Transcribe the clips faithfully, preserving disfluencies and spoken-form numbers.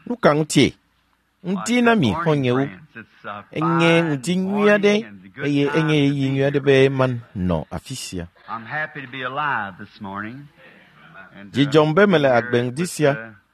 nukantie ndina mi honyewu enye ndinwade eye enye yinwade be man no afisia. I'm happy to be alive this morning. Jijombe mele agbendisia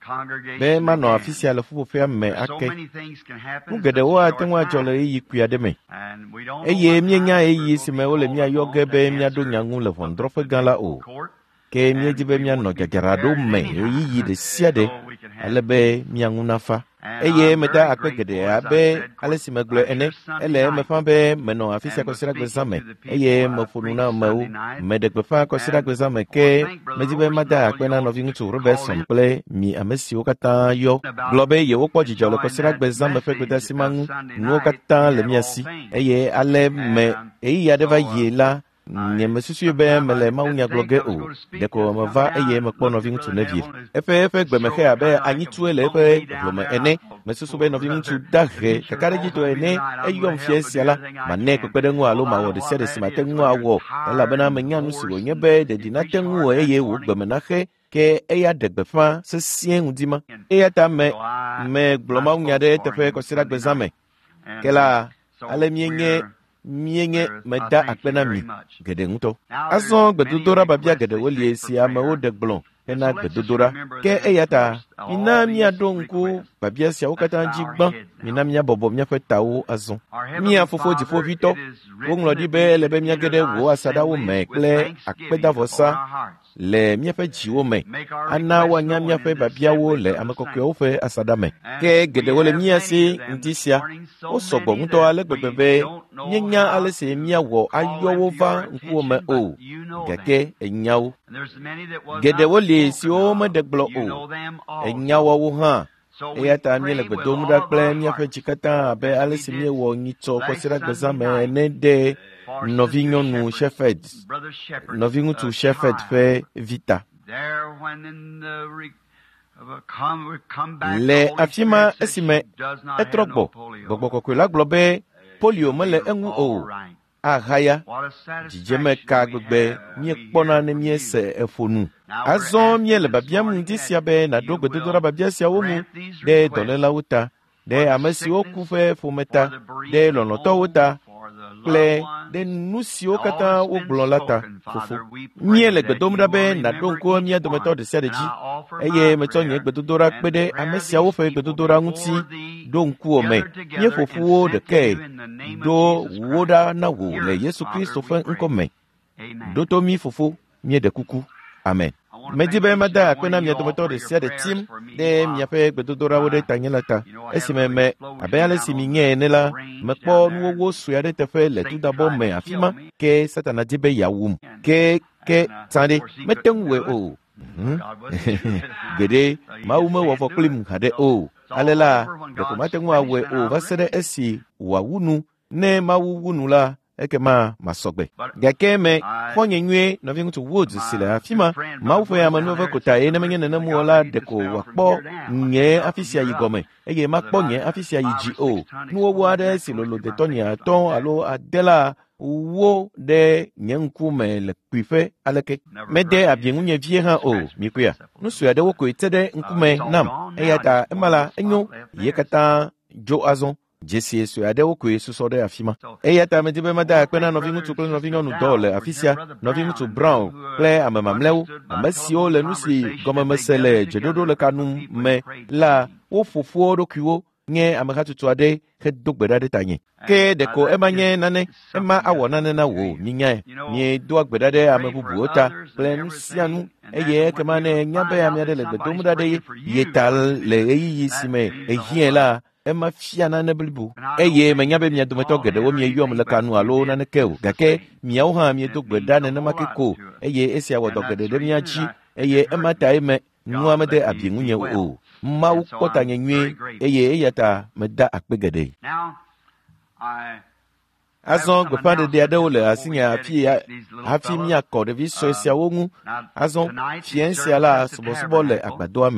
be man no afisia le fufu fe me ake. Mugede wa tenwa jole yi kuade me. Eye mienya eyi sime ole mia yoge be mia do nyangu le fondrofe gala o. Ke mia jibe mia no gagarado me yi yi de siade alebe mia ngunafa. Eye meda akpegede abe alesime glo ene ele me fa be me no afisia ko sira gbezame eye me fununa me me de gbefa ko sira gbezame ke me jibe mada akpena no vintu robe somple mi amesi okata yo globe ye wo pojijo le ko sira gbezame fe gbeda simangu no kata le miasi eye ale me eyi ya deva ye la nye me susu be me le ma unya gloge o de ko me va eye me kpo no vintu na vie efe efe gbe me he abe anyi tu ele efe lo me ene me susu be no vintu daghe kakare jito ene eyom fiesi ala mane ko pede nwa alo ma wo de se de simate nwa wo ela bena me nya nu si wo nye be de dinate nwa eye wo gbe me na he ke eya de gbe fa se sien udima eya ta me me gloma unya de tefe ko sira gbezame kela ale mienye mienye meda akpena mi gede nguto aso gbedodora babia gede wolie si ama wo de glon ena gbedodora ke eyata ina mi adonku babia si awokata njigban mina mi abobo mi afetawo azon mi afofo difo vito wo nglodi be lebe mi gede wo asada wo mekle akpeda vosa le mi afa jiwo me ana wanya mi afa babia wo le amekokwe wo fe asada me ke gede wole mi asi ndisia o sogbo nguto ale gbebebe nyenya ale se mi awo ayowo va nkuo me o geke enyawo gede wole si o me de glo o enyawo wo ha eyata mi le gbedom da kple mi afa chikata abe ale se mi wo nyito ko sira gbezame ne de novinho no Shepherd novinho tu Shepherd fe vita le afima esime etrogbo gbogbo kokela globe polio mele enwu o ahaya jijeme ka gbegbe mi kpona ne mi ese efonu azon mi le babia mu disia be na dogbe dodora babia sia wo mu de dolela wuta de amesi okufe fometa de lonoto wuta ple de nusio kata o glolata fufu miele gbedomra be na donko mi adometo de sedeji eye meto nye gbedodora pede amesia wo fe gbedodora nti donku o me ye fufu o de ke do woda na wo le Yesu Kristo fe nkome do to mi fufu mi de kuku amen medibe mada akwena mi adometo de sede tim de mi afe gbedodora wo de tanyelata esime me abeyale simi nye nela mekpo nuwo suya de tefe le tout d'abord me afima ke satana dibe yawum ke ke tande metenwe o gede maume wo foklim hade o alela de ko matenwa we o vasere esi wawunu ne mawunu la ekema masogbe gake me konye nwe no vingu to woods sila afima mawfo ya manova kota ene menye na muola de ko wakpo nye afisia yigome eye makpo nye afisia yigi o nuwo wade silolo de tonya ton alo adela wo de nyanku me le kwife aleke mede abiengu nye vie ha o mikuya nusu ya de wo ko itede nkume nam eyata emala enyo yekata jo azon Jesse so ade wo kwe so so de afima eyata medibe mada akpena no vingu to no vingu no dole afisia no vingu to brown ple amamamlew amasio le nusi goma mesele jedodo le kanum me la wo fofuo do kwo nye amakatu to ade ke dogbeda de tanye ke de ko emanye nane ema awo nane na wo ninya nye do agbeda de amabubu ota ple nusianu eye kema ne nyabe ya mi de le bedomuda de yetal le eyi sime ehiela ema fiana na blibu eye menyabe mi adometo gede wo mi yom le kanu alo na ne keu gake mi awo ha mi dogbeda na makeko eye esi awo dogede de mi achi eye ema tai me nuwa me de abienunye o ma ukota nyenwe eye eyata me da akpegede azon gopande de adole asinya afi afi mi akode vi so sia womu azon fiensia la sobosobole agbado ame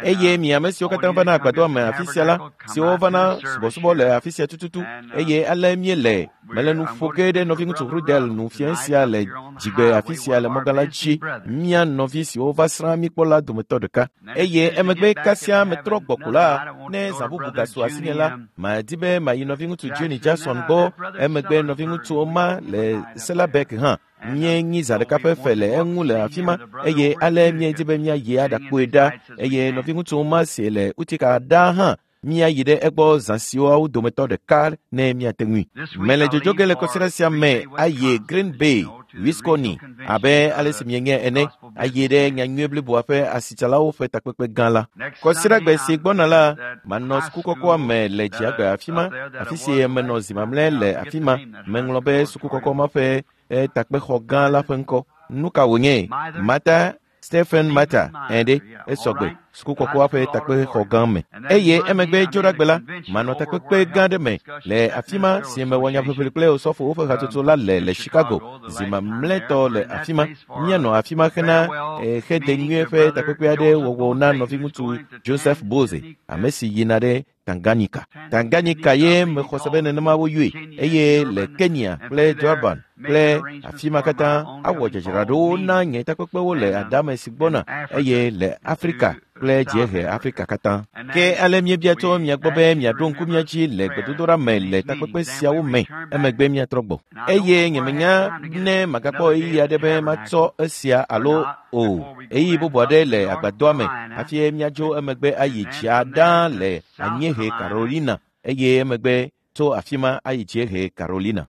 eye mi ame siwo katã vana agbadɔ me afi sia la siwo vana subɔsubɔ le afi sia tututu eye ale mie le mele nu ƒo ge ɖe nɔvi ŋutsu Rudel nufia sia le dzigbe afi sia le mɔgã la dzi mia nɔvi siwo va srã mi kpɔ la dometɔ ɖeka eye emegbe kasia metrɔ gbɔ ko la ne zã bubu gaso asinye la madi be mayi nɔvi ŋutsu Jenny Jackson gbɔ emegbe nɔvi ŋutsu ma le Selabek hã mie nyi zã ɖeka ƒe fe le eŋu le afi ma eye ale mie di be mia yi aɖakpoe ɖa eye nɔvi ŋutsu ma si le utika ɖa hã mia yi ɖe egbɔ zã siwo dometɔ ɖeka ne miate ŋui mele dzodzo ge le kɔsiɖa sia me ayi Green Bay Wisconsin abe ale si mienye ene ayi ɖe nyanyue bliboa ƒe asitsalawo ƒe takpekpe gã la kɔsiɖa gbe si gbɔna la manɔ sukukɔkɔa me le dziagbe afi ma afi si menɔ zi mamlɛ le afi ma meŋlɔ be sukukɔkɔ ma ƒe takpexɔ gã la ƒe ŋkɔ nu ka wònye Mata Stephen Mata ende esɔgbe sukukɔkɔa ƒe takpexɔ gã me eye emegbe dzodagbe la manɔ takpekpe gã ɖe me le afi ma si me wɔnya ƒeƒle kple osɔfowo ƒe hatsotso la le le Chicago zi mamlɛtɔ le afi ma mianɔ afi ma hena xede nyuie ƒe takpekpe aɖe wɔwɔ na nɔvi ŋutsu Joseph Boze ame si yina ɖe Tanganyika Tanganyika ye mexɔ se be nenema woyɔe eye le Kenya kple Durban kple afi ma katã awɔ dzadzraɖowo na nye takpekpewo le adame si gbɔna eye le Afrika kple dziehe Afrika katã ke ale miebia tso miagbɔ be miaɖo ŋku mia dzi le gbedodoɖa me le takpekpe siawo me emegbe miatrɔ gbɔ eye nyemenya ne magakpɔ ɣeyiɣi aɖe be matsɔ esia alo o ɣeyiɣi bubu aɖe le agbadɔa me hafi miadzo emegbe ayi dzia ɖa le anyiehe Carolina eye emegbe to afi ma ayi dziehe Carolina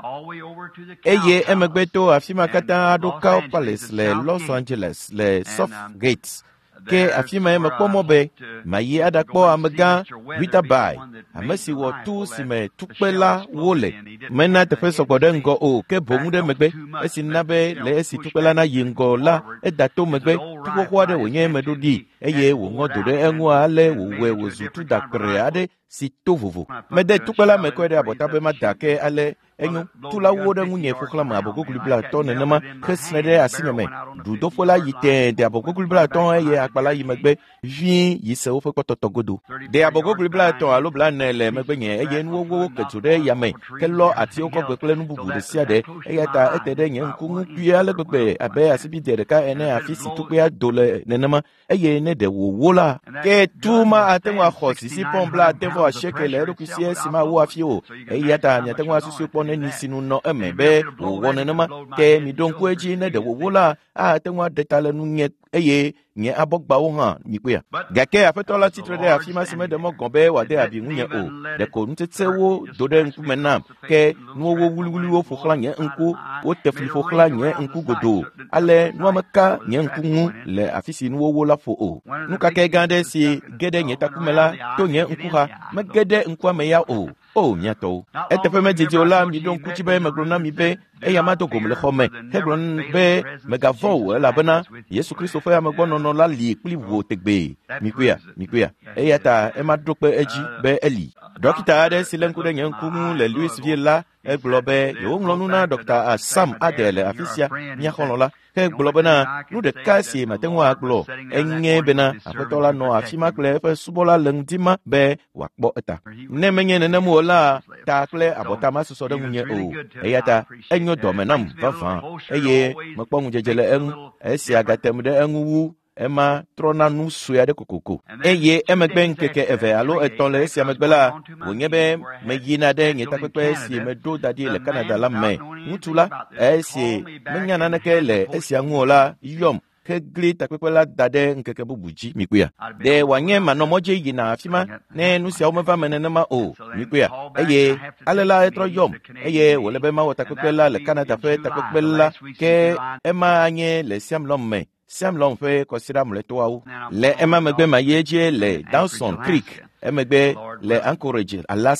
eye emegbe to afi ma katã aɖo Cow Palace le Los Angeles le Southgate ke afi ma mekpɔ mɔ be mayi aɖakpɔ amegã Rita Bai ame si wɔ tu si me tukpe la wo le mena teƒe sɔgbɔ ɖe ŋgɔ o ke boŋu ɖe megbe esi na be le esi tukpe la na yi ŋgɔ la eda to megbe tuƒoƒo aɖe wònye meɖoɖi eye wòŋɔ do ɖe eŋu ale wòwɔe wòzu tu dakpre aɖe si to vovo mede tukpe la me kɔe ɖe abɔta be mada ke ale enyo tulawo ɖe ŋunye ƒoxlã me abɔgogli blatɔ nenema xesẽ ɖe asime me ɖudoƒe la yi tẽ de abɔgogli blatɔ eye akpa la yi megbe ʋĩi yi se woƒe kpɔtɔtɔ godo de abɔgogli blatɔ alo blane le megbe nye eye nuwowo kedzo ɖe yame ke lɔ atiwo kɔgbe kple nu bubu ɖe sia ɖe eya ta ete ɖe nye ŋku ŋu kpui ale gbegbe abe asibide ɖeka ene afi si tukpea do le nenema eye ne ɖe wòwo la ke tu ma ate ŋu axɔ sisi pɔn bla ate vɔ asieke le eɖokui sie si ma wo afi o eya ta miate ŋu asusu kpɔ ne nisinu nɔ eme be wòwɔ nenema ke mi ɖo ŋku edzi ne ɖe wòwo la ate ŋu aɖe ta le nu nye eye nye abɔgbawo hã mikpea gake aƒetɔ la tsitre ɖe afi ma si meɖe mɔgɔ be wòade abi ŋunye o ɖeko nutetsewo do ɖe ŋkume nam ke nuwowo wuliwuliwo ƒoxlã nye ŋku wote fli ƒoxlã nye ŋku godoo ale nua meka nye ŋku ŋu le afi si nuwowo la ƒo o nukake gã ɖe si ge ɖe nye takume la to nye ŋku xa mege ɖe ŋkua me ya o o miatɔwo eteƒe medzidzi o la mi ɖo ŋku dzi be megblɔ na mi be eya ma do gome le xɔ me hegblɔ be megavɔ o elabena Yesu Kristo ƒe amegbɔnɔnɔ la li kpli wò tegbee mikpea mikpea eya ta ema ɖo kpe edzi be eli dɔkita aɖe si le ŋku ɖe nye ŋku ŋu le Louisville la egblɔ be yewoŋlɔ nu na dɔkita Sam Ade le afi sia mia xɔlɔ la ke gblɔ bena nu ɖeka si mate ŋu agblɔ enye bena aƒetɔ la nɔ afi ma kple eƒe subɔla le ŋdi ma be wòakpɔ eta ne menye nenem o la ta kple abɔta masusɔ ɖe ŋunye o eya ta enyo dɔme nam vavã eye mekpɔ ŋudzedze le eŋu esia gatem ɖe eŋu wu ema trɔna nu sue aɖe kokoko eye emegbe ŋkeke eve alo etɔ̃ le esia megbe la wònye be meyina ɖe nye takpekpe si meɖo da ɖi le Canada la me ŋutsu la esi menya naneke le esia ŋu o la yɔm ke gli takpekpe la da ɖe ŋkeke bubu dzi mikpea ɖe wòanye manɔ mɔdzi yina afi ma ne nu siawo meva me nenema o mikpea eye ale la etrɔ yɔm eye wòle be mawɔ takpekpe la le Canada ƒe takpekpe la ke ema anye le Siam Lɔm me Siam Lɔm ƒe kɔsiɖa mlɔetɔawo le ema megbe ma ye edzi le Dawson Creek emegbe le Anchorage Alaska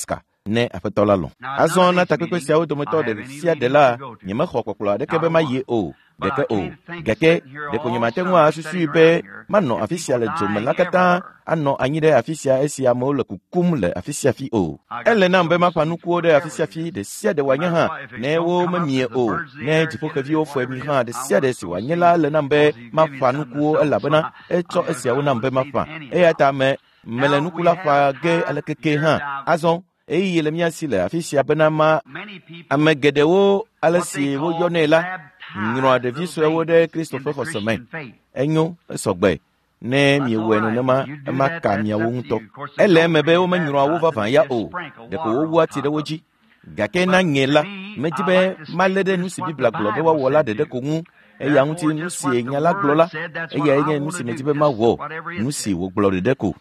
ne aƒetɔ la lɔ. Azɔ na takpekpe siawo dometɔ ɖe sia ɖe la nyemexɔ kpɔkplɔ aɖeke be mayi o. Gake o, gake ɖeko nyemate ŋu asusui be manɔ afi sia le dzome la katã anɔ anyi ɖe afi sia esi amewo le kukum le afi sia fi o. Ele nam be maƒã nukuwo ɖe afi sia fi ɖe sia ɖe wòanye hã ne wo memie o. Ne dziƒoxeviwo fɔe mi hã ɖe sia ɖe si wòanye la le nam be maƒã nukuwo elabena etsɔ esiawo nam be maƒã. Eya ta me mele nuku la ƒã ge alekeke hã. Azɔ eye le mía si le afi sia bena ma ame geɖewo ale si woyɔnɛ la nyrɔ ɖevi suewo ɖe Kristo ƒe xɔse me. Enyo esɔgbe ne miewɔe nenema ema ka miawo ŋutɔ. Ele eme be womenyrɔa wo vavã ya o, ɖeko wowu ati ɖe wo dzi. Gake na nye la medi be malé ɖe nu si Biblia gblɔ be woawɔ la ɖeɖe ko ŋu. Eya ŋuti nu si nya la gblɔ la, eya enye nu si medi be mawɔ, nu si wògblɔ ɖeɖe ko.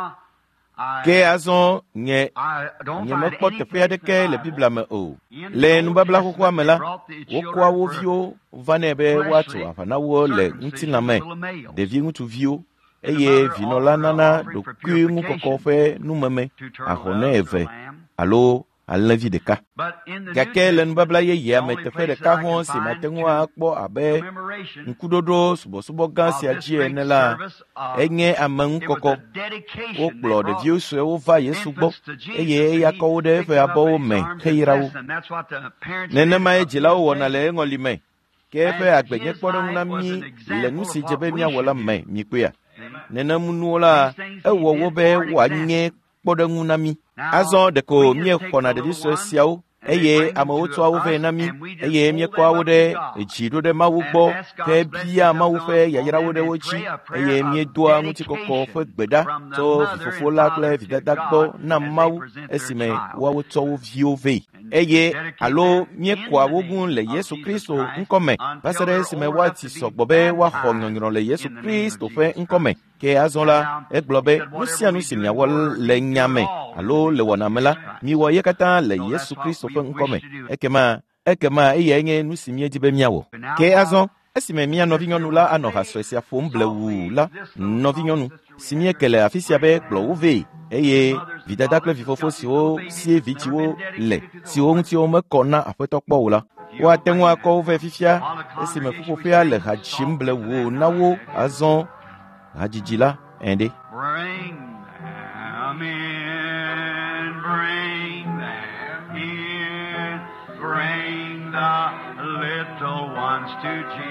Ke azɔ nye nyemekpɔ teƒe aɖeke le Biblia me o. Le nubabla xoxoa me la, wokɔa wo viwo vanɛ be woatso aʋa na wo le ŋutilã me, ɖevi ŋutsuviwo, eye vinɔ la nana ɖokui ŋukɔkɔ ƒe numeme ahɔnɛ eve alo alẽvi ɖeka. Gake le nubabla yeyea me teƒe ɖeka hɔ̃ si mate ŋu akpɔ abe ŋkuɖoɖo subɔsubɔ gã sia dzi ene la, enye ame ŋukɔkɔ. Wokplɔ ɖeviwo suewo va Yesu gbɔ, eye eya kɔ wo ɖe eƒe abɔwo me heyra wo. Nenemae dzilawo wɔna le eŋɔli me, ke eƒe agbenyekpɔɖeŋu na mí le nu si dze be míawɔ la me mikpea. Nenemu nuwo la, ewɔ wo be woanye kpɔɖeŋu na mí. Azɔ ɖeko míexɔna ɖevi sue siawo, eye amewo tsɔa wo vɛ na mí, eye míekɔa wo ɖe dzi ɖo ɖe Mawu gbɔ, ke bia Mawu ƒe yayrawo ɖe wo dzi, eye míedoa ŋutikɔkɔ ƒe gbe ɖa tso vifofo la kple vidada gbɔ na Mawu esime woawo tsɔ wo viwo vɛ. Eye alo míekɔa wo ŋu le Yesu Kristo ŋkɔme va se ɖe esime woati sɔgbɔ be woaxɔ nyɔnyrɔ le Yesu Kristo ƒe ŋkɔme. Ke azɔ la, egblɔ be nu sia nu si miawɔ le nya me alo le wɔna me la, miwɔ ye katã le Yesu Kristo ƒe ŋkɔme. Ekema, ekema eya nye nu si miedi be miawɔ. Ke azɔ, esime mia nɔvinyɔnu la anɔ hasrɔe sia ƒom blewu la, nɔvinyɔnu si mieke le afi sia be kplɔ wo vɛ, eye vidada kple vifofo siwo sie vidziwo le, siwo ŋuti womekɔ na aƒetɔ kpɔ o la, woate ŋu akɔ wo vɛ fifia esime ƒuƒoƒea le ha dzim blewu na wo azɔ hadzidzi la ɛnde. Bring them in, bring them in, bring the little ones to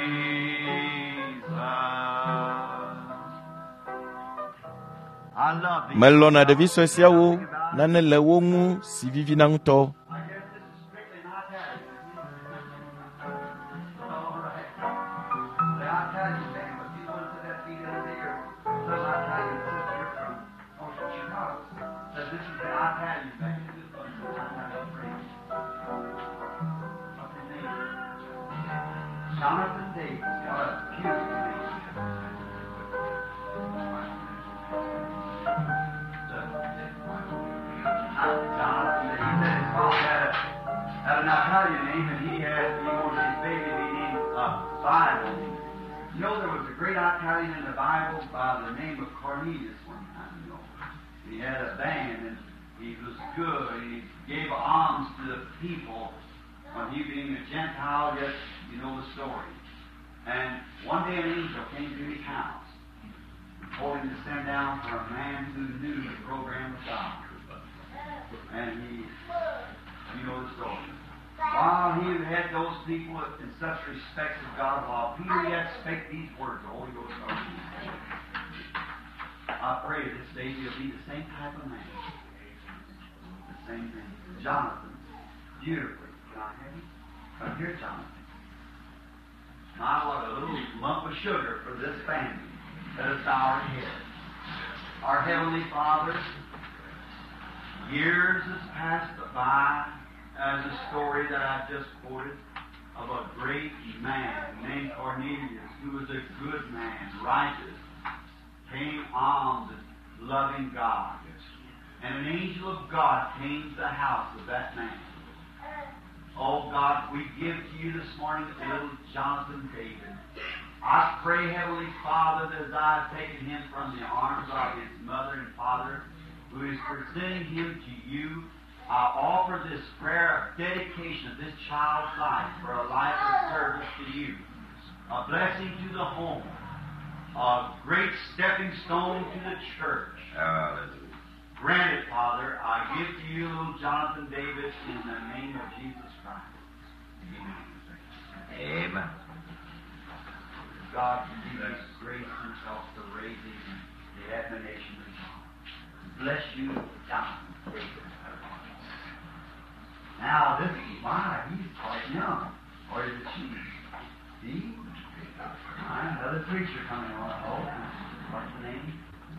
Jesus. I love these. Melɔna ɖevi sue siawo, nane le wo ŋu si vivina ŋutɔ. Jonathan Davis, what a beautiful name. Jonathan Davis, he said his father had, a, had an Italian name, and he had, he wanted his baby to be named uh, Bible. You know, there was a great Italian in the Bible by the name of Cornelius one time, you know. He had a band, and he was good, and he gave alms to the people. When he being a Gentile, yet you know the story. And one day an angel came to his house and told him to send down for a man who knew the program of God. And he, you know the story. While he had those people in such respect of God, while Peter yet spake these words, the Holy Ghost spoke to him. I pray this day he'll be the same type of man. The same thing. Jonathan, beautifully. But here's Jonathan. Now, what a little lump of sugar for this family. Let us bow our heads. Our Heavenly Father, years has passed by as a story that I just quoted of a great man named Cornelius, who was a good man, righteous, came alms and loving God. And an angel of God came to the house of that man. Oh God, we give to you this morning little Jonathan David. I pray, Heavenly Father, that as I have taken him from the arms of his mother and father, who is presenting him to you, I offer this prayer of dedication of this child's life for a life of service to you, a blessing to the home, a great stepping stone to the church. Hallelujah. Grant it, Father. I give to you little Jonathan Davis in the name of Jesus Christ. Amen. Amen. God can give us grace himself to raise him in the admonition of God. Bless you, Jonathan Davis. Now, this is why he's quite young. Or is it she? See? Another preacher coming on. Oh, what's the name?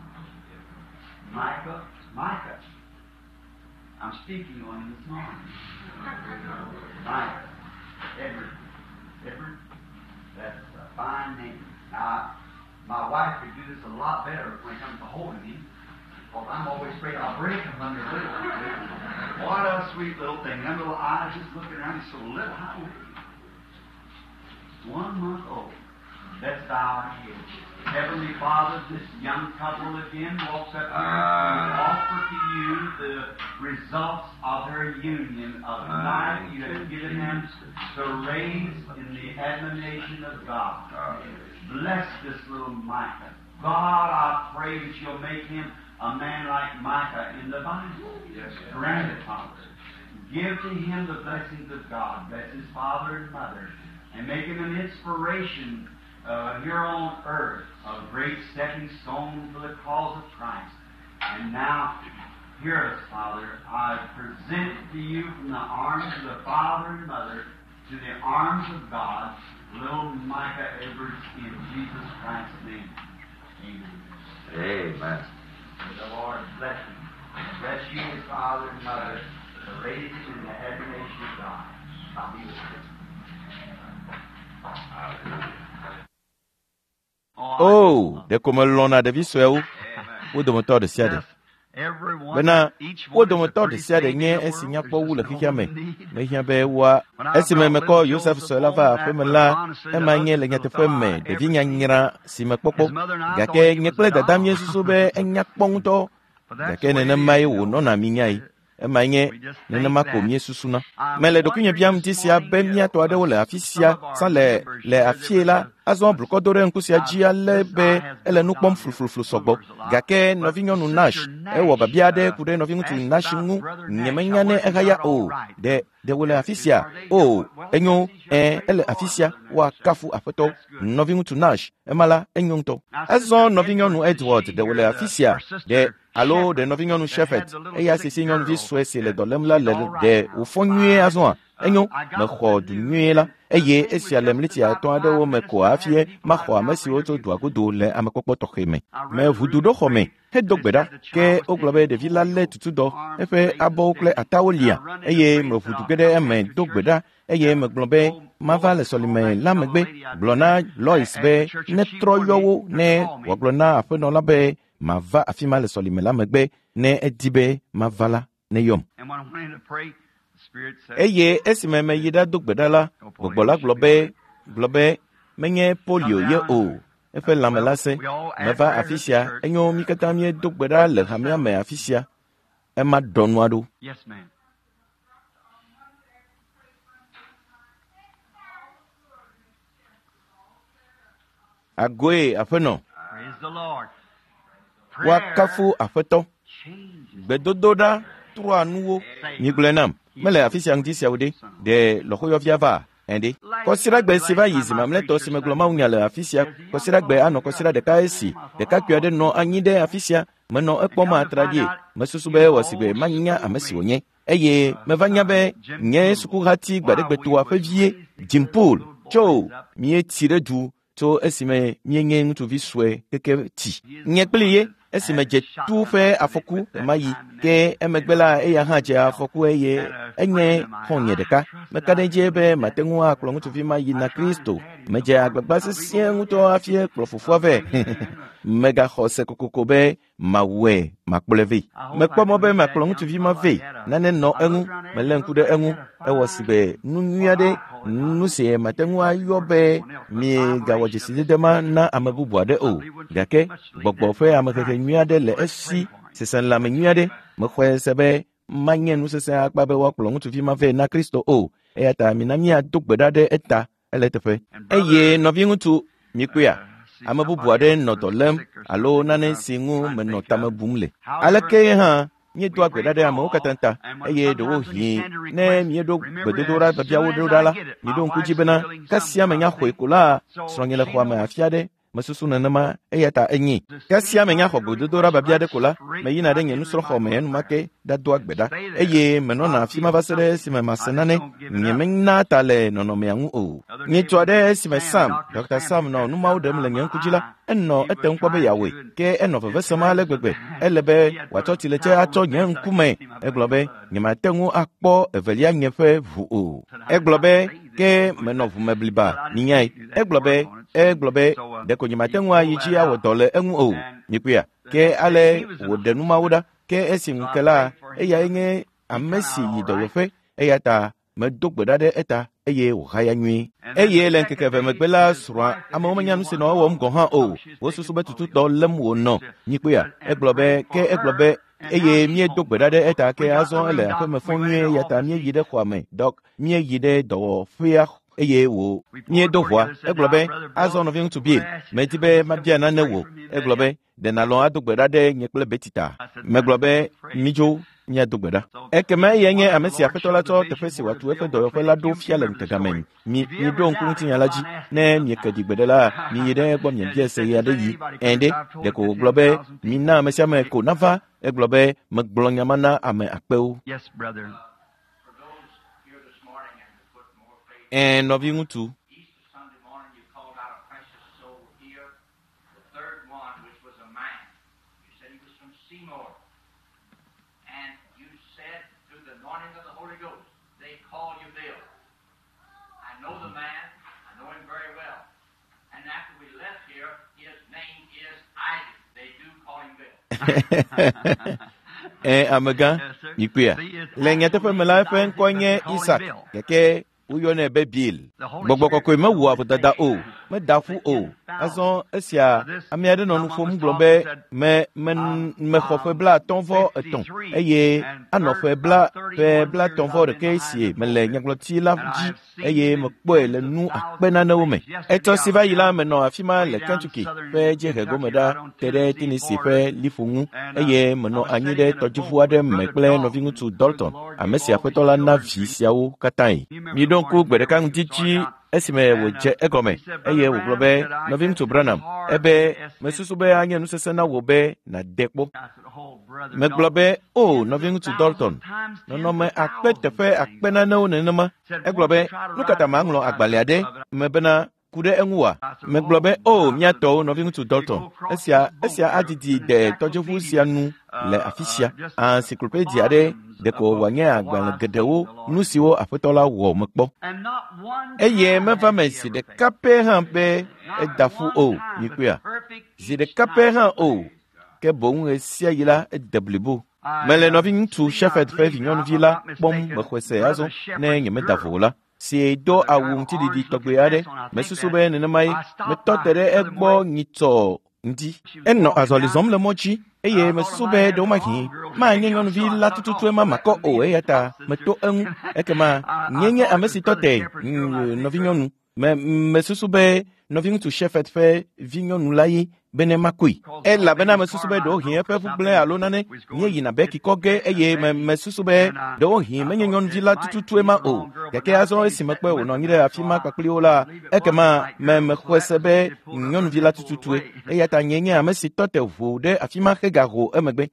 Micah. Micah. I'm speaking on him this morning. Micah. Edward. Edward. That's a fine name. Now, my wife could do this a lot better when it comes to holding him. Because I'm always afraid I'll break him under little. What a sweet little thing. Them little eyes just looking around. He's so little. How old is he? One month old. Let's bow our heads. Heavenly Father, this young couple again walks up here and offer to you the results of their union of the life you have given them to raise in the admonition of God. Bless this little Micah. God, I pray that you'll make him a man like Micah in the Bible. Yes, grant it, Father. Give to him the blessings of God. Bless his father and mother. And make him an inspiration uh, here on earth, a great stepping stone for the cause of Christ. And now, hear us, Father. I present to you from the arms of the father and mother to the arms of God, little Micah Edwards, in Jesus Christ's name. Amen. Amen. May the Lord bless him. Bless you, his father and mother, to raise him in the admonition of God. I'll be with you. Oh, de como lona de visuel, wo de motor de siade. Bena, wo de motor de siade nye esinya po wula fikia me. Me hia be wa, esime me ko Yosef so la va fe me la, e ma nye le nyate fe me, de vinya nyira si me popo. Gake nye kle da dam yesu so be enya kpong to. Gake ne ne mai wo no na mi nyai. E ma nye ne ne ma ko mi yesu na. Me le dokunya biam ti sia be mia to ade wo le afisia, san le le afiela. Azon bloko dore nkusia jia lebe ele nukpom flufluflu sogbo gake novinyo nu nash e wo babiade kude novinyo tu nash ngu nyemanyane egaya o de de wole afisia o enyo e ele afisia wa kafu afoto novinyo tu nash emala enyo to azon novinyo nu Edward de wole afisia de alo de novinyo nu Shepherd e ya sisi nyon vi swese le dolemla le de ufonye azon enyo me kho du nyela eye esia lemliti aton ade wo me ko afie ma kho amesi wo to dua godo le amekpokpo tokheme me vudu do khome he dogbeda ke oglobe de villa le tutu do efe abo kle atawolia eye me vudu gede eme dogbeda eye me globe ma vale solime la megbe blona Lois be ne troyowo ne wo blona afeno la be ma va afima le solime la megbe ne edibe ma vala ne yom. Eye esime me yida dogbedala gbogbola globe globe menye polio ye o efe lamelase meva afisia enyo mikata mi dogbeda le hamia me afisia e ma donwado. Yes, ma'am. Agoe afeno Praise the Lord. wakafu afeto gbedododa trois nuwo nyiglenam mele afisia ngisia wode de lokoyo fiava ende kosira gbe siva yizima mleto simegloma unyale afisia kosira gbe ano kosira de kaesi de kakwade no anyide afisia meno ekpoma atradie mesusube wosibe manya amesi wonye eye mevanya be nye suku hati gbadegbe to afavie jimpul cho mie tiredu to esime nyenye ntu viswe keke ti nyekpliye esime je tu fe afoku mayi ke emegbela eya haje afoku eye enye honye deka mekadeje be matengu aklo ntu vi mayi na Kristo meje agbagba sesien ntu afie klofufu ave mega hose kokokobe mawe makplevi mekpomo be maklo ntu vi mave nane no enu melenkude enu ewosibe nunyade nusie matengu ayobe mi gawojisi dema na amabubuade o gake gbogbo fe amakeke nyade le esi sesen la menyade mekwe sebe manye nu sese akpa be wa kplɔ ŋutsuvi ma ve na Kristo o eya ta mina mia do gbe ɖa ɖe eta ele teƒe eye nɔvi ŋutsu mi kpea ame bubu aɖe nɔ dɔ lém alo nane si ŋu menɔ tame bum le aleke hã miedo agbe ɖa ɖe amewo katã ta eye ɖewo hĩ ne mieɖo gbedodoɖa biabiawo ɖo ɖa la mieɖo ŋku dzi bena kasia me nya xɔe ko la srɔ̃nye le xɔa me afi aɖe mesusu nenema eya ta enyi kasia me nya xɔ gbedodoɖa babia ɖe ko la meyina ɖe nye nusrɔ̃xɔ me enumake ɖado agbe ɖa eye menɔna afi ma va se ɖe esime mase nane nyemena ta le nɔnɔmea ŋu o nyetɔ aɖe esime Sam Dr Sam nɔ numawo ɖem le nye ŋku dzi la enɔ ete ŋu kpɔ be yawoe ke enɔ vevesem ale gbegbe ele be wòatsɔ tsiletse atsɔ nye ŋkume egblɔ be nyemate ŋu akpɔ evelia nye ƒe ʋu o egblɔ be ke menɔ ʋu me bliba ninyae egblɔ be egblɔ be ɖeko nyemate ŋu ayi dzi awɔ dɔ le eŋu o mikpea ke ale wòɖe numawo ɖa ke esi ŋu ke la eyae nye ame si yi dɔyɔƒe eya ta medo gbe ɖa ɖe eta eye wòhaya nyuie eye le ŋkeke ve megbe la srɔ̃a amewo menya nu si nɔ ewɔm gɔ̃ hã o wosusu be tututɔ lém wònɔ nyikpea egblɔ be ke egblɔ be eye miedo gbe ɖa ɖe eta ke azɔ ele aƒeme fɔ nyuie ya ta mieyi ɖe xɔa me dɔk mieyi ɖe dɔwɔƒea eye wò miedo ʋɔa egblɔ be azɔ nɔvi ŋutsu Bill medi be mabia nane wò egblɔ be ɖena lɔ ado gbe ɖa ɖe nye kple Betita megblɔ be midzo miado gbe ɖa ekema eyae nye ame si Aƒetɔ la tsɔ teƒe si wòatu eƒe dɔyɔƒe la ɖo fia le ŋkegame mi mieɖo ŋku ŋutinya la dzi ne mieke ɖi gbe ɖe la miyi ɖe egbɔ miebia se aɖe yi ɛnɖe ɖeko wògblɔ be mina ame sia ame ko nava egblɔ be megblɔ nyama na ame akpewo ɛn nɔvi ŋutsu eh amega mikpea le nyateƒe me la ƒe ŋkɔ nye Isak keke wuyɔnɛ be Bill gbɔgbɔ kɔkɔe mewu abodada o meda ƒu o azɔ esia ame aɖe nɔ nu ƒom gblɔ be me me mexɔ ƒe bla atɔ̃ vɔ etɔ̃ eye anɔ ƒe bla ƒe bla etɔ̃ vɔ ɖeke sie mele nyagblɔti la dzi eye mekpɔe le nu akpe nanewo me etɔ si va yi la menɔ afi ma le Kentucky ƒe dziehe gome ɖa te ɖe Tennessee ƒe liƒo ŋu eye menɔ anyi ɖe tɔdziʋu aɖe me kple nɔvi ŋutsu Dalton ame si Aƒetɔ la na vi siawo katãe miɖo ŋku gbe ɖeka ŋuti dzi esime wòdze egɔme eye wògblɔ be nɔvi ŋutsu Branham ebe mesusu be anye nusese na wò be nàde kpɔ megblɔ be o nɔvi ŋutsu Dalton nɔnɔme akpe teƒe akpe nanewo nenema egblɔ be nu ka ta maŋlɔ agbalẽ aɖe me bena ku ɖe eŋua megblɔ be o miatɔwo nɔvi ŋutsu Dalton esia esia adidi de tɔdziʋu sia nu le afi sia encyclopedia aɖe ɖeko wòanye agbalẽ geɖewo nu siwo Aƒetɔ la wɔ mekpɔ eye meva me zi ɖeka pɛ hã be eda ƒu o mikpea zi ɖeka pɛ hã o ke boŋ ɣe sia ɣi la ede blibo mele nɔvi ŋutsu Shepherd ƒe vinyɔnuvi la kpɔm mexɔe se azɔ ne nyemeda vo la si do awu ŋutiɖiɖi tɔgbe aɖe mesusu be nenemae metɔ te ɖe egbɔ nyitsɔ ŋdi enɔ azɔli zɔm le mɔ dzi eye mesusu be ɖewo mahi manye nyɔnuvi la tututue ma makɔ o eya ta meto eŋu ekema nye nye ame si tɔ te nɔvi nyɔnu me mesusu be nɔvi ŋutsu Shepherd ƒe vinyɔnu la ye bene makui elabena mesusu be ɖewo hi eƒe ƒugble alo nane nye yina be kikɔ ge eye me mesusu be ɖewo hi menye nyɔnuvi la tututue ma o gake azɔ esi mekpɔe wònɔ anyi ɖe afi ma kpakpli wo la ekema me mexɔe se be nyɔnuvi la tututue eya ta nye nye ame si tɔ te ʋu ɖe afi ma xe gaho emegbe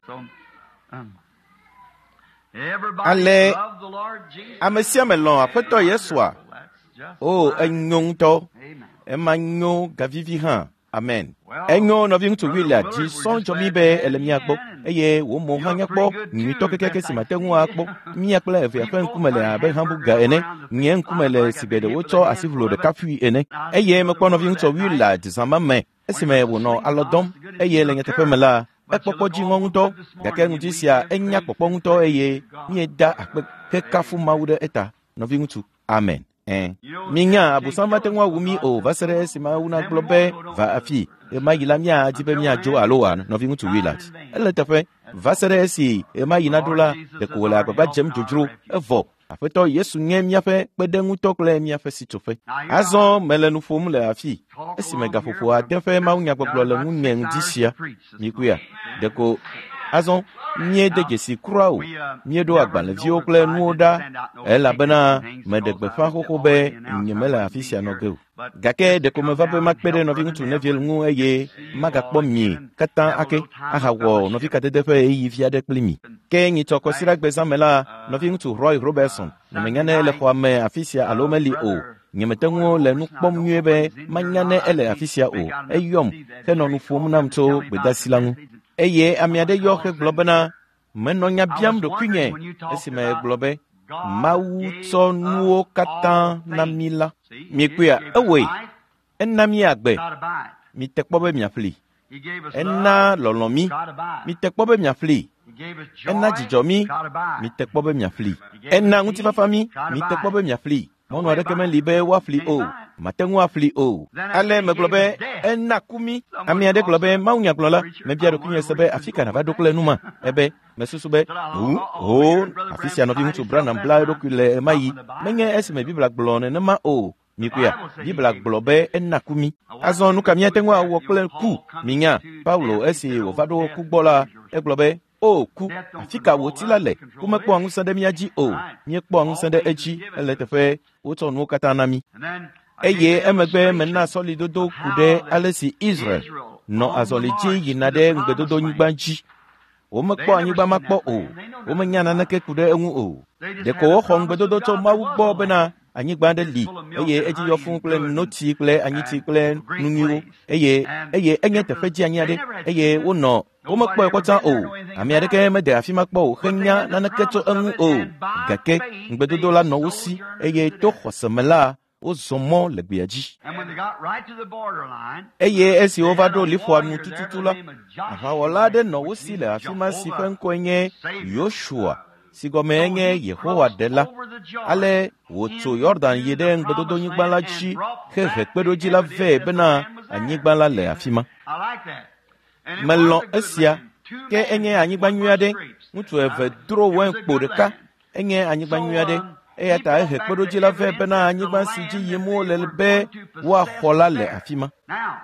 ale ame sia me lɔ Aƒetɔ Yesua o enyo ŋutɔ ema nyo gavivi hã amen enyo nɔvi ŋutsu William dzi sɔŋ dzɔ mi be ele mia gbɔ eye wò mo hã nye kpɔ nyuitɔ kekeke si mate ŋu akpɔ mia kple evea ƒe ŋkume le abe hamburger ene nye ŋkume le si geɖe wotsɔ asi ʋulo ɖeka ƒui ene eye mekpɔ nɔvi ŋutsu William zama me esime wònɔ alɔ dɔm eye le nyateƒe me la ekpɔkpɔ dzi ŋɔ ŋutɔ gake ŋutsu sia enya kpɔkpɔ ŋutɔ eye mieda akpe hekafu Mawu ɖe eta nɔvi ŋutsu amen ɛn minya abosam mate ŋu awu mi o va se ɖe esime Mawu na gblɔ be va afi ema yi la miadi be miadzo alo wa nɔvi ŋutsu William ele teƒe va se ɖe esi ema yina ɖo la ɖeko wòle agbagba dzem dzodzro evɔ Aƒetɔ Yesu nye míaƒe kpeɖeŋutɔ kple míaƒe sitsoƒe. Azɔ mele nu ƒom le afi esi megaƒoƒo ade ƒe mawunyagbɔgblɔ le ŋunye ŋdi sia mikuia ɖeko azɔ míede dzesi kura o míeɖo agbalẽviwo kple nuwo ɖa elabena meɖe gbeƒã xoxo be nyemele afi sia nɔ ge o gake ɖeko meva be makpe ɖe nɔvi ŋutsu neviel ŋu eye magakpɔ mie katã ake ahawɔ nɔvi kadede ƒe ɣeyivi aɖe kpli mi ke nyitsɔ kɔsiɖagbe zã me la nɔvi ŋutsu Roy Robertson nyemenya ne ele xɔa me afi sia alo meli o nyemete ŋu le nu kpɔm nyuie be manya ne ele afi sia o eyɔm henɔ nu ƒom nam tso gbedasi la ŋu eye ame aɖe yɔ hegblɔ bena menɔ nya biam ɖokuinye esime gblɔ be Mawu tsɔ nuwo katã na mi la mikpuia ewoe ena mi agbe mite kpɔ be miaƒli ena lɔlɔ mi mite kpɔ be miaƒli ena dzidzɔ mi mite kpɔ be miaƒli ena ŋutifafa mi mite kpɔ be miaƒli mɔnu aɖeke meli be woaƒli o mate ŋu aƒli o ale megblɔ be ena ku mi ame aɖe gblɔ be mawunyagblɔla mebia ɖokuinye se be afi ka nava ɖo kple nu ma ebe mesusu be hu ho afi sia nɔvi ŋutsu Branham bla eɖokui le ema yi menye esime Biblia gblɔ nenema o mikuia Biblia gblɔ be ena ku mi azɔ nu ka míate ŋu awɔ kple ku minya Paulo esi wòva ɖo ku gbɔ la egblɔ be o ku afi ka wòti la le womekpɔ ŋusẽ ɖe mía dzi o míekpɔ ŋusẽ ɖe edzi ele teƒe wotsɔ nuwo katã na mi eye emegbe mena sɔlidodo ku ɖe ale si Israel nɔ azɔli dzi yina ɖe ŋugbedodonyigba dzi womekpɔ anyigba ma kpɔ o womenya naneke ku ɖe eŋu o ɖeko woxɔ ŋugbedodo tso Mawu gbɔ bena anyigba aɖe li eye edzi yɔ fũu kple noti kple anyiti kple nu nyuiwo eye eye enye teƒe dzeanyi aɖe eye wonɔ womekpɔe kɔtsã o ame aɖeke mede afi ma kpɔ o henya naneke tso eŋu o gake ŋugbedodo la nɔ wo si eye to xɔse me la wozɔ mɔ le gbea dzi eye esi wova ɖo liƒoa nu tututu la aʋawɔla aɖe nɔ wo si le afi ma si ƒe ŋkɔe nye Yoshua si gɔmee nye Yehowa ɖela ale wòtso Yɔrdan yi ɖe ŋugbedodonyigba la dzi hehe kpeɖodzi la vɛ bena anyigba la le afi ma melɔ esia ke enye anyigba nyui aɖe ŋutsu eve dro wɔe kpo ɖeka enye anyigba nyui aɖe eya ta ehe kpeɖodzi la vɛ bena anyigba si dzi yim wole be woaxɔ la le afi ma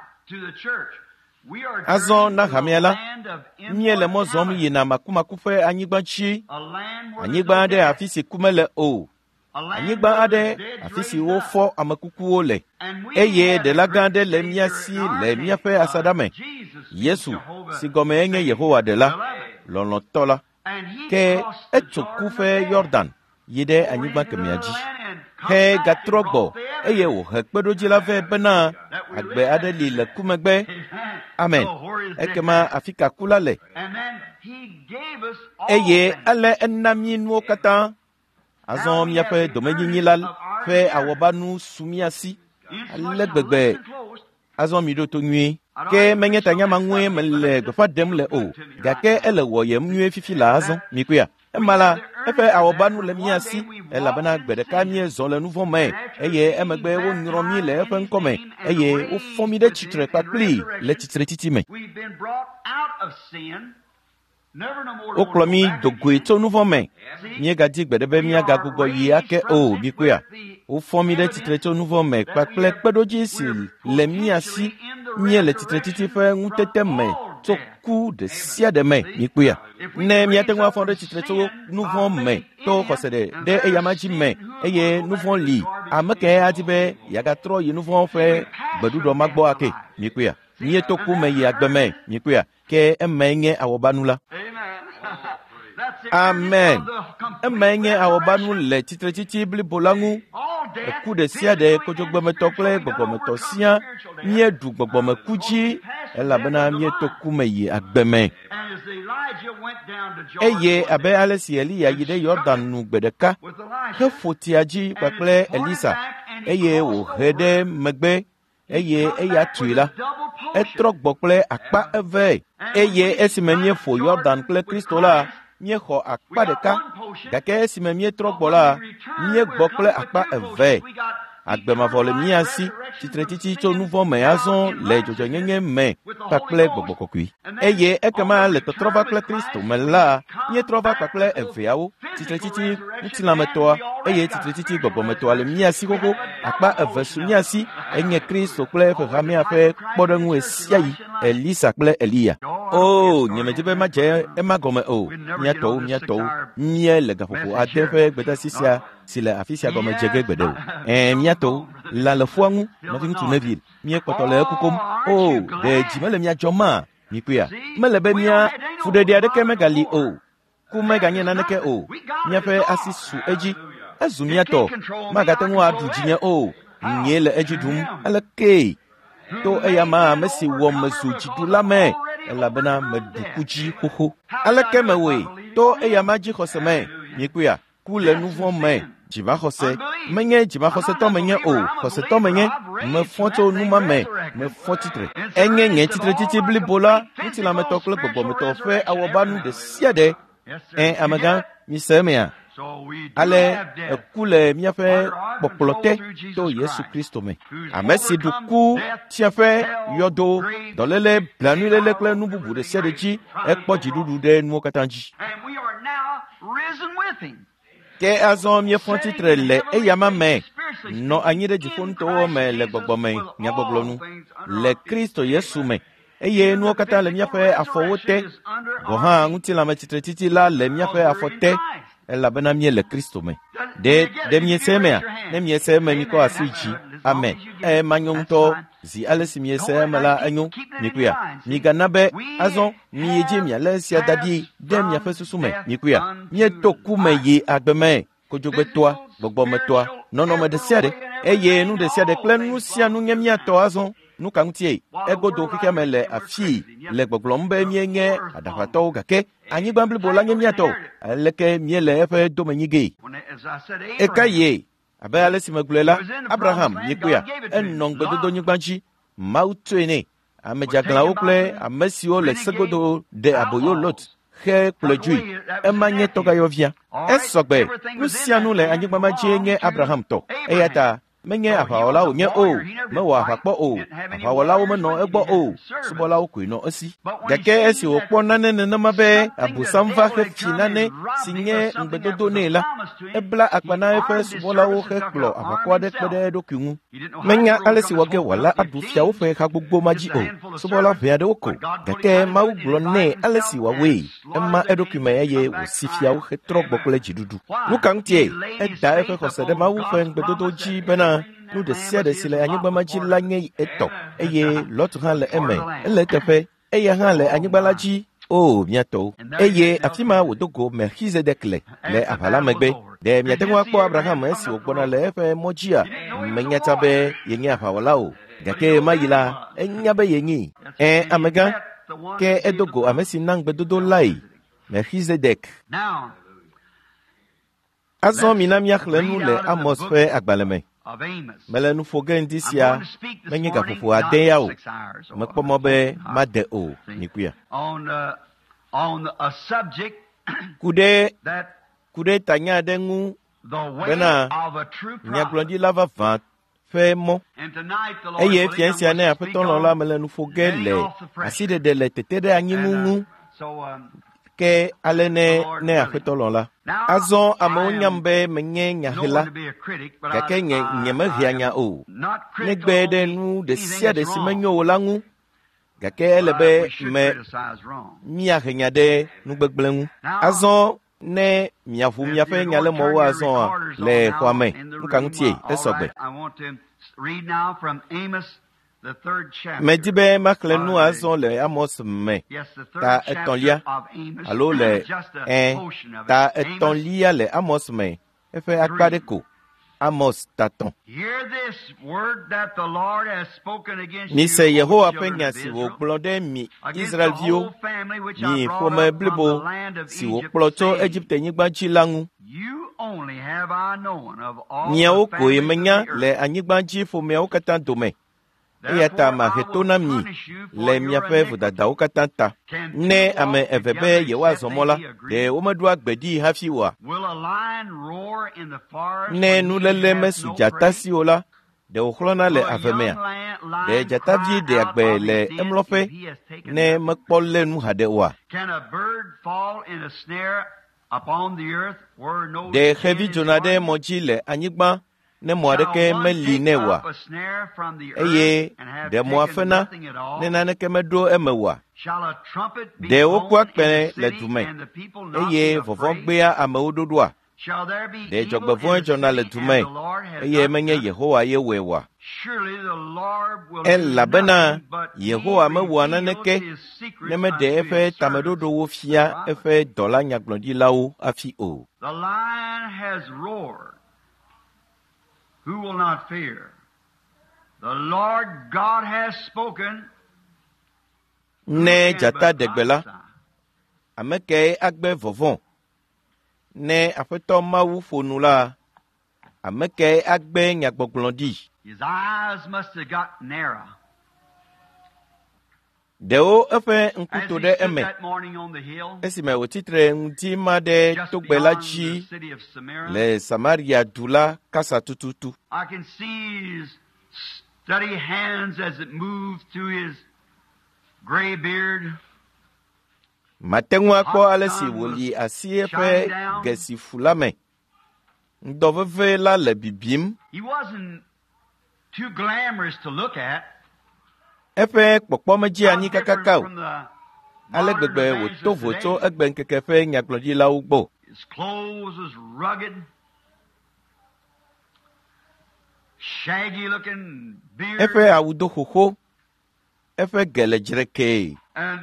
azɔ na hamea la míele mɔ zɔm yina makumaku ƒe anyigba dzi anyigba aɖe afi si ku mele o anyigba aɖe afi si wofɔ amekukuwo le eye ɖela gã aɖe le mía si le míaƒe asaɖa me Yesu si gɔmee nye Yehowa ɖela lɔlɔ̃tɔ la ke etso ku ƒe Yɔrdan yi ɖe anyigba kemia dzi he gatrɔ gbɔ eye wòhe kpeɖodzi la vɛ bena agbe aɖe li le ku megbe amen ekema afi ka ku la le eye ale ena mí nuwo katã azɔ míaƒe domenyinyi la ƒe awɔbanu su mía si ale gbegbe azɔ mi ɖo to nyuie ke menye tanyama ŋue mele gbeƒã ɖem le o gake ele wɔ yem nyuie fifi la azɔ mikuia ema la eƒe awɔbanu le mía si elabena gbe ɖeka míezɔ le nu vɔ̃ me eye emegbe wonyrɔ mí le eƒe ŋkɔ me eye wofɔ mí ɖe tsitre kpakplii le tsitre titi me wokplɔ mí dogoe tso nu vɔ̃ me míegadi gbe ɖe be míagagbugbɔ yi ake o mikuia wofɔ mí ɖe tsitre tso nu vɔ̃ me kpakple kpeɖodzi si le mía si míele tsitre titi ƒe ŋutete me tso ku ɖe sia ɖe me mikuia ne míate ŋu afɔ ɖe tsitre tso nu vɔ̃ me to xɔse ɖe ɖe eyama dzi me eye nu vɔ̃ li ame ke adi be yeagatrɔ yi nu vɔ̃ ƒe gbeɖuɖɔ ma gbɔ ake mikuia míeto ku me yi agbe me mikuia ke eme nye awɔbanu la amen eme nye awɔbanu le tsitre titi blibo la ŋu eku ɖe sia ɖe kodzogbemetɔ kple gbɔgbɔmetɔ sia míeɖu gbɔgbɔmeku dzi elabena míeto ku me yi agbe me eye abe ale si Eliya yi ɖe Yɔrdan nu gbe ɖeka heƒo tia dzi kpakple Elisa eye wòhe ɖe megbe eye eya tui la etrɔ gbɔ kple akpa eve eye esime míeƒo Yɔrdan kple Kristo la míexɔ akpa ɖeka gake esime míetrɔ gbɔ la míegbɔ kple akpa eve agbemavɔ le mía si tsitretiti tso nu vɔ me azɔ le dzɔdzɔnyenye me kpakple gbɔgbɔ kɔkɔe eye ekema le tɔtrɔ va kple Kristo me la míetrɔ va kpakple eveawo tsitretiti ŋutilãmetɔa eye tsitretiti gbɔgbɔmetɔa le mía si xoxo akpa eve su mía si enye Kristo kple eƒe hamea ƒe kpɔɖeŋu esia yi Elisa kple Eliya. o nyemedze be madze ema gɔme o míatɔwo míatɔwo mie le gaƒoƒo ade ƒe gbedasi sia si le afi sia gɔme dze ge gbeɖe o ɛɛ míatɔwo la le ƒua ŋu nɔvi ŋutsu Neville míekpɔtɔ le eku kom o ɖe dzi mele mía dzɔm ma mikpea mele be mía fuɖeɖi aɖeke megali o ku meganye naneke o míaƒe asi su edzi ezu míatɔ magate ŋu aɖu dzinye o nye le edzi ɖum aleke to eya ma ame si wɔ mezu dziɖula me elabena meɖu ku dzi xoxo aleke mewoe to eya ma dzi xɔse me mikpea ku le nu vɔ me dzimaxɔse menye dzimaxɔsetɔ menye o xɔsetɔ menye mefɔ tso nu ma me mefɔ tsitre enye nye tsitretiti blibo la ŋutilãmetɔ kple gbɔgbɔmetɔ ƒe awɔbanu ɖe sia ɖe ɛ amegã mise emea ale eku le míaƒe kpɔkplɔ te to Yesu Kristo me ame si ɖu ku tiaƒe yɔdo dɔléle blanuiléle kple nu bubu ɖe sia ɖe dzi ekpɔ dziɖuɖu ɖe nuwo katã dzi ke azɔ míefɔ tsitre le eyama me nɔ anyi ɖe dziƒonutowo me le gbɔgbɔme nyagbɔgblɔ nu le Kristo Yesu me eye nuwo katã le míaƒe afɔwo te gɔ hã ŋutilãme tsitretiti la le míaƒe afɔ te elabena mie le Kristo me de de miese mea ne miese me mikɔ asi dzi amen e manyo ŋutɔ zi ale si miese me la enyo mikuya migana be azɔ miedze miale sia dadi de miaƒe susu me mikuya mieto ku me yi agbeme kodzogbetoa gbɔgbɔmetɔa nɔnɔme ɖe sia ɖe eye nu ɖe sia ɖe kple nu sia nu nye miatɔ azɔ nu ka ŋutie egodo xexea me le afii le gbɔgblɔm be mienye aɖaƒatɔwo gake anyigba blibo la nye miatɔ aleke mie le eƒe domenyigee eka yie abe ale si megblɔe la Abraham mikpea enɔ gbedodonyigba dzi Mawu toe nɛ ame dzeaglãwo kple ame siwo le segodo de aboyo Lot xe kplɔe dzoe ema nye tɔgayɔvia esɔgbe nu sia nu le anyigba ma dzie nye Abraham tɔ eya ta menye aʋawɔlawo nye o mewɔ aʋakpɔ o aʋawɔlawo menɔ egbɔ o subɔlawo koe nɔ esi gake esi wòkpɔ nane nenema be abosam va xefi nane si nye ŋugbedodo nɛ la ebla akpa na eƒe subɔlawo hekplɔ aʋakɔ aɖe kpe ɖe eɖokui ŋu menya ale si wɔge wòala aɖu fiawo ƒe xa gbogbo ma dzi o subɔla ʋɛ aɖewo ko gake Mawu gblɔ nɛ ale si wòawoe ema eɖokui me eye wòsi fiawo hetrɔ gbɔ kple dziɖuɖu nu ka ŋutie eda eƒe xɔse ɖe Mawu ƒe ŋugbedodo dzi bena nu ɖe sia ɖe si le anyigba ma dzi la nye etɔ eye Lot hã le eme ele teƒe eya hã le anyigba la dzi o miatɔwo eye afi ma wòdo go Melchizedek le le aʋa la megbe ɖe miate ŋu akpɔ Abraham esi wògbɔna le eƒe mɔ dzia menyata be yenye aʋawɔla o gake ma yi la enya be yenye ɛ amegã ke edo go ame si na ŋugbedodo lae Melchizedek. Azɔ mina miaxlẽ nu le Amos ƒe agbalẽ me mele nu ƒo ge ŋdi sia menye gaƒoƒo ade ya o mekpɔ mɔ be made o nikuya ku ɖe ku ɖe tanya aɖe ŋu bena nyagblɔɖila vavã ƒe mɔ eye fia sia ne aƒetɔ lɔ la mele nu ƒo ge le asiɖeɖe le tete ɖe anyi ŋu ŋu ke ale ne ne aƒetɔ lɔ la azɔ amewo nyam be menye nyahela gake nye nyemehia nya o negbe ɖe nu ɖe sia ɖe si menyo o la ŋu gake ele be me miahe nya ɖe nugbegblẽ ŋu azɔ ne miaʋu miaƒe nyalemɔwo azɔa le xɔa me nu ka ŋutie esɔgbe medi be maxlẽ nu azɔ le Amos me ta etɔ̃lia alo le ɛ ta etɔ̃lia le Amos me eƒe akpa ɖe ko Amos tatɔ̃ mise Yehowa ƒe nya si wògblɔ ɖe mi Israelviwo mi ƒome blibo si wòkplɔ tso Egiptenyigba dzi la ŋu miawo koe menya le anyigba dzi ƒomeawo katã dome eya ta maheto na mi le miaƒe vodadawo katã ta. Ne ame eve be yewoazɔ mɔ la, ɖe womeɖo agbedi hafi oa? Ne nulele mesu dzata si o la, ɖe wòxlɔna le ave mea? Ɖe dzatavi ɖe agbe le emlɔƒe ne mekpɔ lé nu haɖe oa? Ɖe xevi dzona ɖe mɔ dzi le anyigba ne mɔ aɖeke meli nɛ oa? Eye ɖe mɔa fena ne naneke meɖo eme oa? Ɖe woku akpẽ le du me eye vɔvɔ̃ gbea amewo ɖoɖoa? Ɖe dzɔgbevɔ̃e dzɔna le du me eye menye Yehowa ye wɔe oa? Elabena Yehowa mewɔa naneke ne meɖe eƒe tameɖoɖowo fia eƒe dɔla nyagblɔɖilawo afi o. Who will not fear? The Lord God has spoken. Ne dzata ɖegbe la, ame kae agbe vɔvɔ̃? Ne Aƒetɔ Mawu ƒo nu la, ame kae agbe nyagbɔgblɔ ɖi? His eyes must have got narrow. Ɖewo eƒe ŋku to ɖe eme esime wòtsitre ŋdi ma ɖe togbe la dzi le Samaria du la kasa tututu. I can see his steady hands as it moves through his gray beard. Mate ŋu akpɔ ale si wòli asi eƒe gesifu la me. Ŋdɔ veve la le bibim. He wasn't too glamorous to look at. Eƒe kpɔkpɔ medzi anyi kakaka o. Ale gbegbe wòto vo tso egbe ŋkeke ƒe nyagblɔɖilawo gbɔ. His clothes was rugged, shaggy looking beard. Eƒe awu do xoxo, eƒe ge le dzrekee. And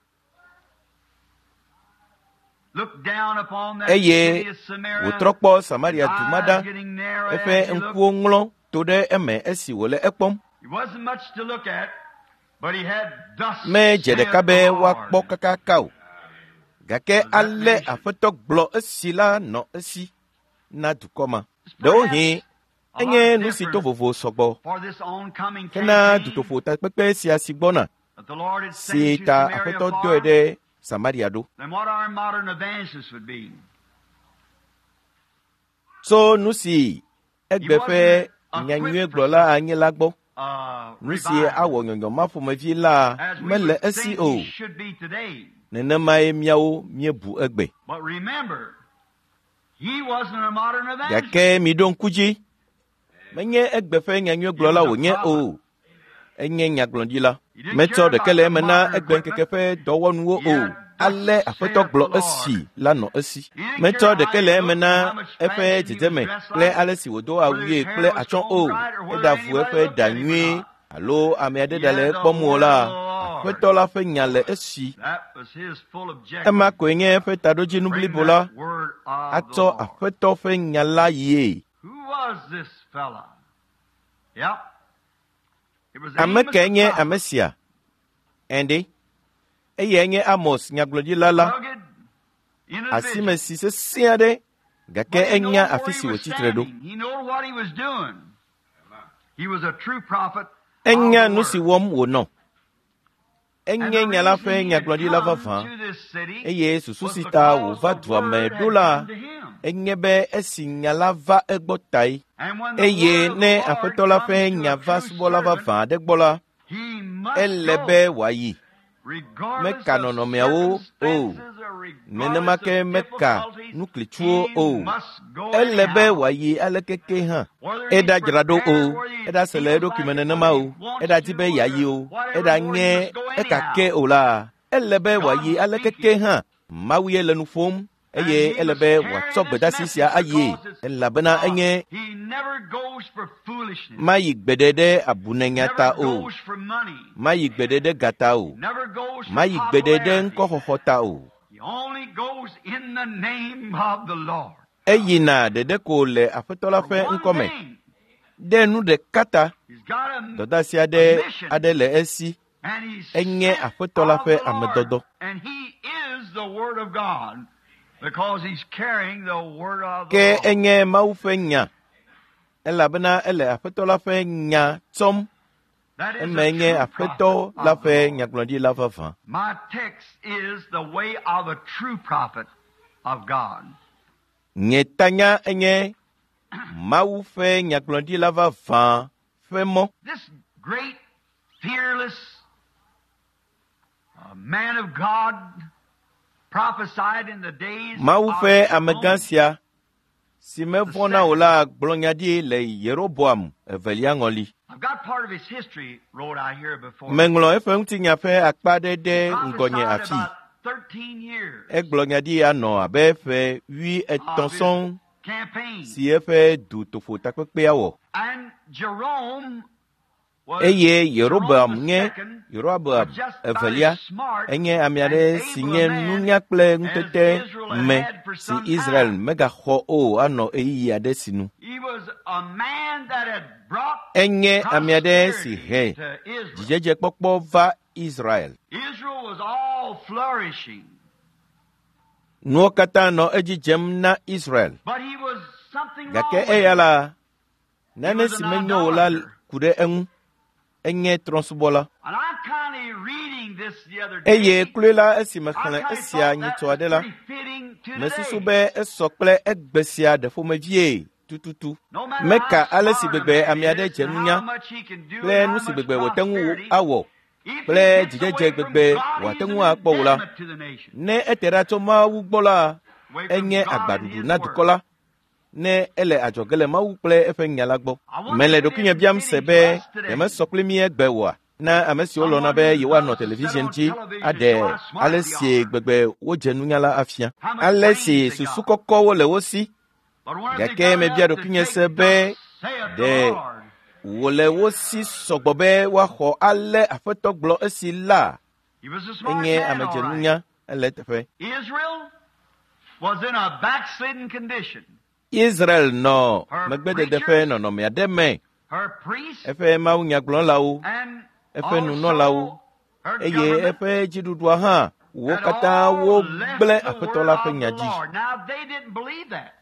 look down upon that Eye city of Samaria. wòtrɔ kpɔ Samaria du ma ɖa, eƒe ŋkuwo ŋlɔ to ɖe eme esi wòle ekpɔm. It wasn't much to look at, but he had dust. Me dze ɖeka be woakpɔ kakaka o, gake ale Aƒetɔ gblɔ esi la nɔ esi na dukɔ ma. Ɖewohĩ enye nu si to vovo sɔgbɔ For this oncoming hena campaign dutoƒo takpekpe sia si gbɔna, that the Lord had si sent to ta Samaria Aƒetɔ for, dɔe ɖe Samaria ɖo. then what our modern evangelists would be. Tso nu si egbe ƒe nyanyue gblɔla anyi la gbɔ, Uh, nu si revival, awɔ nyɔnyɔma ƒomevi la as we mele would esi think o. he should be today. Nenemae míawo míebu egbe. But remember, he wasn't a modern evangelist. Gake miɖo ŋku dzi, menye egbe ƒe nyanyue gblɔla wònye o. Enye nyagblɔɖila. Metsɔ ɖeke le eme na egbe ŋkeke ƒe dɔwɔnuwo o. Ale Aƒetɔ gblɔ esi la nɔ esi. Metsɔ ɖeke le eme na eƒe dzedzeme kple ale si wòdo awue kple atsɔ o. Eɖa vu eƒe ɖa nyuie alo ame aɖe ɖa le ekpɔm o la. Aƒetɔ la ƒe nya le esi. That was his full objective. Ema koe nye eƒe taɖodzinu Bring blibo la. that word of the Atsɔ Lord. Aƒetɔ ƒe nya la yie. Who was this fella? Yep. It was Ame Amos kae the nye prophet. ame sia? Ɛnde? Eye nye Amos nyagblɔɖila la. Rugged, in a Asime vision. si sesẽ aɖe, gake But he enya knew afi where si he was wòtsitre ɖo. standing. He knew what he was doing. He was a true prophet. Enya of the nu si word. wɔm wònɔ. And Enye the nya la reason ƒe he had nyagblɔɖila come vavã, to this city eye susu was si because ta wòva the dua me word ɖo had la, come to him. enye be esi nya la va egbɔ tae. And when the Eye word of ne the Lord Aƒetɔ la ƒe comes to nya a va true subɔla servant, vavã aɖe gbɔ la, he must ele go, be wòayi. regardless Meka of nɔnɔmeawo o. circumstances or Nenema regardless ke of meka difficulties, nuklitsuwo he o. must go Ele be anyhow. wòayi alekeke hã. Whether he's Eda dzra ɖo prepared, o, whether he eda se le feels eɖokui me like it, nenema whether o, he wants eda to, di be yayi o, whatever, eda Lord, he nye must go ekake anyhow. o la, ele be wòayi God alekeke speaking. hã. Mawu ye le nu ƒom, And eye he ele must be carry wòatsɔ this gbedasi sia message ayie, because it's elabena God. enye He never goes for foolishness. mayi gbede ɖe abunenya Never ta o, goes for money. mayi gbede ɖe gata o, Never goes for mayi gbede ɖe popularity. ŋkɔxɔxɔ ta o. He only goes in the name of the Lord. Eyina ɖeɖe ko le Aƒetɔ la ƒe For one ŋkɔ me. thing, Ɖe nu ɖeka ta, he's got a, dɔdasi a aɖe mission, aɖe le esi. and he's Enye sent Aƒetɔ la of ƒe the Lord. amedɔdɔ. And he is the Word of God because he's carrying the Word of the Ke Lord. enye Mawu ƒe nya, elabena ele Aƒetɔ la ƒe nya tsɔm, Emenye afeto la fe nyaglondi la vava. My text is the way of a true prophet of God. Nyetanya enye mau fe nyaglondi la vava femo. This great, fearless uh, man of God prophesied in the days Mau of fe Jeroboam. amegansia si me vona ola glonyadi le Yeroboam eveliangoli. I've got part of his history wrote out here before. Menglo efe ntinya fe akpade de ngonye Prophesied afi. about thirteen years E glonyadi ano abe fe wi of etonson his campaign. si efe du tofo takpepe awo. And Jerome was Eye Yeroboam Jerome nye the second Yeroboam was just about evelia as smart enye and amiade able sinye a man nunya kple as ntete Israel me had for si some Israel time. mega ho o ano eyi ade sinu. He was a man that had brought Enye amiade si prosperity he to Israel. jijeje pokpo va Israel. Israel was all flourishing, Nuo kata no ejijem na Israel. but he was something wrong Gake with him. eyala nane was si an menyo ola idolater. kude engu enye tronsubola. And I'm kind of reading this the other day. Eye kulela esi I mekhle kind of esia thought nyi that to was adela. pretty fitting to Mesusu today. be esokple egbesia de fo mevie tututu. No matter Meka how ale si smart a gbegbe man amiade is and jenunya. how much he can do Ple and how nusi much gbegbe wotengu prosperity, awo. if he Ple gets jijeje away from gbegbe God, he's watengu an akpo wula. impediment to the nation. Ne etera to ma wugbola Away from enye God and agbadudu his na word. dukola. Ne ele ajogele ma wukple efe nyalagbo. I wonder Mele if it dokinye isn't biam fitting sebe for us today. yeme sokle mi egbe wa. Na amesi olo na be yewa no television ji ade ale si gbegbe wo jenunyala afia. Ale si susu koko wo le wo si. But one of Gake the me bia do kinye sebe de wo le wo si sogbobe wa ho ale afeto glo esi la. He was a smart Enye man, all right. amejenunya ele tefe. Israel was in a backslidden condition. Israel no megbede defe no no me ademe. Her priests Efe ma unya glon lawo. and Efe nu no lawo. also her Eye government efe jidudwa ha. Wo had kata all wo left ble the afeto word la of fe the nyaji. Lord. Now they didn't believe that.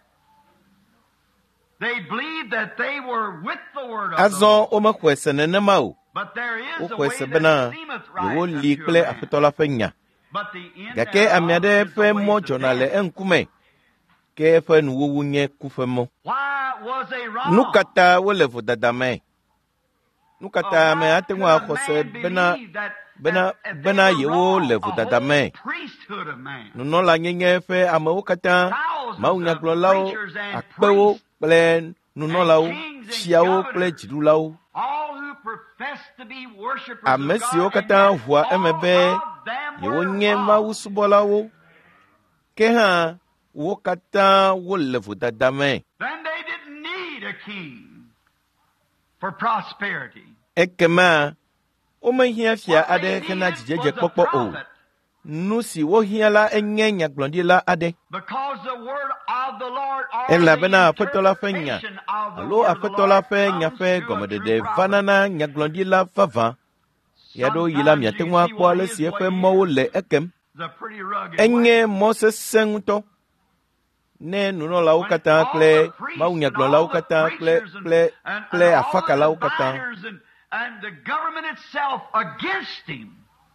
They believed that they were with the word of the Azon Lord. o me kwese nenema o. But there is O a way kwese that bena. seemeth Yo right li unto a kple man. afeto la fe nya. But the end Gake thereof amiade is the fe ways mo of jonale death. enkume. Ke fe nu wo nye kufe mo. Why was they wrong? Nukata wo le vo dadame. Nukata me How atengwa could a khose man bena believe that- bena that if bena they were yewo wrong, le a vo whole dadame. priesthood of man, Nuno la nyenye fe amewo kata thousands ma of unyaglo lao preachers and akpewo priests, kple nuno and lao kings and chiawo kple governors, jidu lao all who profess to be worshipers ame of siwo God, and kata yet hua all emebe of them yewo were nye wrong. mawu subolawo ke ha wo kata wo le vo dadame. Then they didn't need a king for prosperity. Ekema o me hia fia What they ade kana needed jijeje was a kpokpo o prophet, nusi wo hia la enye nyagblondi la ade because the word of the Lord or ela the bena afetola fe nya interpretation of the alo word of the afetola Lord fe comes nya fe to a gomede true de prophet. vanana nyagblondi la vava yado yila Sometimes you miatengwa see kwa what le his si way efe mo is. le ekem It's a pretty rugged enye way. mose senguto ne nuno la When ukata all kle the priests ma and unyaglon la all the ukata kle preachers and- kle and- kle and all afaka the la ukata diviners and- and the government itself against him.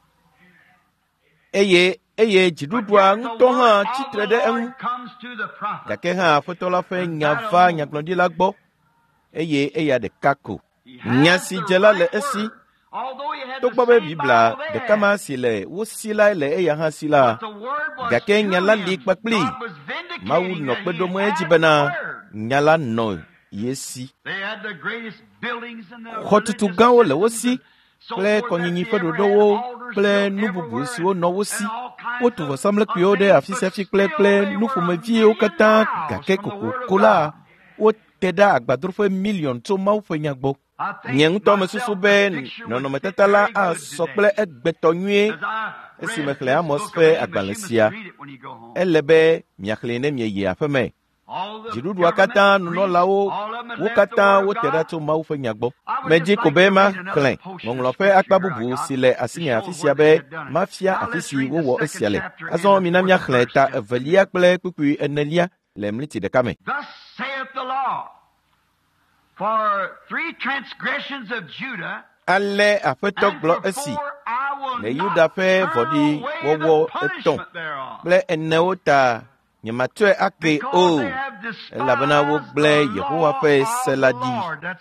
eye eye But jidudwa yet the nguto word ha of chitre the de Lord en comes to the prophet. gake ha afetola fe And nya that va alone. nyaglondi la gbo eye eya de kako He has nyasi the jela le right esi word. Although he had to the gbo be same bibla Bible de they kama had. sile wo sila le eya ha sila But the word was gake to nyala him. li kpakpli God was ma wu vindicating no that pe he do mo had eji the bena word. nyala no yesi They had the greatest buildings in the khotutu religious gan wo le wo systems si and so ple forth konyinyi that fe they ever dodo had, wo altars ple built nububu everywhere si wo and- no wo and si all kinds wo tu of- vo samle of kyo de things, afisia but fi kple still kple they nufu were me a vie wo million kata miles gake from the koko word of kola God. wo teda agbadro fe million to ma wo fe nyagbo I think nye ŋutɔ me myself, susu the be picture nɔnɔme would fit tata la very good asɔ today. kple egbetɔ nyuie As I esi read me xlẽ this Amos book of ƒe Amos, agbalẽ you must sia read it when you go home. ele be miaxlẽ ne mieyi aƒe me All the dziɖuɖua government katã priests, nunɔlawo all of them had wo left the katã word wo of te ɖe God. tso Mawu ƒe nya gbɔ I would medzi just ko like be to ma read another xlẽ portion of ŋɔŋlɔ ƒe scripture akpa here I bubu got si le to asinye show afi where sia they be had done it. mafia Now afi let's si read the wowɔ second esia le chapter azɔ and the mina fourth miaxlẽ verse ta just a evelia kple kpukpui enelia le mliti ɖeka me Thus saith the Lord, for three transgressions of Judah Ale aƒetɔ gblɔ esi le Yuda ƒe vɔɖi wɔwɔ etɔ̃ kple enewo ta nyematɔe ake o, elabena wogblẽ Yehowa ƒe se la ɖi.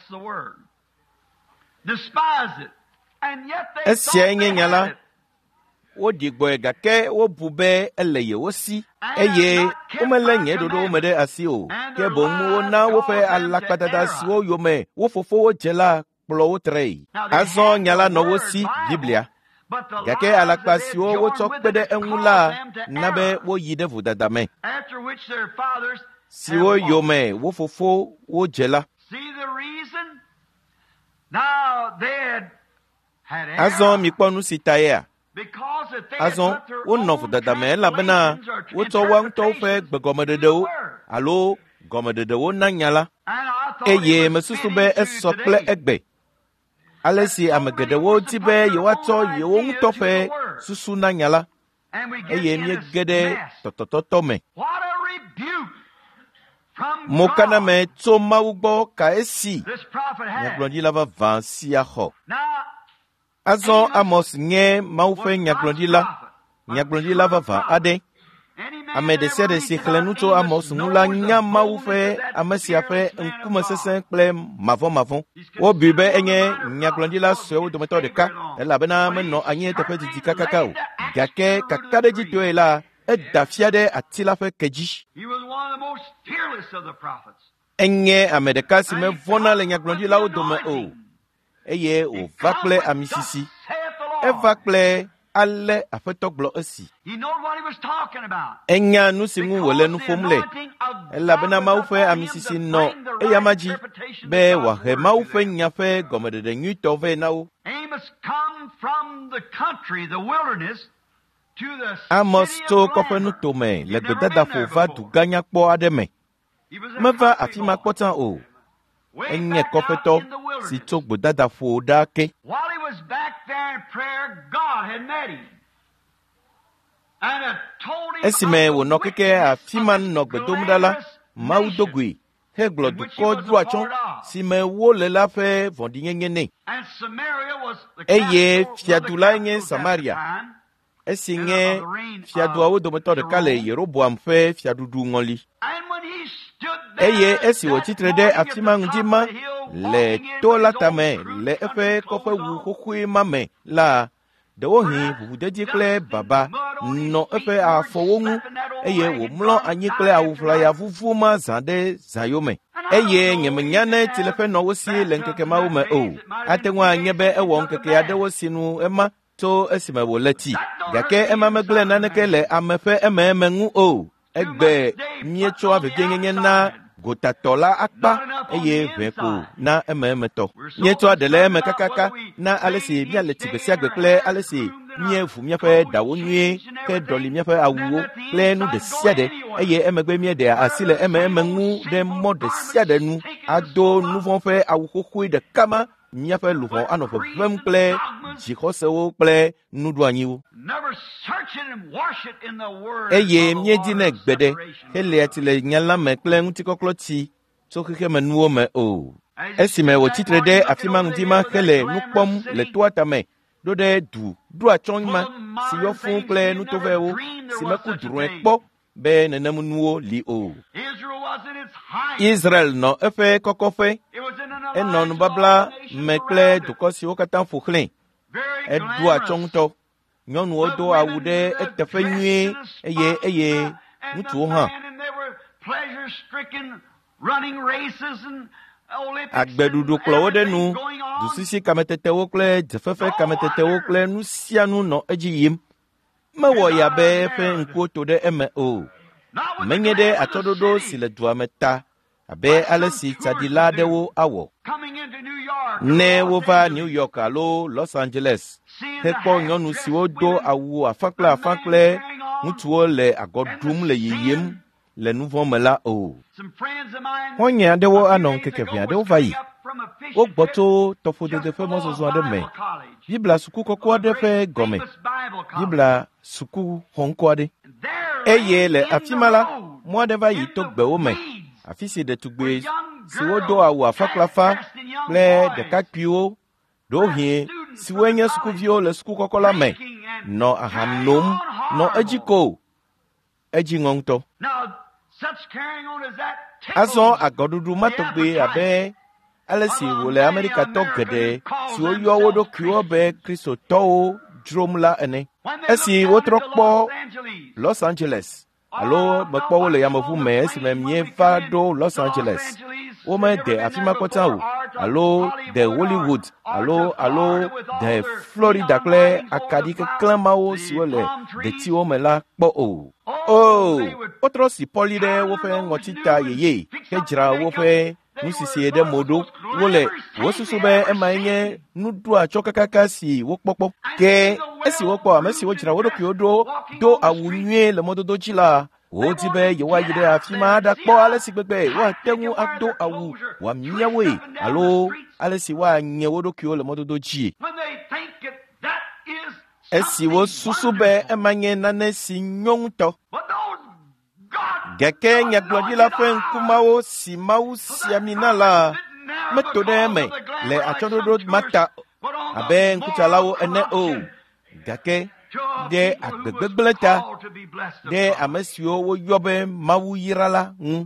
Esiae nye nya la, woɖi gbɔe gake wobu be ele yewo si, eye womelé nye ɖoɖowo me ɖe asi o, ke boŋ wona woƒe alakpadada siwo yome wo fofowo dze la kplɔ wo tree. Azɔ nya la nɔ wo si Biblia, gake alakpa siwo wotsɔ kpe ɖe eŋu la na be woyi ɖe vodada me, siwo yome wo fofo wo dze la. Azɔ mikpɔ nu si ta yea. Azɔ wonɔ vodada me elabena wotsɔ woa ŋutɔwo ƒe gbegɔmeɖeɖewo alo gɔmeɖeɖewo na nya la, eye mesusu be esɔ kple egbe. Ale si ame geɖewo di be yewoatsɔ yewo ŋutɔ ƒe susu na nya la, eye miege ɖe tɔtɔtɔtɔ me. Mo kana me tso Mawu gbɔ ka esi nyagblɔɖila vavã sia xɔ. Azɔ Amos nye Mawu ƒe nyagblɔɖila, nyagblɔɖila vavã aɖe. Ame ɖe sia ɖe si xlẽ nu tso Amos ŋu la nya Mawu ƒe ame sia ƒe ŋkume sesẽ kple mavɔmavɔ. Wobui be enye nyagblɔɖila suewo dometɔ ɖeka, elabena menɔ anyi teƒe didi kakaka o, gake kakaɖedzitɔe la eda fia ɖe ati la ƒe ke dzi. Enye ame ɖeka si mevɔ̃na le nyagblɔɖilawo dome o, eye wòva kple amisisi. Eva kple ale aƒetɔ gblɔ esi. Enya nu si ŋu wòle nu ƒom le, elabena Mawu ƒe amisisi nɔ eya ma dzi be wòahe Mawu ƒe nya ƒe gɔmeɖeɖe nyuitɔ vɛ na wo. Amos tso kɔƒe nutome le gbedadaƒo va du gã nyakpɔ aɖe me. Meva afi ma kpɔtã o. Enye kɔƒetɔ si tso gbedadaƒo ɖa ke. Esime wònɔ keke afi ma nɔ gbe dom ɖa la, Mawu do goe hegblɔ dukɔ ɖoatsɔ si me wole la ƒe vɔ̃ɖinyenye nɛ. Eye fiadu lae nye Samaria, esi nye fiaduawo dometɔ ɖeka le Yeroboam ƒe fiaɖuɖu ŋɔli. Eye esi wòtsitre ɖe afi ma ŋdi ma le to la tame le eƒe kɔƒewu xoxoe ma me la, ɖewohĩ ʋuʋudedi kple baba nɔ eƒe afɔwo ŋu, eye wòmlɔ anyi kple awu ʋlaya vuvu ma zã ɖe zãyome. Eye nyemenya ne tsileƒe nɔ wo si le ŋkeke mawo me o. Ate ŋu anye be ewɔ ŋkeke aɖewo si nu ema tso esime wòle ti, gake ema megblẽ naneke le ame ƒe ememe ŋu o. Egbe mietsɔa vevienyenye na gotatɔ la akpa, eye ʋẽ ko na ememetɔ. Mietsɔa ɖe le eme kakaka na ale si míale ti gbe sia gbe kple ale si míevu míaƒe ɖawo nyuie, ke ɖɔli míaƒe awuwo kple nu ɖe sia ɖe, eye emegbe míeɖea asi le ememe ŋu ɖe mɔ ɖe sia ɖe nu, ado nu vɔ̃ ƒe awu xoxoe ɖeka ma, míaƒe luʋɔ anɔ ʋeʋẽm kple dzixɔsewo kple nuɖoanyiwo. Eye míedinɛ gbeɖe helia ti le nya la me kple ŋutikɔklɔti tso xexeme nuwo me o. Esime wòtsitre ɖe afi ma ŋdi ma hele nu kpɔm le toa tame ɖo ɖe du ɖoatsɔ ma si yɔ fũu kple nutovɛwo si meku drɔ̃e kpɔ be nenem nuwo li o. Israel nɔ eƒe kɔkɔƒe, enɔ nubabla me kple dukɔ siwo katã ƒo xlẽ. Eɖoa tsɔ ŋutɔ. Nyɔnuwo do awu ɖe eteƒe nyuie, eye eye ŋutsuwo hã. Agbeɖuɖu kplɔwo ɖe nu, dusisi kametetewo kple dzefefe kametetewo kple nu sia nu nɔ edzi yim. Mewɔ ya be eƒe ŋkuwo to ɖe eme o. Menye ɖe atɔɖoɖo si le dua me ta, abe ale si tsaɖila aɖewo awɔ. Ne wova New York alo Los Angeles, hekpɔ nyɔnu siwo do awu afã kple afã kple ŋutsuwo le agɔ ɖum le yiyim le nu vɔ̃ me la o. Xɔ̃nye aɖewo anɔ ŋkeke ʋẽ aɖewo va yi. Wogbɔ tso tɔƒodede ƒe mɔzɔzɔ aɖe me. Bibla suku kɔkɔ aɖe ƒe gɔme. Bibla suku xɔŋkɔ aɖe. Eye le afi ma la, mɔ aɖe va yi to gbewo me, afi si ɖetugbi siwo do awu afã kple afã kple ɖekakpuiwo ɖo hie siwoe nye sukuviwo le sukukɔkɔ la me nɔ aham nom nɔ edzi ko edzi ŋɔ ŋutɔ. Azɔ agɔɖuɖu ma tɔgbe abe ale si wòle Amerikatɔ geɖe siwo yɔ wo ɖokuiwo be kristotɔwo dzrom la ene. Esi wotrɔ kpɔ Los Angeles alo mekpɔ wo le yameʋu me esime mieva ɖo Los Angeles, womede afi ma kpɔta o, alo de Hollywood alo alo de Florida kple akaɖi keklẽ mawo siwo le detiwo me la kpɔ o. O wotrɔ si pɔli ɖe woƒe ŋɔtita yeye hedzra woƒe nusisi ɖe mo ɖo. Wole wosusu be emae nye nuɖua tsɔ kakaka si wokpɔkpɔ. Ke esi wokpɔ ame si wodzra wo ɖokuiwo ɖo do awu nyuie le mɔdodo dzi la, wodi be yewoayi ɖe afi ma aɖakpɔ ale si gbegbe woate ŋu ado awu wòamiawoe alo ale si woanye wo ɖokuiwo le mɔdodo dzi. Esi wosusu be emanye nane si nyɔ ŋutɔ. Gake nyagblɔɖila ƒe ŋkumawo si Mawu sia mi na la meto ɖe eme le atsyɔ̃ɖoɖo ma ta abe ŋkutsalawo ene o, gake ɖe agbegbegblẽ ta ɖe ame siwo woyɔ be Mawu yra la ŋu.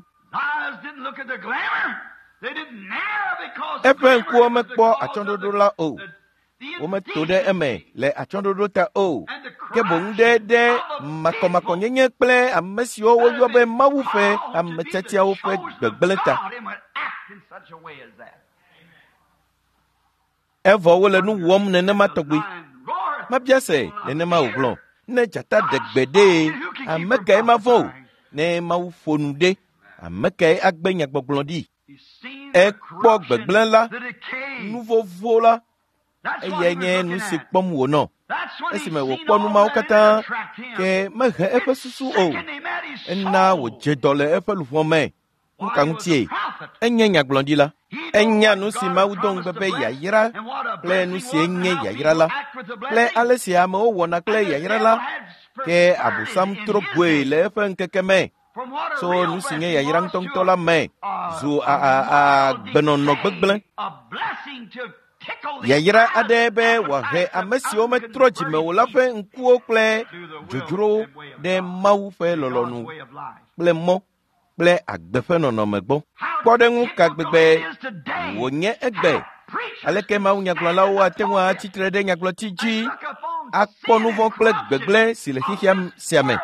Eƒe ŋkuwo mekpɔ atsyɔ̃ɖoɖo la o, wometo ɖe eme le atsyɔ̃ɖoɖo ta o, ke boŋ ɖe ɖe makɔmakɔnyenye kple ame siwo woyɔ be Mawu ƒe ametsatiawo ƒe gbegblẽ ta. Evɔ wole nu wɔm nenema tɔgbe. Mabia se nenema wògblɔ, ne dzata de gbe ɖee, ame kae mavɔ o, ne Mawu ƒo nu ɖe, ame kae agbe nyagbɔgblɔ ɖi. Ekpɔ gbegblẽ la, nu vovo la, eye nye nu si kpɔm wònɔ. Esime wòkpɔ nu mawo katã, ke mehe eƒe susu o, ena wòdze dɔ le eƒe luʋɔ me. Nu ka ŋutie? Enye nyagblɔɖila. Enya nu si Mawu do ŋugbe be yayra kple nu si enye yayra la, kple ale si amewo wɔna kple yayra la, ke abosam tro goe le eƒe ŋkeke me. So nu si nye yayra ŋutɔŋutɔ la me zu agbenɔnɔ gbegblẽ. Yayra aɖe be wòahe ame siwo metrɔ dzime o la ƒe ŋkuwo kple dzodzro ɖe Mawu ƒe lɔlɔnu kple mɔ kple agbe ƒe nɔnɔme gbɔ. Kpɔɖeŋu ka gbegbe wònye egbe aleke Mawu nyagblɔlawo ate ŋu atsitre ɖe nyagblɔti dzi akpɔ nu vɔ̃ kple gbegblẽ si le xixia sia me.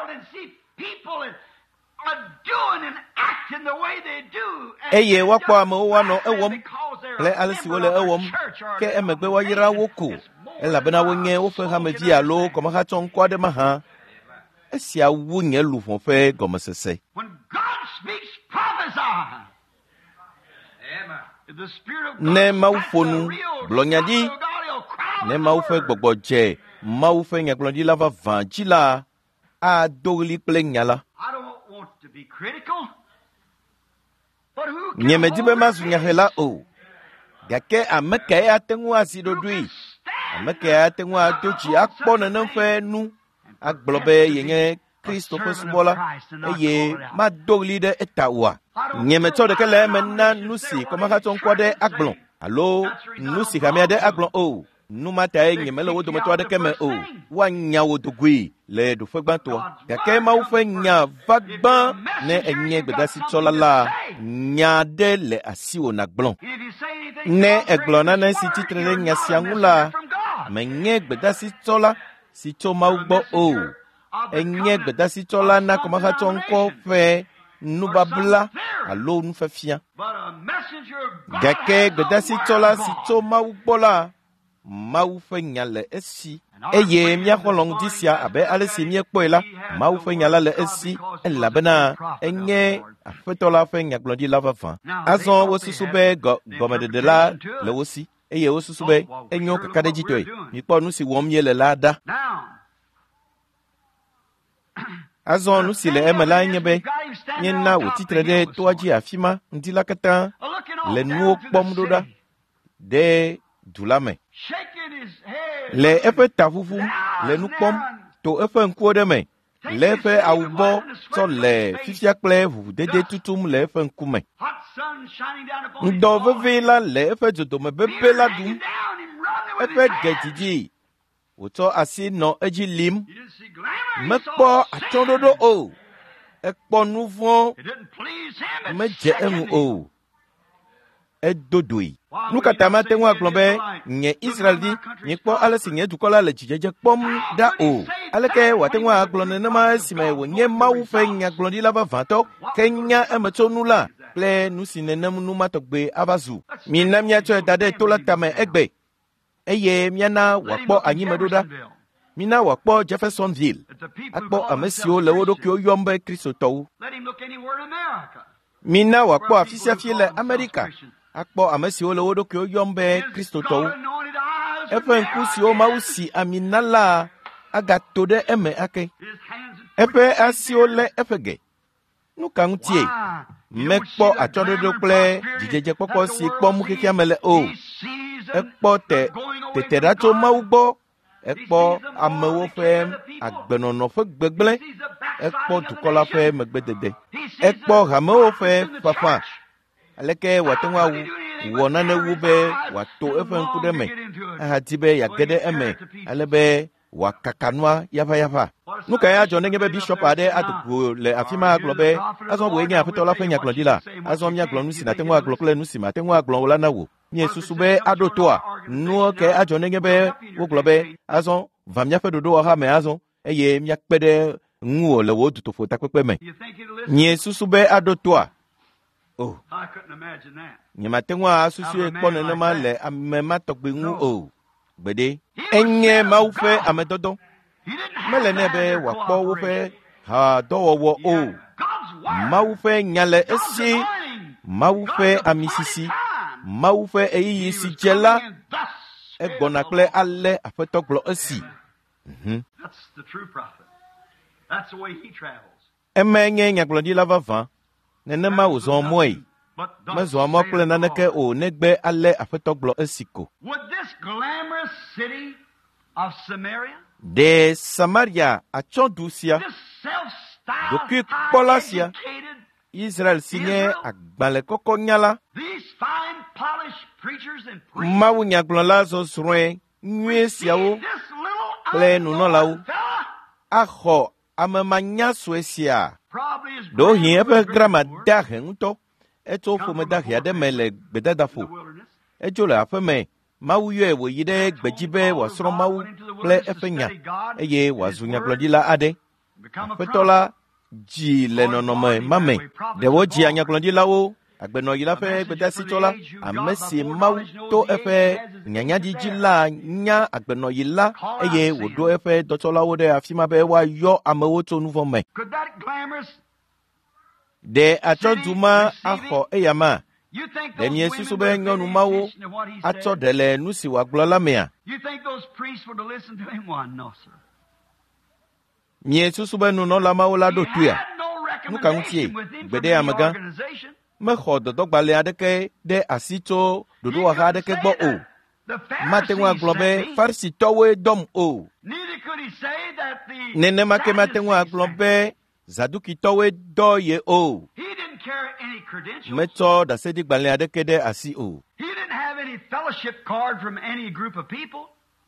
Eye woakpɔ amewo woanɔ ewɔm kple ale si wole ewɔm, ke emegbe woayra wo ko, elabena wonye woƒe hamevi alo kɔmehatsɔ ŋkɔ aɖe ma hã. Esia wu nye luʋɔ ƒe gɔmesese. Ne Mawu ƒo nu gblɔ nya ɖi, ne Mawu ƒe gbɔgbɔ dze Mawu ƒe nyagblɔɖila vavã dzi la, ado ɣli kple nya la. Nyemedi be mazu nyahela o, gake ame kae ate ŋu asi ɖoɖoe, ame kae ate ŋu ado dzi akpɔ nenem ƒe nu agblɔ be yenye Kristo ƒe subɔla eye mado ɣli ɖe eta oa. Nyemetsɔ ɖeke le eme na nu si kɔmehatsɔ ŋkɔ ɖe agblɔ alo nu si hamia ɖe agblɔ o. Nu ma tae nyemele wo dometɔ aɖeke me o. Woanya wo do goe le ɖoƒe gbãtɔa. Gake Mawu ƒe nya va gbã ne enye gbedasitsɔla la, nya ɖe le asiwò nàgblɔ. Ne egblɔ nane si tsitre ɖe nya sia ŋu la, menye gbedasitsɔla si tso Mawu gbɔ o. Enye gbedasitsɔla na kɔmehatsɔ ŋkɔ ƒe nubabla alo nufefia. Gake gbedasitsɔla si tso Mawu gbɔ la, Mawu ƒe nya le esi. Eye míaxɔ lɔŋdi sia abe ale si míekpɔe la, Mawu ƒe nya la le esi, elabena enye Aƒetɔ la ƒe nyagblɔɖila vavã. Azɔ wosusu be gɔmeɖeɖe la le wo si, eye wosusu be enyo kakaɖedzitɔe. Mikpɔ nu si wɔm míele la ɖa. Azɔ nu si le eme la nye be míena wòtitre ɖe toa dzi afi ma ŋdi la katã le nuwo kpɔm ɖo ɖa ɖe du la me. Le eƒe ta ʋuʋum le nu kpɔm to eƒe ŋkuwo ɖe me, le eƒe awubɔ tsɔ le fifia kple ʋuʋudede tutum le eƒe ŋkume. Ŋdɔ veve la le eƒe dzodome bebe la ɖum, efe gedidi woto asi no eji lim mekpo atondodo o ekpo nuvon meje enu o edodoi nukata mate nwa glombe nye Israel di nyekpo ale sinye dukola le jijeje pom da o aleke wate nwa glone na ma sime wo nye mawu fe nya glondi lava vanto kenya emetonu la ple nusine nem nu matogbe abazu minam nya to dade tola tame egbe eye miana wakpo anyimedoda mina wakpo Jeffersonville akpo amesio lewodo ki oyombe Kristo to mina wakpo afisia fiele America akpo amesio lewodo ki oyombe Kristo to efe nkusi o mausi aminala agatode eme ake efe asio le efege nuka ntie mekpo achododo ple jijeje poko si kpo mukiki amele o ekpo te teterato maugbo ekpo amewo fe agbenono fe gbegble ekpo dukola fe megbedede ekpo hamewo fe fafa aleke watenwa wu wona ne wube wato efe nkudeme ahatibe yagede eme alebe wakakanwa yafa yafa nuka ya jone ngebe bishop ade atugo le afima globe azon we nya apetola fe nya glondila azon nya glonu si na tenwa glokle nu si ma tenwa glon wala na wo ni susube adotoa nu ke ajone ngebe wo globe azon vamnya fe dodo ha me azon eye mya kpede nwu le wo tutofo takpepe me ni susube adotoa oh I couldn't imagine that. ni ma tenwa susu e pone na ma le amema togbe nwu o gbede enye ma ufe amedodo mele nebe wakpo ufe ha dowo o ma ufe nyale esi ma ufe amisisi ma ufe eyi si jela egbona kle ale afetoglo esi mhm That's the true prophet. That's the way he travels. emenye nyaglodi lava van nenema uzon moi But thus mezo mo saith kle the naneke Lord. o negbe ale afetoglo esiko Would this glamorous city of Samaria, de Samaria achondusia this self-styled, Doki kpolasia. high-educated, Israel sinye agbale koko nyala these fine, polished preachers and priests, mawu nyaglonla zo sroe nwie siawo this little Ple nuno lau. unknown fella, aho amemanya suesia probably his do hie grandmother pe grama before, dahe nto eto fo me dahe ade mele in gbedadafo the wilderness. ejole afeme mawu ye wo yide gbejibe wasro mawu ple efenya eye wazunya glodila ade Become a fetola ji le nonome mame de wo ji anya glodila wo agbeno yila fe gbedasi tola amesi mawu to efe nyanya di jila nya agbeno yila eye wodo efe dotola wo de afima be wa yo amewo to nuvo me Could that glamorous, de atoduma aho eyama you think de those mi women esusu would be pay nyonu mawo attention to what he said? atodele nusi wa glola mea You think those priests would have listened to him? Why, no, sir. mi esusu be nu no la mawo la do He tuya had no Nuka ntie, recommendation with him from gbede any amaga. organization. me xɔ dɔdɔgbalẽ aɖeke ɖe asito ɖoɖo waha aɖeke gbɔ o The mate ŋu agblɔ be Pharisees sent me. farisitɔwoe dɔm o Neither could he say that the nenema ke mate ŋu Sadducees agblɔ sent me. be zadukitɔwoe dɔ ye o He didn't carry any credentials. metsɔ ɖaseɖigbalẽ aɖeke ɖe asi o He didn't have any fellowship card from any group of people.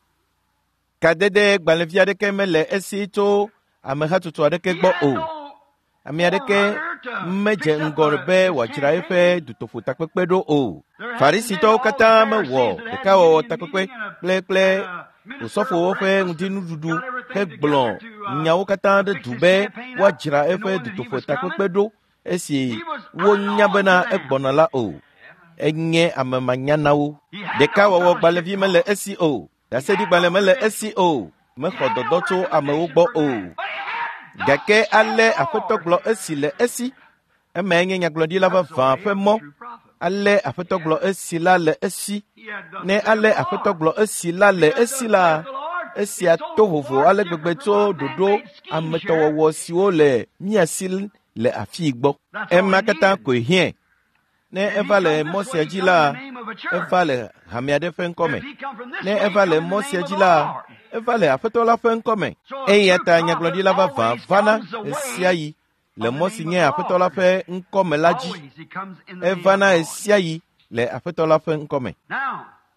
kadede gbalẽvi aɖeke mele esi to amehatsotso aɖeke He gbɔ had o no ame aɖeke medze ŋgɔ be wòadzra eƒe dutofo takpekpe ɖo o farisitɔwo katã mewɔ ɖekawɔwɔ takpekpe kple kple osɔfowo ƒe ŋutinuɖuɖu hegblɔ nyawo katã ɖe du be woadzra eƒe dutofo takpekpe ɖo esi wonya bena egbɔna la o enye ame manya na wo ɖekawɔwɔ gbalẽvi mele esi o ɖaseɖigbalẽ mele esi o mexɔ dɔdɔ tso amewo gbɔ o gake ale aƒetɔ gblɔ esi le esi eme nye nyagblɔɖila vavã ƒe mɔ ale aƒetɔ gblɔ esi la le esi ne ale aƒetɔ gblɔ esi la le esi la esia to vovo ale gbegbe tso ɖoɖo ametɔwɔwɔ siwo le mia si le afii gbɔ ema katã koe hiẽ ne eva le mɔ sia dzi la eva le hame aɖe ƒe ŋkɔme ne eva le mɔ sia dzi la eva le aƒetɔ la ƒe ŋkɔme eya ta nyagblɔɖila vavã vana esia yi le mɔ si nye aƒetɔ la ƒe ŋkɔme la dzi evana esia yi le aƒetɔ la ƒe ŋkɔme Now,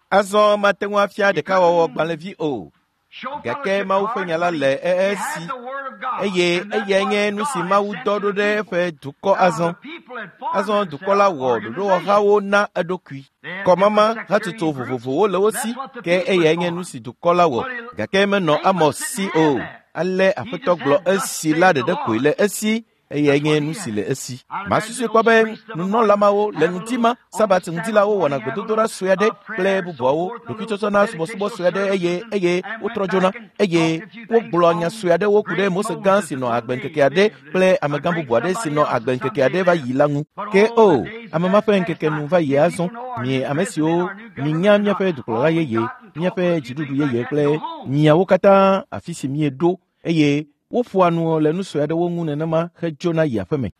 Azon matengwa fia de kawo gbalevi o. Gake ma ufenya la le esi. Eye eye nye nusi ma udodo de fe duko azon. Azon duko la wo do hawo na adokui. Komama hatuto vovovo wo le osi ke eye nye nusi duko la wo. Gake me no amos si o. Ale afeto glo esi la de de koile esi. Eye nye nusi le esi. Masusu kwa be nuno lamawo le nutima sabati ntila wo wana gododora suade ple bubo dokito na subo subo suade eye eye utrojona eye wo glonya suade wo kude mose gansi no agbenkeke ade ple amegambu boade sino agbenkeke ade va yilangu ke o amama fe nkeke nu va yazon mi amesi o mi nyamnya fe dukola yeye nya fe jidudu yeye ple nya wo kata afisi mi edo eye wo fuanu le nu suade wo ngu nenama hejona ya feme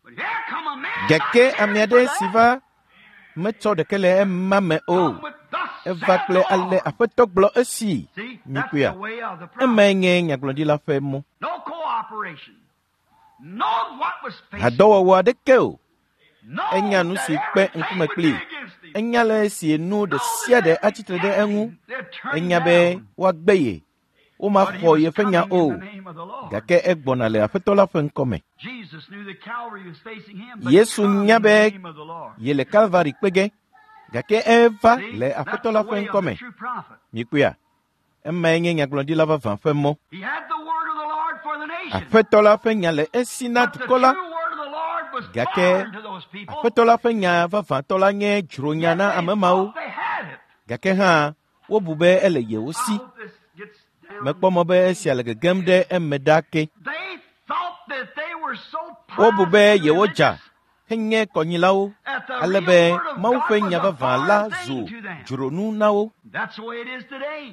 geke amiade siva meto de kele mame o eva kle ale afeto glo esi mikuya emenye nyaglondi la femo No cooperation. No what was facing. hadowa wa de keo No enya nu si pe nkume kli enya le si enu de sia de atitre de enwu enya be wa gbeye o ma kho ye fenya o gake egbona le afeto la fen kome Jesus knew the Calvary was facing him. but Yesu he come in the nyabe name of the Lord. ye le calvary pege gake eva See, le that's afeto the la way fen of the kome true prophet. mikuya emenye nyaglondi la va van femo He had the word of the Lord for the nation. afeto la fenya le esina But the true tukola word of the Lord was Gake, foreign to those people. afeto la fenya va van tola nye Yet juronyana they amemao thought they had it. gake ha wo bube ele ye I wosi hope this gets down. mekpo mo be esi ale gegem de emedake They thought that they were so wo bube pious ye and woja religious henye konyilawo that the alebe real word of mau God fenya was va a van la foreign thing zo to them. juronu nawo That's the way it is today.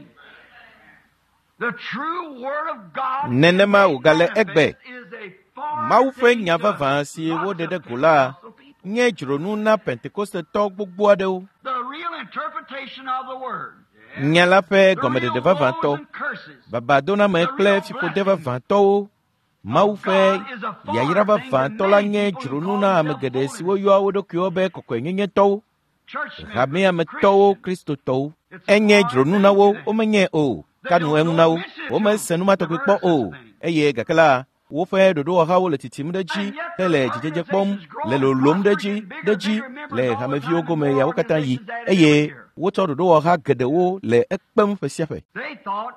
The true word of God Nenema made ugale manifest egbe. is a foreign mau thing fenya to va van si lots wo of de de Pentecostal gola people. nye juronu na pentecoste to gbogbo ade o The real interpretation of the word. nyala fe The gomede real de va woes van to and curses. baba dona me kle fifo de va van to mau fe yayira va van to la nye juronu na amegede si wo yo awodo kyo be kokko nyenye to Church Rame members, ame Christians, towo Kristo towo enye jronu na wo o menye o kanu enu na wo o me senu ma to kpo o eye gakala wo fe dodo ha wo le titim de ji hele jijeje pom le lo lom de ji de ji le ha me fi ogo me ya wo katan yi eye wo to dodo ha gede wo le ekpem fe siafe they thought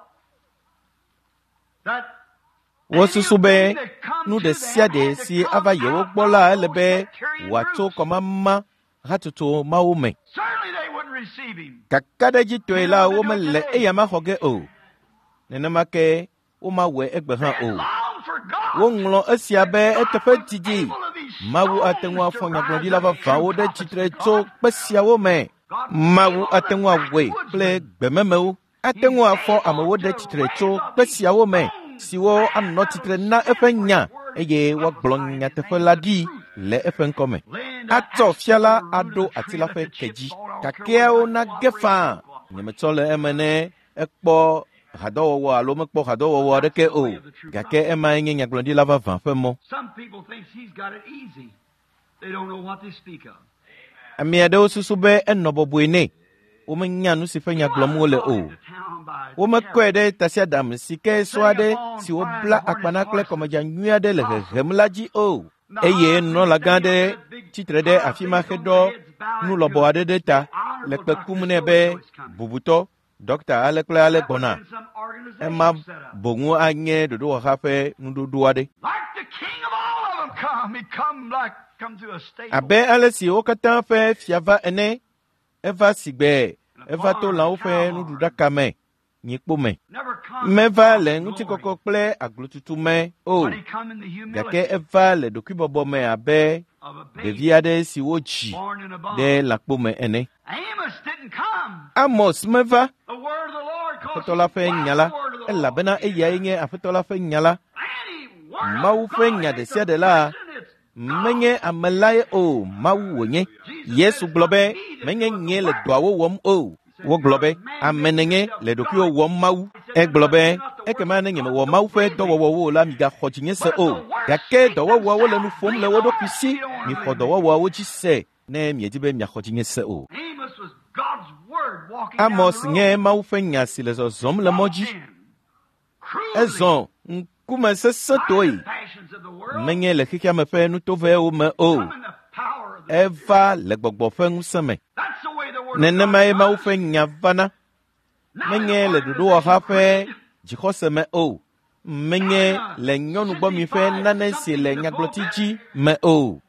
that wo susu be nu de sia de si ava ye wo gbola elebe wa to koma ma hatuto ma wo me certainly they wouldn't receive him. kakada ji toela wo me le eya ma hoge o nenema ke wo ma we egbe ha They o longed for God. wo nglo asia be etefe tiji Able of these mawu stones atenwa to fonya rise glodi la up va true fa wo de prophets chitre to to God. pesia wo me mawu atenwa we ple gbememe atenwa fo amawo de chitre to pesia wo me siwo anno chitre na efenya eye wo gblonya tefe ladi le efen kome ato fiala ado atila fe keji kakeo na gefa nyemetole emene ekpo hadowo alo mekpo hadowo de ke o gake ema nge nyaglondi lava van femo Some people think he's got it easy. They don't know what they speak of. amiade osusu be enobobuene o menya nu si fenya glomu le o wo mekwede tasia dam sike swade si wo bla akpanakle komeja nyuade le hemlaji o eye no la gande titre de afima hedo nu lobo ade deta le pekumne be bubuto doctor alekle ale bona ema bongu anye dodo hafe nu dodo ade Like the king of all of them come. He come like come to a stable. abe alesi o katan fe fiava ene eva sigbe eva to la o fe nu dudaka me nyikpo me Never come. meva in le glory. nguti koko ple aglututu me o But he come in the humility gake eva le dokubobo me abe of a baby deviade si wochi born in a barn. de lakpo me ene Amos didn't come. amos meva The word of the Lord calls afetola him, fe "Why nyala the word of the ela Lord?" bena eya inge afetola fe nyala Any word of mau God fe nya de is sia a de la person, it's menye amelaye o mau wonye yesu globe menye nye le doawo wom o wo globe amenenge le dokio wom mau e globe e kema ne nyeme wo mau fe do wo wo la mi ga khojinye se o gake do wo wo le nu fom le wo do kisi mi khodo wo wo ji se ne mi ejibe mi khojinye se o Amos was God's word walking Amos nye Mawu ƒe nya si le zɔzɔm le mɔ dzi. Ezɔ ŋkume sesẽ toe, menye le xexea me ƒe nutovewo me o. Eva le gbɔgbɔ ƒe ŋusẽ me. Nenemae Mawu ƒe nya vana. Menye le ɖoɖowɔha ƒe dzixɔse me o. Menye le nyɔnu gbɔmi ƒe nane si le nyagblɔti dzi me o.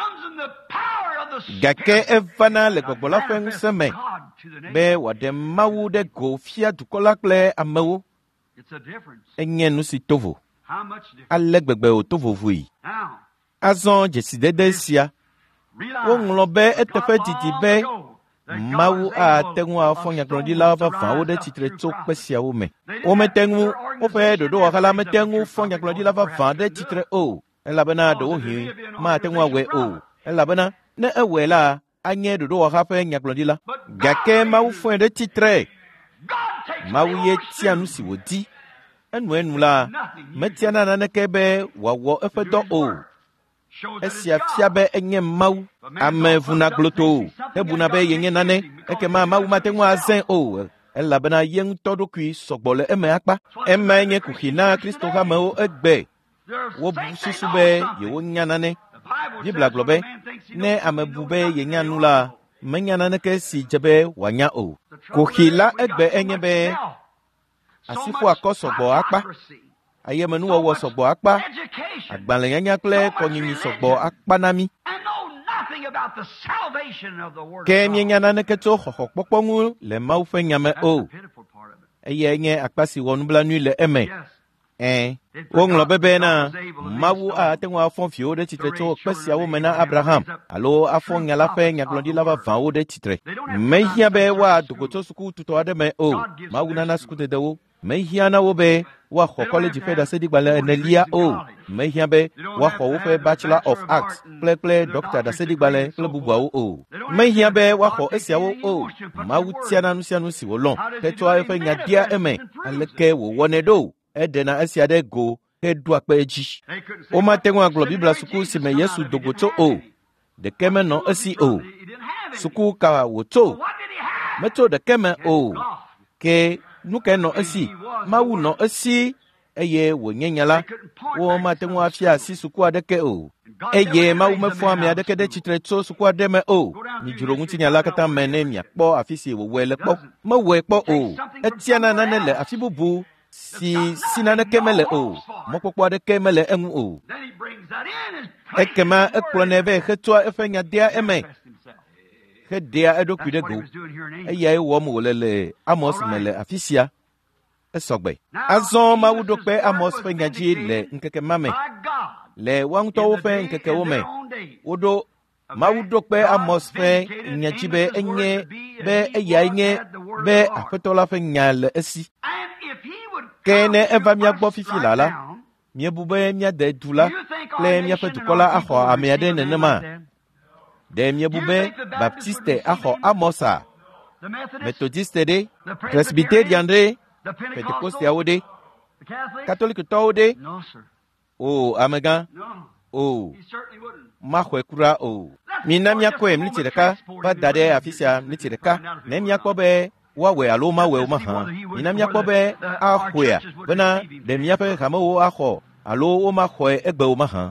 Gake evana le gbɔgbɔ la ƒe ŋusẽ me be wòaɖe Mawu ɖe go fia dukɔ la kple amewo. Enye nu si tovo. Ale gbegbe wòtovo vui. Azɔ dzesidede sia, woŋlɔ be eteƒe didi be Mawu ate ŋu afɔ nyagblɔɖilawo vavãwo ɖe tsitre tso kpe siawo me. Womete ŋu, woƒe ɖoɖowɔha la mete ŋu fɔ nyagblɔɖila vavã ɖe tsitre o, elabena ɖewohĩ mate ŋu awɔe o, elabena ne ewɔe la, anye ɖoɖowɔha ƒe nyagblɔɖila. Gake Mawu fɔe ɖe tsitre. Mawu ye tia nu si wòdi. Enue nu la, metiana naneke be wòawɔ eƒe dɔ o. Esia fia be enye Mawu. Ame vuna gloto, hebuna be yenye nane, ekema Mawu mate ŋu azẽ o, elabena ye ŋutɔ ɖokui sɔgbɔ le eme akpa. Ema nye kuxi na Kristo ƒe amewo egbe. Wobu susu be yewonya nane. Bibla gblɔ be, ne ame bu be yenya nu la, menya naneke si dze be wòanya o. Kuxi la egbe enye be asiƒo akɔ sɔgbɔ akpa. Ayemenuwɔwɔ sɔgbɔ akpa. Agbalẽnyanya kple kɔnyinyi sɔgbɔ akpa na mi. Ke mienya naneke tso xɔxɔkpɔkpɔ ŋu le Mawu ƒe nya me o. Eye nye akpa si wɔ nublanui le eme. Eh, woŋlɔ be bena Mawu ate ŋu afɔ viwo ɖe tsitre tso kpe siawo me na Abraham alo afɔ nya la ƒe nyagblɔɖila vavãwo ɖe tsitre. Mehiã be woadogo tso sukututɔ aɖe me o. Mawu nana sukudedewo. Mehiã na wo be woaxɔ kɔledzi ƒe ɖaseɖigbalẽ enelia o. Mehiã be woaxɔ woƒe Bachelor of Arts kple kple Dɔkta ɖaseɖigbalẽ kple bubuawo o. Mehiã be woaxɔ esiawo o. Mawu tiana nu sia nu si wòlɔ̃, hetsɔa eƒe nya dia eme, aleke wòwɔnɛ ɖo. Eɖena esia ɖe go heɖoa kpe edzi. Womate ŋu agblɔ Bibla suku si me Yesu dogo tso o. Ɖeke menɔ esi o. Suku ka wòtso? Metso ɖeke me o. Ke nu ke nɔ esi? Mawu nɔ esi eye wònye nya la. Womate ŋu afia asi suku aɖeke o. Eye Mawu mefɔ ame aɖeke ɖe tsitre tso suku aɖe me o. Midzro ŋutinya la katã me ne miakpɔ afi si wòwɔe le kpɔ. Mewɔe kpɔ o. Etiana nane le afi bubu si si naneke mele o. Mɔkpɔkpɔ aɖeke mele eŋu o. Ekema ekplɔnɛ be hetsɔa eƒe nya dea eme. Heɖea eɖokui ɖe go. Eyae wɔm wòle le Amos me le afi sia. Esɔgbe. Azɔ Mawu ɖo kpe Amos ƒe nya dzi le ŋkeke ma me. Le woaŋutɔwo ƒe ŋkekewo me. Woɖo Mawu ɖo kpe Amos ƒe nya dzi be enye be eyae nye be Aƒetɔ la ƒe nya le esi. Ke ne eva mía gbɔ fifi la la, míebu be míade du la kple míaƒe dukɔ la axɔ ame aɖe nenema. Ɖe míebu be Baptiste axɔ Amosa, Methodiste ɖe, Presbyterian ɖe, Pentecosteawo ɖe, Katolikitɔwo ɖe. O amegã, o maxɔe kura o. Mina míakɔe mliti ɖeka va da ɖe afi sia mliti ɖeka. Ne míakpɔ be woawɔe alo mawɔe o mahã. Mina míakpɔ be axɔea bena ɖe míaƒe hamewo axɔ alo womaxɔe egbe o mahã.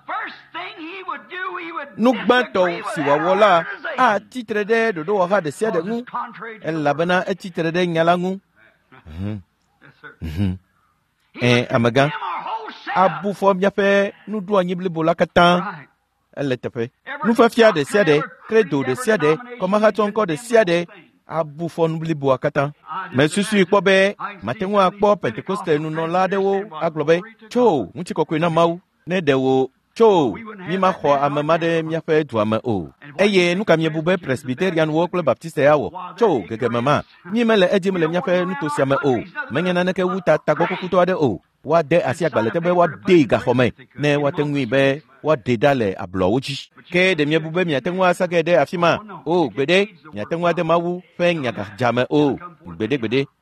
Nugbãtɔ si wòawɔ la atitre ɖe ɖoɖowɔha ɖe sia ɖe ŋu, elabena etitre ɖe nya la ŋu. Eh, amegã, abu fɔ míaƒe nuɖoanyi blibo la katã. Ele teƒe. Nufiafia ɖe sia ɖe, kredo ɖe sia ɖe, kɔmahatsɔŋkɔ ɖe sia ɖe, abu fɔ nu bliboa katã. Mesusui kpɔ be mate ŋu akpɔ Pentecoste nunɔla aɖewo agblɔ be tso ŋutikɔkɔe na Mawu ne ɖe wo tso míemaxɔ ame ma ɖe míaƒe dua me o. Eye nu ka miebu be Presbyterianwo kple Baptiste awɔ tso gegeme ma. Mí mele edim le míaƒe nuto sia me o. Menye naneke wu tagbɔ kukutɔ aɖe o. Woade asi agbalẽ te be woadee gaxɔme ne woate ŋui be woaɖe ɖa le ablɔwo dzi. Ke ɖe miebu be miate ŋu asage ɖe afi ma, o gbeɖe, miate ŋu ade Mawu ƒe nyagadzame o, gbeɖe gbeɖe.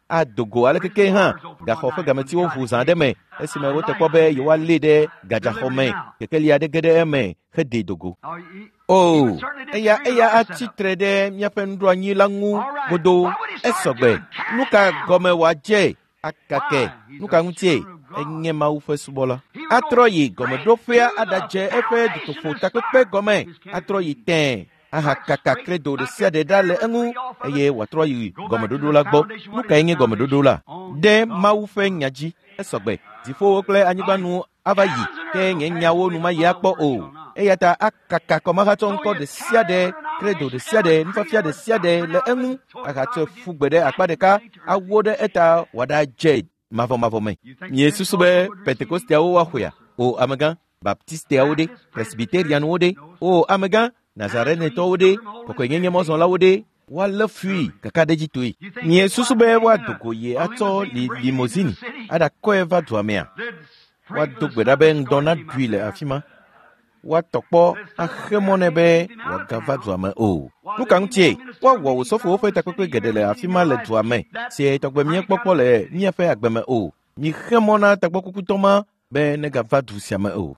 a dogo ale keke hã gaxɔ ƒe gameti wo ʋu zã ɖe me esime wote kpɔ be yewoa lée ɖe gadzaxɔ me kekeli aɖe ge ɖe eme hede dogo. o eya eya atsitre ɖe míaƒe nuɖoanyi la ŋu godo esɔgbe nu ka gɔme wòadze akake nu ka ŋutie enye Mawu ƒe subɔla. Atrɔ yi gɔmeɖoƒea aɖadze eƒe dutoƒo takpekpe gɔme atrɔ yi tɛɛ ahakaka kredo ɖe sia ɖe ɖa le eŋu eye wòatrɔ yi gɔmeɖoɖo la gbɔ. Nu kae nye gɔmeɖoɖo la? Ɖe Mawu ƒe nya dzi esɔgbe dziƒowo kple anyigbanu ava yi ke nye nyawo nu ma yi akpɔ o. Eya ta akaka kɔmahatsɔ ŋkɔ ɖe sia ɖe kredo ɖe sia ɖe nufiafia ɖe sia ɖe le eŋu ahatsɔ fugbe ɖe akpa ɖeka awo ɖe eta wòaɖadze mavɔmavɔ me. Miesusu be Pentekosteawo woaxɔea? O amegã, Baptisteawo ɖe, Presbyterianuwo ɖe, o amegã, Nazarenetɔwo ɖe, kɔkɔenyenye mɔzɔlawo ɖe, woalé fui kaka ɖe dzi toe. Miesusu be woadogo yi atsɔ li limosini aɖakɔe va dua mea? Woado gbe ɖa be ŋdɔ naɖui le afi ma. Woatɔ kpɔ axe mɔ nɛ be wòagava dua me o. Nu ka ŋutie? Woawɔ wò sɔfowo ƒe takpekpe geɖe le afi ma le dua me sie tɔgbe míekpɔkpɔ le míaƒe agbe me o. Mixe mɔ na tagbɔkukutɔ ma be negava du sia me o.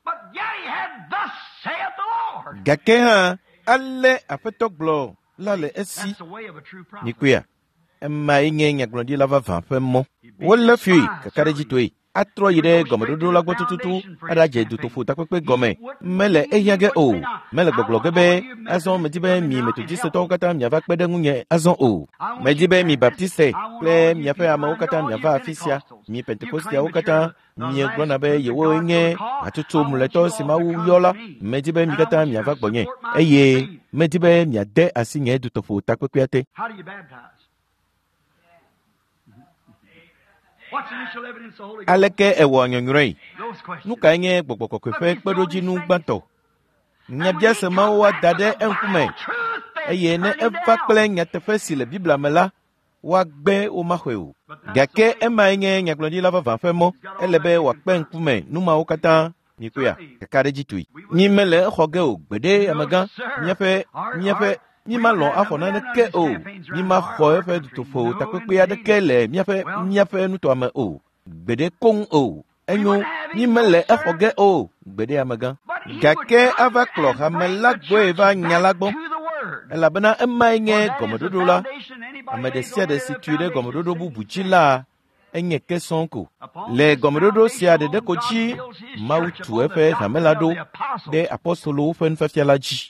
Gake hã ale aƒetɔ gblɔ la le esi. Nikoe emae nye nyagblɔɖila vavã ƒe mɔ. Wolé fui kaka ɖe dzi toe. Atrɔ yi ɖe gɔmeɖoɖo la gbɔ tututu aɖadze dutoƒo takpekpe gɔme mele ehiã ge o. Mele gbɔgblɔ ge be azɔ medi be mi metodistɔwo katã miava kpe ɖe ŋunye azɔ o. Medi be mi baptiste kple miaƒe amewo katã miava afi sia. Mi pentekostiawo katã miegblɔna be yewoe nye hatsotso muletɔ si Mawu yɔ la. Medi be mi katã miava gbɔnye eye medi be miade asi nye dutoƒo takpekpea te. Aleke ewɔ nyɔnyrɔe? Nu kae nye Gbɔgbɔ Kɔkɔe ƒe kpeɖodzinu gbãtɔ? Nyabia se mawo woada ɖe eŋkume eye ne eva kple nyateƒe si le Biblia me la, woagbe womaxɔe o. Gake emae nye nyagblɔɖila vavã ƒe mɔ. Ele be wòakpe ŋkume nu mawo katã. Nikoe kaka ɖe dzi toe. Mi mele exɔ ge o gbeɖe amegã. Míaƒe míaƒe míemalɔ axɔ naneke o. Míemaxɔ eƒe dutoƒo takpekpe aɖeke le míaƒe míaƒe nutɔa me o. Gbeɖe koŋ o. Enyo míemele exɔ ge o gbeɖe amegã. Gake ava kplɔ hame la gbɔe va nya la gbɔ. Elabena emae nye gɔmeɖoɖo la. Ame ɖe sia ɖe si tui ɖe gɔmeɖoɖo bubu dzi la enye ke sɔŋ ko. Le gɔmeɖoɖo sia ɖeɖe ko dzi Mawu tu eƒe hame la ɖo ɖe apɔstolowo ƒe nufiafia la dzi.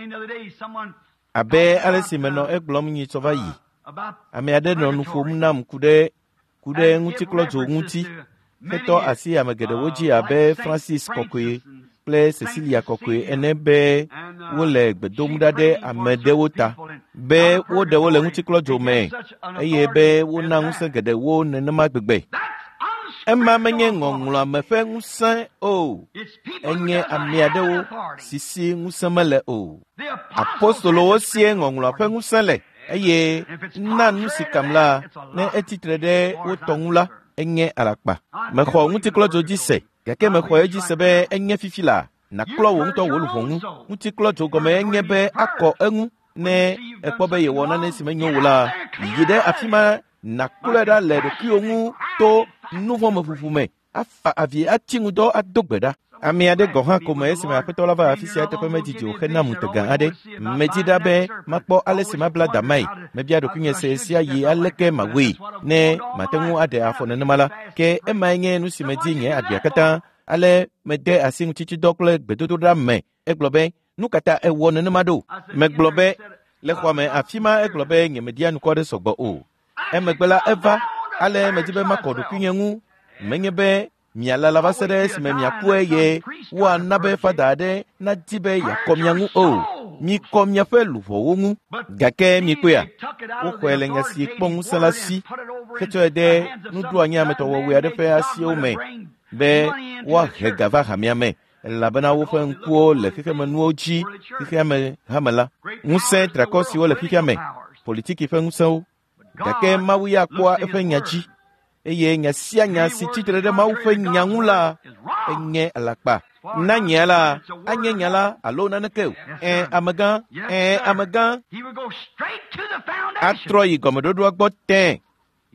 Abe ale si menɔ egblɔm nyitsɔ va yi. Ame aɖe nɔ nu ƒom nam ku ɖe ku ɖe ŋutiklɔdzo ŋuti. Hetɔ asi ame geɖewo dzi abe Francis Kɔkɔe kple Cecilia Kɔkɔe ene be wole gbe dom ɖa ɖe ame ɖewo ta be woɖewo le ŋutiklɔdzo me eye be wona ŋusẽ geɖewo nenema gbegbe. Ema menye ŋɔŋlɔ ame ƒe ŋusẽ o. Enye ame aɖewo sisi ŋusẽ mele o. Apostolowo sie ŋɔŋlɔ ƒe ŋusẽ le eye na nu si kam la ne etitre ɖe wo tɔ ŋu la enye alakpa. Mexɔ ŋutiklɔdzo dzi se gake mexɔ edzi se be enye fifi la nakplɔ wo ŋutɔ wò luʋɔ ŋu. Ŋutiklɔdzo gɔme enye be akɔ eŋu ne ekpɔ be yewɔ nane si menyo wò la yi ɖe afi ma nakplɔe ɖa le ɖokuiwo ŋu to nuvɔ me ʋuʋu me afa avi ati ŋudɔ ado gbe ɖa. Ame aɖe gɔ hã ko me esime aƒetɔ la va afi sia teƒe medidi o hena ŋutegã aɖe. Medi ɖa be makpɔ ale si mabla damae mebia ɖokuinye se sia yi aleke mawoe ne mate ŋu aɖe afɔ nenema la. Ke emae nye nu si medi nye agbea katã ale mede asi ŋutitsidɔ kple gbedodoɖa me. Egblɔ be nu katã ewɔ nenema ɖo. Megblɔ be le xɔa me afi ma egblɔ be nye media nukɔ ɖe sɔgbɔ o. Emegbe la eva ale medi be makɔ ɖokuinye ŋu menye be mialala va se ɖe esime miakpɔe ye woana be fada aɖe nadi be yeakɔ mia ŋu o. Mikɔ miaƒe luʋɔwo ŋu gake mikpɔea woxɔe le nya si kpɔ ŋusẽ la si hetsɔe de nuɖoanyi ametɔwɔwɔe aɖe ƒe asiwo me be woahe ga va hamia me elabena woƒe ŋkuwo le xexemenuwo dzi xexeame hame la. Ŋusẽ trakɔ siwo le xexea me politiki ƒe ŋusẽwo gake Mawu ya kpɔa eƒe nya dzi eye nya sia nya si tsitre ɖe Mawu ƒe nya ŋu la enye alakpa. Na nya la anye nya la alo naneke o. Ɛ amegã ɛ amegã atrɔ yi gɔmeɖoɖoa gbɔ tẽ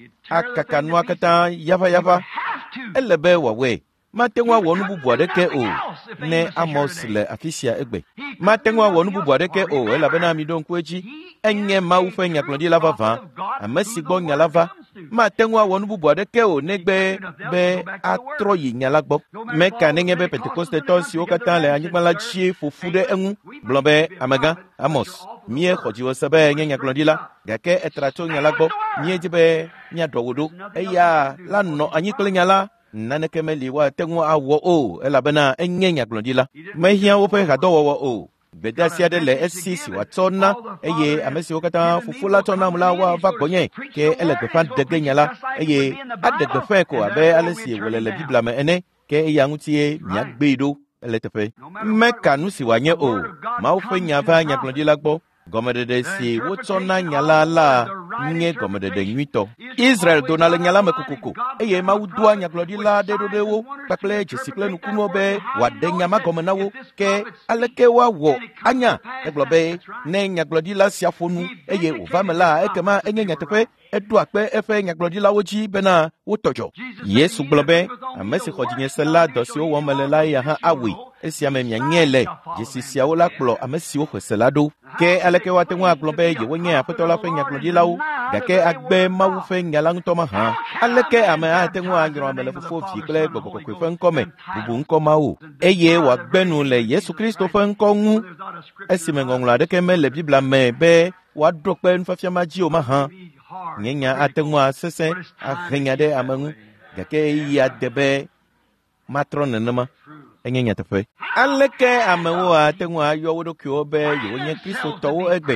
akaka nua kata yava yava elebe wawe matengwa wonu bubu adeke o ne Amos le afisia egbe matengwa wonu bubu adeke o elabe na mi don kweji enye ma ufe nyaklodi lava va amesi gbo nyalava matengwa wonu bubu adeke o negbe be atroyi nyalagbo meka nenge be Pentecoste tonsi o kata le anyimala chi fofude enu blobe amaga Amos mie khoji wosabe nye nyaklodi la gake etrato nyalagbo mie jibe nya dowodo eya la no anyikle nyala nane kemeli wa tengo awo o elabena enye nyaklodi la mehia wo pe gado wo o beda siade le esisi wa tona eye amesi okata fufula tona mula wa va gonye ke ele de fan de nyala eye ade de fe ko abe alesi wele le bibla me ene ke eya ngutie nya gbedo ele tefe meka nu si wanye o ma ofe nya va nyaklodi la gbo gomede si wo tona nyala la nye gomede de nwito Israel donale nyala mekukuku eye ma udua nyaklodi la de do de wo pakle jesikle nu kuno be wa de nyama gomena wo ke aleke wa wo anya eglobe ne nyaklodi la siafonu eye o vamela ekema enye nyatefe edu akpe efe nyaklodi la woji bena wo tojo Yesu globe amesi khojinye sela dosi wo melela ya ha awi esi amemya nyele jesisia wo la kplo amesi wo khweselado ke aleke wa tenwa globe ye wonye apotola fe nyaklodi la wo gake agbe mawu fe nyala ntoma ha aleke ame a tenwa ngiro amele fofo fi kle gbogbo kwe fe nkome bubu nkoma wo eye wa gbenu le Yesu Kristo fe nkongu esi mengonla de ke mele bibla me be wa dokpe nfafia maji o ma ha nyenya atengwa sese akhenya de amangu gake ya debe matron nama enyenya tefe aleke amewo atengwa yo wodo kyo be yo nye Kristo towo egbe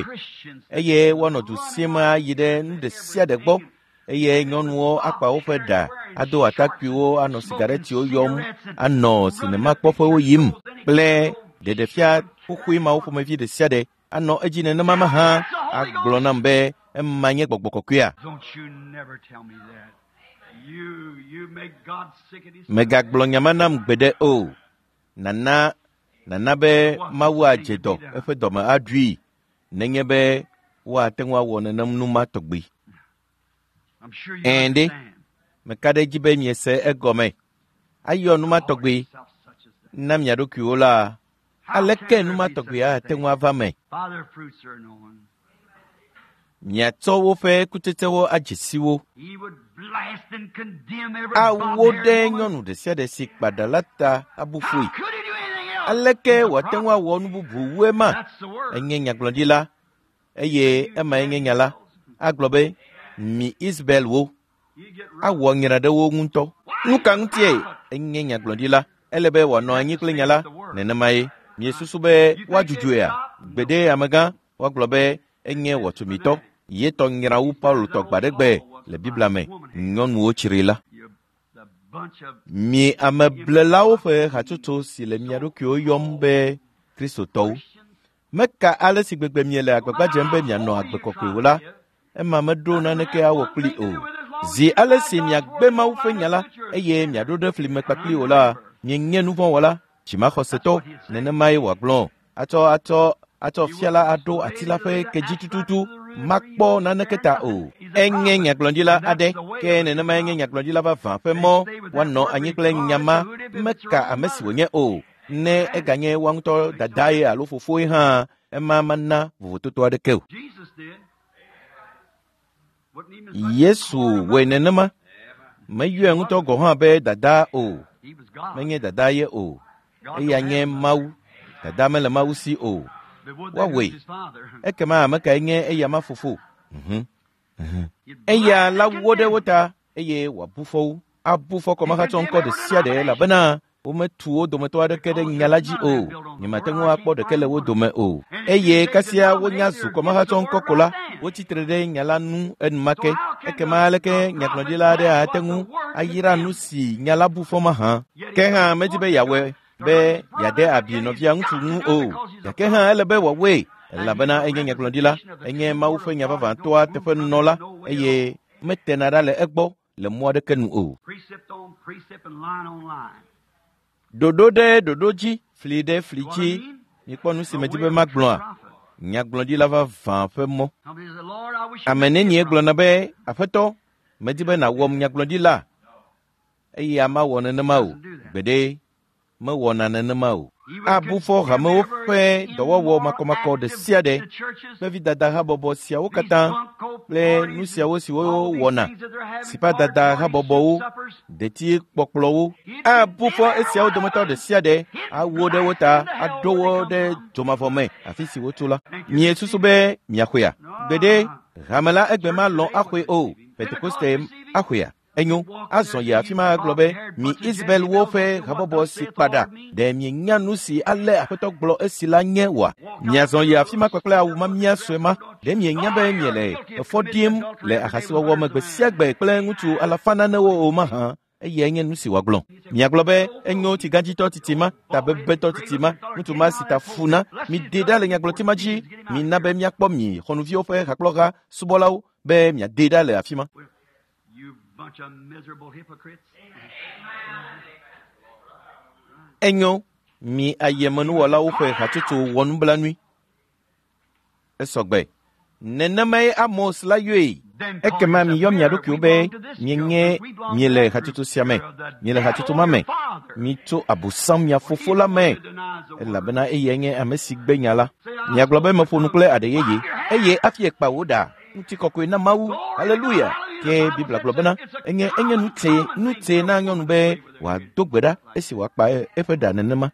eye wono du sima yide nde sia de gbo eye nyonwo apa wo feda ado atakwiwo ano cigarette o yom ano sinema kpofo wo yim ple de de fia kukui ma wo fo me vie de sia de ano ejine na mama ha aglona mbe mmanye gbogbokokua Don't you never tell me that. You you make God sick at his mega glonyamana mgbede o nana nana be mawa jedo efe doma adui nenye be wa tenwa wona namnu matogbi I'm sure you Andy understand. mekade jibe nyese egome ayo numa togbi nam yadokuola aleke numa togbi a tenwa vame Father, fruits are known. nyato wo fe kutetewo ajisiwo He would blast and condemn every awo de barbarian woman. nyonu de sia de sik padalata abufui How could he do anything else? aleke watenwa wonu bubu wema That's the word. enye nyaglodila eye ema enye nyala aglobe mi Isabel wo You get awo nyira de wo ngunto nuka ntie enye nyaglodila elebe wono anyikle nyala nenemaye mi susube wajujuya gbede amaga waglobe enye wotumito yeto nyira wu Paul to gbadegbe le bibla me nyonu wo chirila you the bunch of mi ameblela fe hatuto si le miado kyo yombe Kristo to meka ale si gbegbe miele agbagba jembe mi ano agbekokwe wala e ma medo na neke awo kli o zi ale si mi agbe ma ufe nyala eye mi ado de fli mekpa kli wala mi nye nouveau wala chima khoseto nene mai wa glon ato ato ato fiala ado atila fe kejitututu makpo na neketa o enye nyaglondila ade ke nene mai enye nyaglondila va va fe mo wano anyikle nyama meka amesi wonye o ne eganye wangto dadaye alofofo ha ema manna vuvututu ade ke Jesus did. Wouldn't even much Yesu more we nenema mayue nguto go ha be dada o He was God. menye dadaye o God eya don't nye have mau dada mele mau si o But would Wa that we. was his father? ekema meka enye eya mafufu mhm You'd eya blast la and wode condemn. wota eye wa bufo abufo ko maka tonko de siade la bana o metuo do meto ade kede nyalaji o ni matengo akpo de kele wo do me o eye kasia wonya zu ko maka tonko kola wo titrede nyala nu en make ekema leke nyaklodila de atengu ayira nu si nyala bufo ma ha ke ha mejibe yawe be yade abi no bia ntu nu o ya ke ha ele be wa we la bana enye nyaklodila enye mawufe nya bava to atefe nola eye metenara le egbo le mo de kenu o Precept on precept and line on line. dodo de dodoji flide What I flichi mean? ni ponu si A mejibe way of maglon prophet. nyaglodila va va fe mo Somebody said, Lord, I wish you amene would ni be a eglo na be afeto Medibe na wom nyaglodila. Eye ama wona nemao. Bede me wona nemao. Abufo hame ofe dowo makomako de siade. Bevi dada habobo sia okata. Le nusia wo si wo wona. Sipa dada habobo de ti pokplo. Abufo esia o domoto de siade. Awo de wota adowo de tomafome. Afisi wotula. Mi esusube mi akoya. Bede Ramala egbema lon akwe o. Pentecoste akoya. Enyo azon ya fima globe mi Isabel wofe habobo si pada de mi nyanu si ale apeto glo esila nyewa mi azon ya fima kwekle awuma mi aswema de mi nyabe miele efodim le ahasiwa wo magbe siagbe kple ngutu alafana na wo o ma ha eye nyanu si wa glon mi globe enyo ti ganjito titima tabebeto titima ngutu ma sita funa mi deda le nyaglo timaji mi nabe mi akpo mi honuvi ofe hakloga subolawo be mi deda le afima. Bunch of miserable hypocrites. Enyo mi ayemanu wala ofe hatutu wonu blanui. Esogbe. Nename amos la yue. Ekema mi yom yadoki ube mienge miele hatutu siame. Miele hatutu mame. Mito abusam ya fofo la me. Ela bena eyenge amesigbe nyala. Nyaglobe mfonukle adeyeye. Eye afie kpa woda. Ntikokwe na mawu. Hallelujah. Ke Bibla globena enye enye nute nute na nyonu be wa dogbeda esi wa pa efeda nenema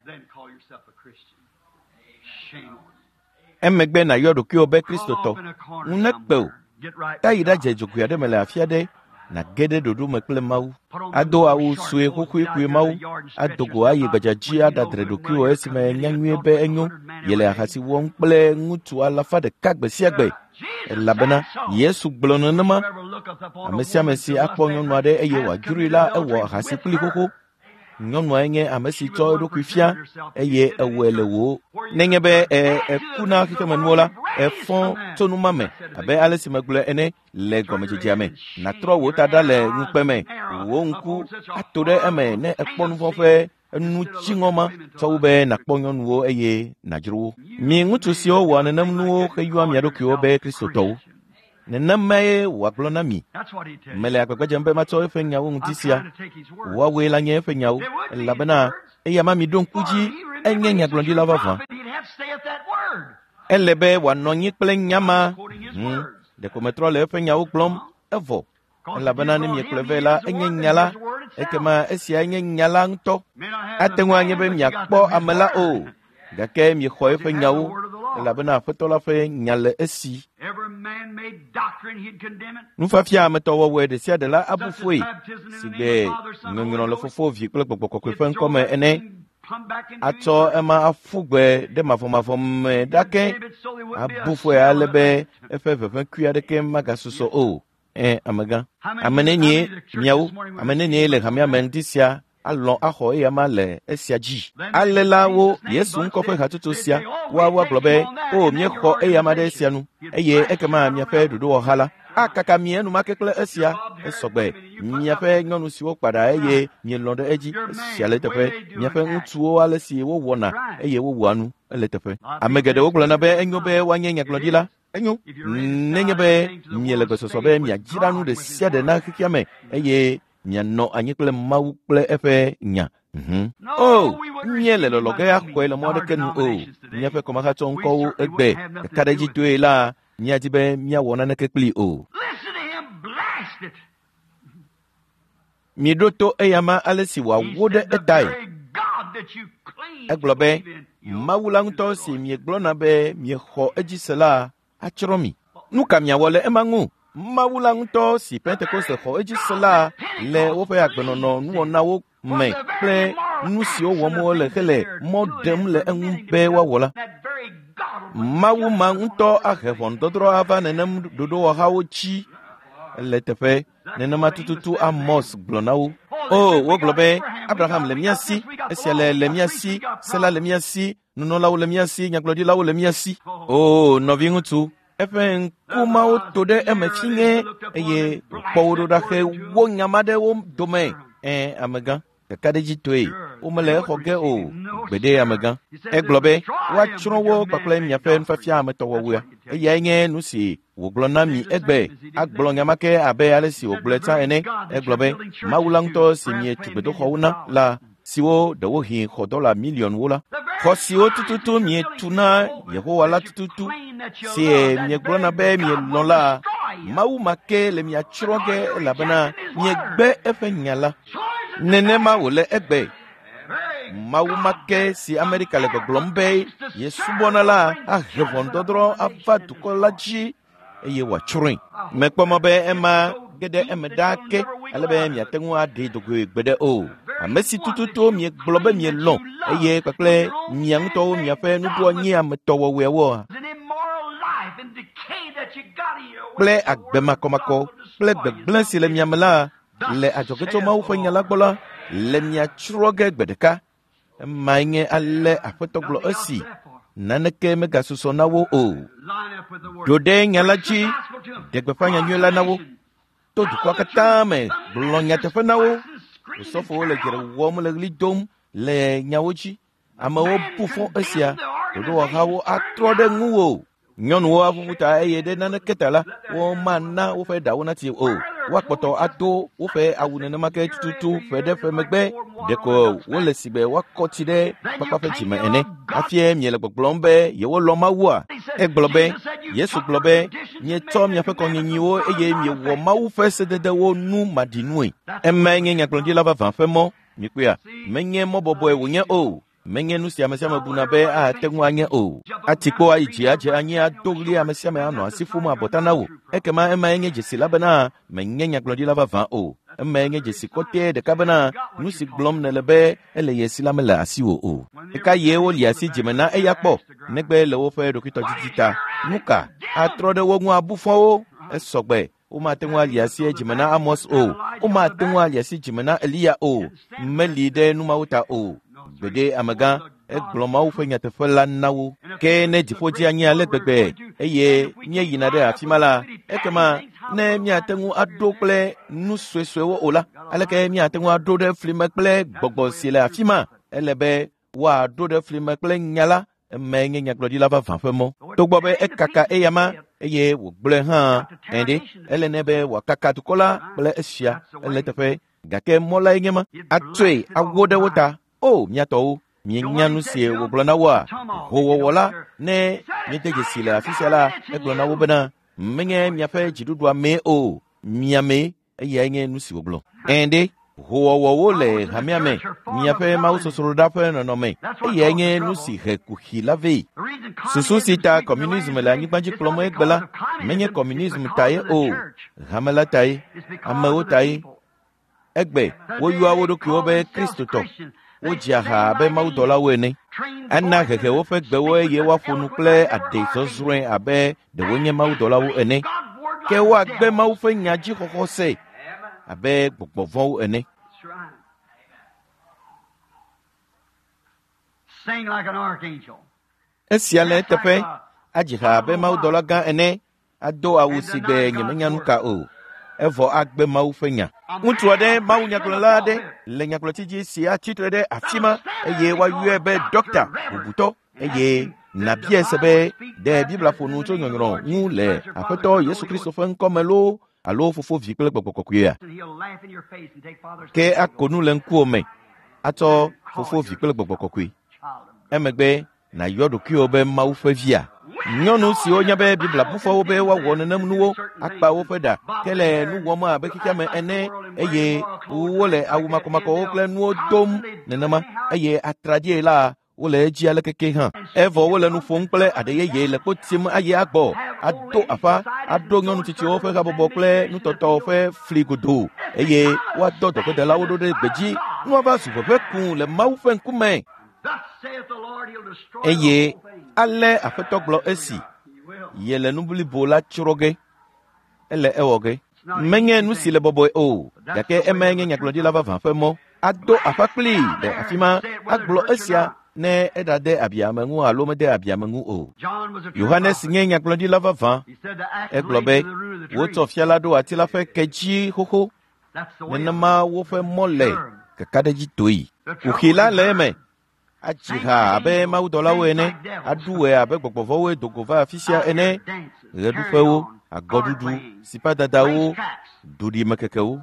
emegbe na yodo ki obe Kristo to unekpe tayida jejoku ya de mele afiade na gede dodo mekle mawu ado awu sue kokwe kwe mawu adogo ayi gbajaji adadre do ki o esi me nyanwe be enyo yele ahasi won ple ngutu alafa de kagbe siagbe Labena Yesu blononama Amesia mesi akpo nyonu ade eye wa jurila ewo hasi kliko nyonu enye amesi to do kwifia eye ewelewo nenyebe e kuna kikemenwola e fon tonu mame abe alesi magule ene le gomejejiame na tro wo tada le npeme wo nku atore eme ne ekponu fofe nu chingoma tawbe na kponyonu wo eye najru mi ngutu si o wa nanam nuwo kayua mi adoki obe Kristo to nanam mai wa glona mi mele akwa jambe mato efenya wo ntisia wa we la nye efenya wo labana eya ma mi don kuji enye nya glondi la vafa elebe wa nonyi kple nyama de kometro le efenya wo glom evo labana ni mi klevela enye nyala ekema esia enye nyala nto atenwa nye be mi akpo amela o gake mi khoe fe nyawo labana fetola fe nyale esi nu fa fia metowo we de sia de la abufoi sigbe ngongiro le fofo vi kle gbogbo kwe fe nkome ene ato ema afugbe de mafomafom dake abufoi alebe efe fe kuya de ke magasuso o eh amaga amenenye miawo amenenye le hamia mendisia alon aho e amale esiaji alela wo Yesu nkofe hatutu sia wa wa globe o mie kho e amade sianu eye ekema mie fe dodo ohala akaka mie nu makekle esia esogbe mie fe nyonu siwo pada eye mie londo eji siale tefe mie fe ntuo alesi wo wona eye wo wanu ele tefe amegede wo glona be enyobe wanyenya glodila enyo nenyebe mie le gososobe mie jiranu de sia de na kikiame eye nya no anyikle mawu kple efe nya mhm oh miele lo loge akwe le mo de kenu o nya fe koma ka chon ko egbe kadeji tue la nya jibe nya wona na kekli o mi doto eyama alesi wa wode edai eglobe mawula nto si mi glona be mi kho ejisela achromi nuka mi awole emangu mawula nto si Pentecoste kho ejisela le wo fe agbenono nu na wo me ple nu si o wo mo le hele modem le enbe wa wola mawu ma nto ahevon dodro ava nenem dodo wa hawo chi le tefe nenema tututu amos glonawo oh wo globe Abraham le miasi esiele le miasi sela le miasi nuno lawo le miasi nyaglodi lawo le miasi oh novingutu efen kuma o tode emechinge eye powodo da he wo nyamade wo dome eh amega kadeji toy umele xoge o gbede amega eglobe wa chrowo pakle miafen fafia metowo ya eya nye nusi wogblona mi egbe agblo nyamake abe alesi wogleta ene eglobe mawulangto simie tugbedo khona la siwo de wo hin kho dollar million wola kho siwo tututu mi tuna yehowa la tututu si mi glona be mi lola mawu make le mi achroge la bana mi egbe efenyala nene ma wole egbe mawu make si America le glombe yesubona la a revondodro ava tukola ji eye wa chrin mekpomo be ema gede emedake alebe mi atengu ade dogo gbede o amesi tututu mi globe mi lon eye pekle mi anto mi afe nudo nyi ametowo wewo ple agbema komako ple gbegble si le mi amala le ajoketo ma ufanya la gbola le mi achroge gbedeka mange alle afetoglo asi naneke mega susonawo o dode nyalachi degbefanya nyola nawo to dukwa katame blonya tefanawo usofo le jere wo le lidom le nyawochi amawo bufo asia do wa hawo atrode nguwo nyon wo afuta eyede naneketala wo manna wo fe dawo na ti o wa poto ado wo fe awune na market tutu fe de fe megbe deko wo le sibe wa kotide papa fe ti me ene afie mi le gbogbombe ye wo lo mawo egbobe yesu gbobe nye to mi afa konyenyi wo eye mi wo mawo fe se de wo nu madinui emenye nya klonji lava van fe mo mi kwa menye mo bobo e wonye o menye nu sia mesia mabuna be a tengu anya o atiko aiji aje anya dogli amesia me ano asifu mu abotana wo ekema emenye jesi labana menye nya klonji lava van o emenye jesi kote de kabana nu si glom ne lebe ele yesi lamela asiwo o eka ye wo liasi jimena eyapo negbe le wo fe dokito titita nuka atrode wo gun abufo o esogbe o ma tengu aliasi ejimena Amos o o ma tengu aliasi jimena Elia o melide nu mauta o bede amaga egloma u fenya te fela nawo ke ne jifoji anya le gbegbe eye nye yinade afimala ekema ne mi atengu adokle nu sweswe wo ola aleke mi atengu adode flimekle gbogbo sile afima elebe wa adode flimekle nyala menye nyaglodi lava vanfemo to gbobe ekaka eyama eye wo gble han ende elenebe wa kaka tukola ble esia eletefe gake mola engema atwe awode wota o miato mi nyanu sie wo glona wa ho wo wola ne mi teje sila afisala e glona wo bena menye mi afa jidudu me o miame eye nye nu si wo glo ende ho wo wo le hamiame mi afa ma usosoro da fa no no me eye nye nu si he ku hilave susu sita communism la nyi banji plomo egbela menye communism taye o hamala taye amawo taye egbe wo yu awodo ki obe Kristo to wo jaha be ma dola wene anna keke wo fe gbe wo ye wa funu kle ade so zure abe de wo nye ma dola wo ene ke wa gbe ma wo fe nyaji kokko se abe gbogbo vo ene sing like an archangel esiale tepe ajiha be ma dola ga ene ado awusi be nyemenya ka o evo agbe ma wo fe nya Mutu ade mawu nyakola de le nyakola tiji si a titre de afima eye wa yuebe doctor obuto eye na bie sebe de bibla fonu to nyonro mu le afeto Yesu Kristo fe nkomelo alo fofo vikle gbogbokokua ke akonu le nku ome ato fofo vikle gbogbokokui emegbe na yodo ki obe mawu fe via nyonu si onya be bibla bufo obe wa wonu namnuwo akpa wo feda kele nu wo ma be kikame ene eye wole awuma komako okle nu dom nenama eye atradie la wole ji ale keke han evo wole nu fonple adeye ye le potim aye agbo ado afa ado nyonu titi o fe ka bobo kle nu toto fe fligodo eye wa do do de la wodo de gbeji nu ba su fe kun le mawu fe nkume eye ale afetoglo esi yele nubuli bola chiroge ele ewoge menye nusi le bobo o yake emenye nyaklodi lava vanfemo ado afakli de afima aglo esia ne edade abiamengu alomede abiamengu o Yohanes nye nyaklodi lava van eglobe woto fialado atila fe keji hoho nenama wo fe mole kakadedzi toi uxila le eme adziha abe mawudɔlawo ene aɖuwoe abe gbɔgbɔvɔwoe dogo va afi sia ene ɣeɖuƒewo agɔɖuɖu sipadadawo duɖimekekewo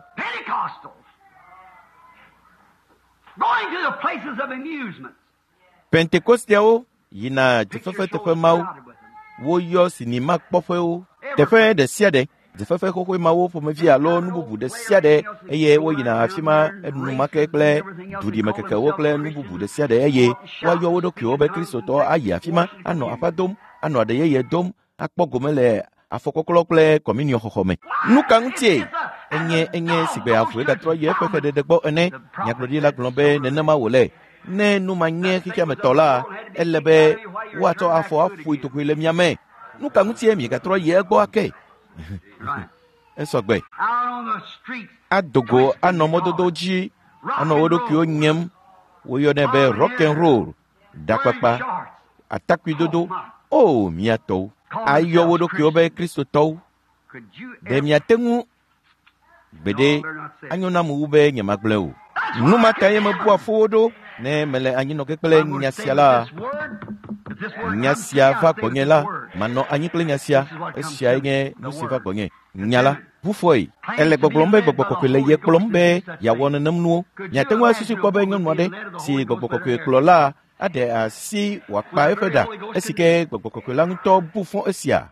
pentekostiawo yina dzefefe teƒe mawo woyɔ sinima kpɔƒewo teƒe ɖe sia ɖe dzefefe xoxoe mawo ƒomevi alo nu bubu ɖe sia ɖe eye woyina afi ma enumake kple duɖimekekewo kple nu bubu ɖe sia ɖe eye woayɔ wo ɖokuiwo be kristotɔ ayi afi ma anɔ aƒa dom anɔ aɖeyeye dom akpɔ gome le afɔkɔklɔ kple kɔminio xɔxɔ me nu ka ŋutie enye enye si gbe avue gatrɔ yi eƒe ƒeɖeɖe gbɔ ene nyagblɔɖila gblɔ be nenema wòle ne numanye xixiametɔ la ele be woatsɔ afɔ aƒoe tokoe le mia me nu ka ŋutie miegatrɔ yi egbɔ ake esɔgbe adogo anɔ mɔdodo dzi anɔ wo ɖokuiwo nyem woyɔnɛ be rock and roll dakpakpa atakui dodo o miatɔwo ayɔ wo ɖokuiwo be kristotɔwo ɖe miate ŋu gbede anyo nam wu be nyemagblẽ o nu ma ta ye mebu afowo ɖo ne mele anyinɔge kple nya sia la nya sia va gbɔnye la manɔ anyi kple nya sia esia nye nu si va gbɔnye nya la ʋufɔe ele gbɔgblɔm be gbɔgbɔ kɔkɔe le ye kplɔm be yeawɔ nenem nuwo miate ŋu asusu kpɔ be nyɔnu aɖe si gbɔgbɔ kɔkɔe kplɔ la aɖe asi wòakpa eƒe ɖa esi ke gbɔgbɔ kɔkɔe la ŋutɔ bu fɔ esia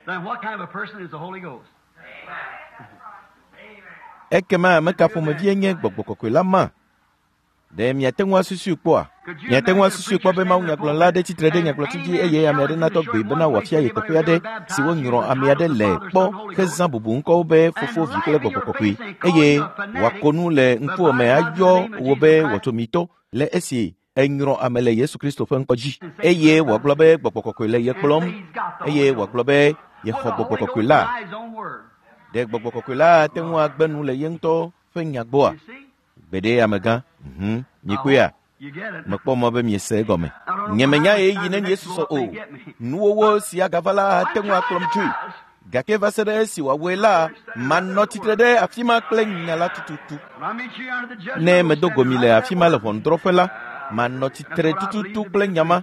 ekema meka ƒomevie nye gbɔgbɔ kɔkɔe la ma ɖe miate ŋu asusu kpɔa miate ŋu asusu kpɔ be mawu nyagblɔla aɖe tsitre ɖe nyagblɔti dzi eye ame aɖe natɔ gbe bena wòafia yi teƒe aɖe si wonyrɔ ame aɖe le kpɔ hezã bubu ŋkɔwo be fofo vi kple gbɔgbɔ kɔkɔe eye wòako nu le ŋkuwɔme ayɔ wo be wɔtsomitɔ le esi enyrɔ ame le Yesu Kristo ƒe ŋkɔ dzi eye wòagblɔ be gbɔgbɔ kɔkɔe le ye kplɔm eye wòagblɔ be yexɔ gbɔgbɔ kɔkɔe la ɖe gbɔgbɔ kɔkɔe la ate ŋu agbe nu le ye ŋutɔ ƒe nya gbɔa gbede amegã mhm mikoea mekpɔ mɔ be miese egɔme nyemenya ye yi ne Yesu sɔ o nuwowo si agava la ate ŋu akplɔm tsoe gake va se ɖe esi wòawɔe la manɔ tsitre ɖe afi ma kple nya la tututu ne medo gomi le afi ma le ʋɔnudrɔƒe la manɔ tsitre tututu kple nyama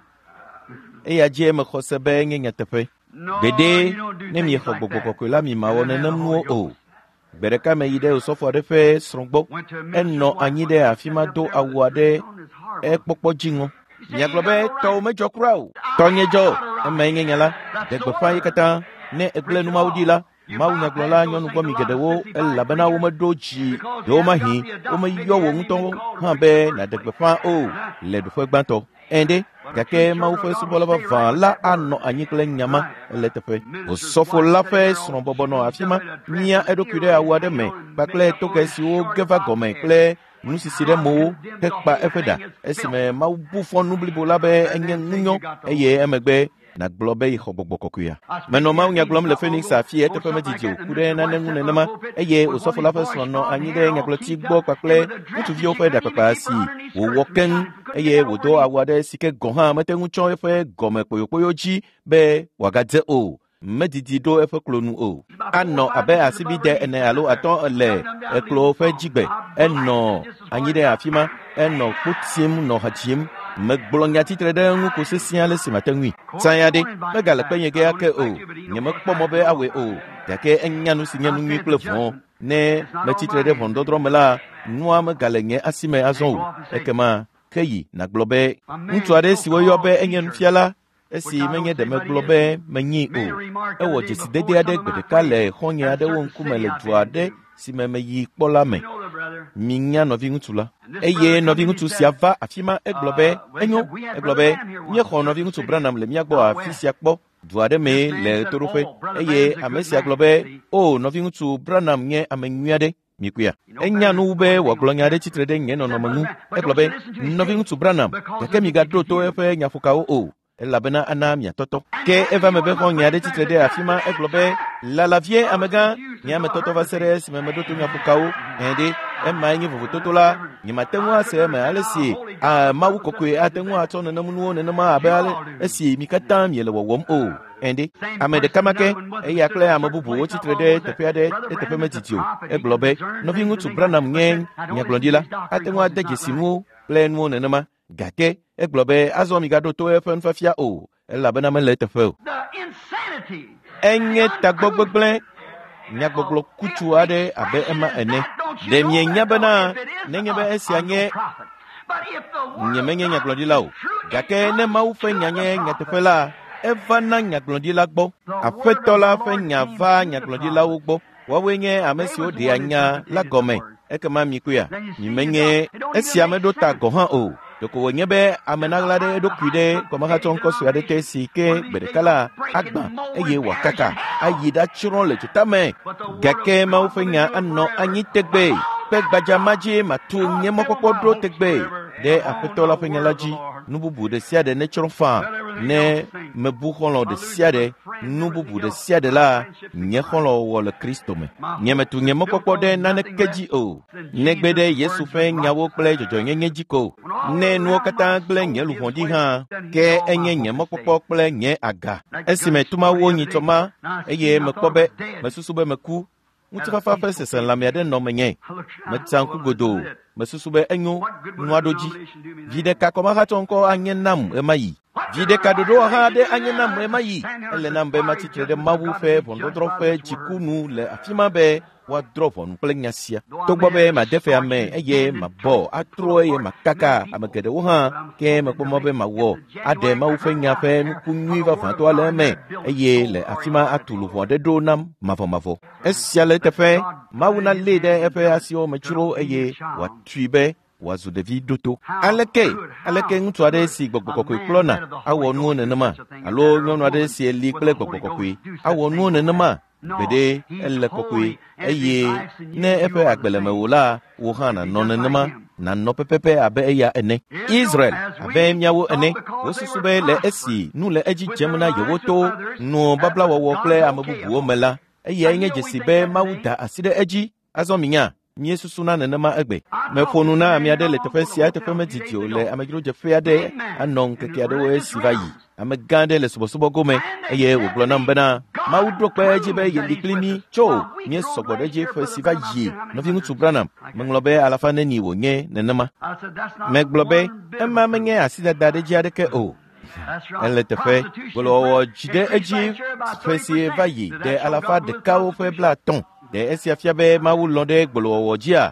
eya dzie mexɔ se be nye nyateƒe gbede ne miexɔ gbɔgbɔ kɔkɔe la mi mawɔ nenem nuwo o gbe ɖeka me yi ɖe osɔfo aɖe ƒe srɔ̃ gbɔ enɔ anyi ɖe afi ma do awu aɖe ekpɔkpɔ dziŋɔ miagblɔ be tɔwo medzɔ kura o tɔnye dzɔ eme nye nya la de gbeƒã yi katã ne egblẽ nu mawu ɖi la mawu nyagblɔla nyɔnu gbɔmi geɖewo elabena womeɖo dzi ɖewo mahi womeyɔ wo ŋutɔ hã be nàɖe gbeƒã o le ɖoƒe gbãtɔ ɛnde gake mawu ƒe subɔla vavã la anɔ anyi kple nyama le teƒe osɔfo la ƒe srɔ̃bɔbɔ nɔ afi ma mia eɖokui ɖe awu aɖe me kpakple toke siwo ge va gɔme kple nusisi ɖe mowo hekpa eƒe ɖa esime mawu bu fɔ nu blibo la be enye ŋunyɔ eye emegbe nagblɔ be yexɔ gbɔgbɔ kɔkɔea menɔ mawu nyagblɔm le Phoenix afi eteƒe medidi o ku ɖe nane ŋu nenema eye osɔfo la ƒe srɔ̃ nɔ anyi ɖe nyagblɔti gbɔ kpakple ŋutsuviwo ƒe ɖakpakpa si wòwɔ keŋ eye wòdo awu aɖe si ke gɔ hã mete ŋu tsɔ eƒe gɔme kpoyokpoyo dzi be wòagadze o medidi ɖo eƒe klo nu o anɔ abe asibide ene alo atɔ le eklo ƒe dzigbe enɔ anyi ɖe afi ma enɔ kpo tim nɔ ha dzim megblɔ nya tsitre ɖe ŋu ko sesĩa le si mate ŋui tsanya ɖe megale kpenye ge ake o nyemekpɔ mɔ be awoe o gake enya nu si nye nu nyui kple vɔ̃ ne metsitre ɖe ʋɔnudɔdrɔ̃ me la nua megale nye asi me azɔ o ekema ke yi nagblɔ be ŋutsu aɖe si woyɔ be enye nufiala esi menye ɖe megblɔ be menyi o ewɔ dzesidede aɖe gbe ɖeka le xɔ̃nye aɖewo ŋkume le du aɖe si me meyi kpɔ la me minya nɔvi ŋutsu la eye nɔvi ŋutsu sia va afi ma egblɔ be enyo egblɔ be míexɔ nɔvi ŋutsu Branham le míagbɔ afi sia kpɔ du aɖe me le toɖoƒe eye ame sia gblɔ be o nɔvi ŋutsu Branham nye ame nyui aɖe mikuya enya nu be wòagblɔ nya aɖe tsitre ɖe nye nɔnɔme ŋu egblɔ be nɔvi ŋutsu Branham gake migaɖo to eƒe nyaƒokawo o elabena ana miatɔtɔ ke eva me be xɔ nya aɖe tsitre ɖe afi ma egblɔ be lalavie amegã nye ametɔtɔ va se ɖe esime meɖo to nyaƒokawo ɛɖe emae nye vovototo la nyemate ŋu ase eme ale si mawu kɔkɔe ate ŋu atsɔ nenem nuwo nenema abe ale esi mi katã miele wɔwɔm o ende ame ɖeka ma ke eya kple ame bubu wotsitre ɖe teƒe aɖe ɖe teƒe metiti o egblɔ be nɔvi ŋutsu Branham nye nyagblɔɖila ate ŋu ade dzesi nuwo kple nuwo nenema gake egblɔ be azɔ migaɖo to eƒe nufiafia o elabena mele teƒe o. Enye tagbɔgbegblẽ nyagbɔgblɔ kutu aɖe abe ema ene ɖe mienya bena nenye be esia nye nyemenye nyagblɔɖila o gake ne Mawu ƒe nya nye nyateƒe la eva na nyagblɔɖila gbɔ. Aƒetɔ la ƒe nya va nyagblɔɖilawo gbɔ, woawoe nye ame siwo ɖea nya la gɔme ekema mi koe mi menye esia meɖo ta gɔ hã o. Doko wònye be ame naɣla ɖe eɖokui ɖe gɔmehatsɔ ŋkɔ sue aɖe te si ke gbe ɖeka la agbã eye wòakaka ayi ɖatsrɔ̃ le dzotame gake Mawu ƒe nya anɔ anyi tegbe kpe gbadza ma dzi matu nye mɔkpɔkpɔ ɖo tegbe ɖe Aƒetɔ la ƒe nya la dzi. Nu bubu ɖe sia ɖe ne tsrɔ̃ faa ne mebu xɔlɔ ɖe sia ɖe nu bubu ɖe sia ɖe la nye xɔlɔ wɔ le Kristo me. Nye metu nye mɔkpɔkpɔ ɖe naneke dzi o negbe ɖe Yesu ƒe nyawo kple dzɔdzɔnyenye dzi ko. Ne nuwo katã kple nye luʋɔ ɖi hã ke enye nye mɔkpɔkpɔ kple nye aga esime tumawo nyitɔ ma eye mekpɔ be mesusu be meku ŋutifafa ƒe sese lãme aɖe nɔ menye metsa ŋku godoo mesusu be enyo nua ɖo dzi vi ɖeka kɔmahatsɔ ŋkɔ anye nam ema yi vi ɖeka ɖoɖo hã ɖe anye nam ema yi ele nam be matsitre ɖe Mawu ƒe ʋɔnudɔdrɔ̃ ƒe dzikunu le afi ma be woadrɔ̃ ʋɔnu kple nya sia togbɔ be made fe ame eye mabɔ atrɔ eye makaka ame geɖewo hã ke mekpɔ mɔ be mawɔ aɖe Mawu ƒe nya ƒe nuku nyui vavãtɔ ale eme eye le afi ma atu luʋɔ ɖe ɖo nam mavɔmavɔ. Esia le teƒe Mawu na lée ɖe eƒe asiwo me tsro eye wòatui be wòazu ɖevi ɖoto. Aleke aleke ŋutsu aɖe si gbɔgbɔ kɔkɔe kplɔna awɔ nuwo nenema alo nyɔnu aɖe si li kple gbɔgbɔ kɔkɔe awɔ nuwo nenema gbeɖe ele kɔkɔe eye ne eƒe agbalẽme wò la wò hã nanɔ nenema nanɔ pɛpɛpɛ abe eya ene. Israel abe miawo ene wosusu be le esi nu le edzi dzem na yewo to nu bablawɔwɔ kple ame bubuwo me la eyae nye dzesi be Mawu da asi ɖe edzi. Azɔ minya míesusuna nenema egbe. Meƒo nu na ame aɖe le teƒe sia teƒe medidi o le amedzrodzeƒe aɖe anɔ ŋkeke aɖewo esi va yi. Ame gã aɖe le subɔsubɔ gome eye wògblɔ nam bena Mawu ɖo kpe edzi be yeli kpli mí tso míesɔgbɔ ɖe edzi ƒe si va yi. Nɔvi ŋutsu Branham meŋlɔ be alafa neni wònye nenema. Megblɔ be ema menye asidada ɖe dzi aɖeke o. Ele teƒe gbolowɔwɔ dzi ɖe edzi ƒe si va yi ɖe alafa ɖekawo ƒe blaatɔ̃. Ɖe esia fia be Mawu lɔ̃ ɖe gbolowɔwɔ dzia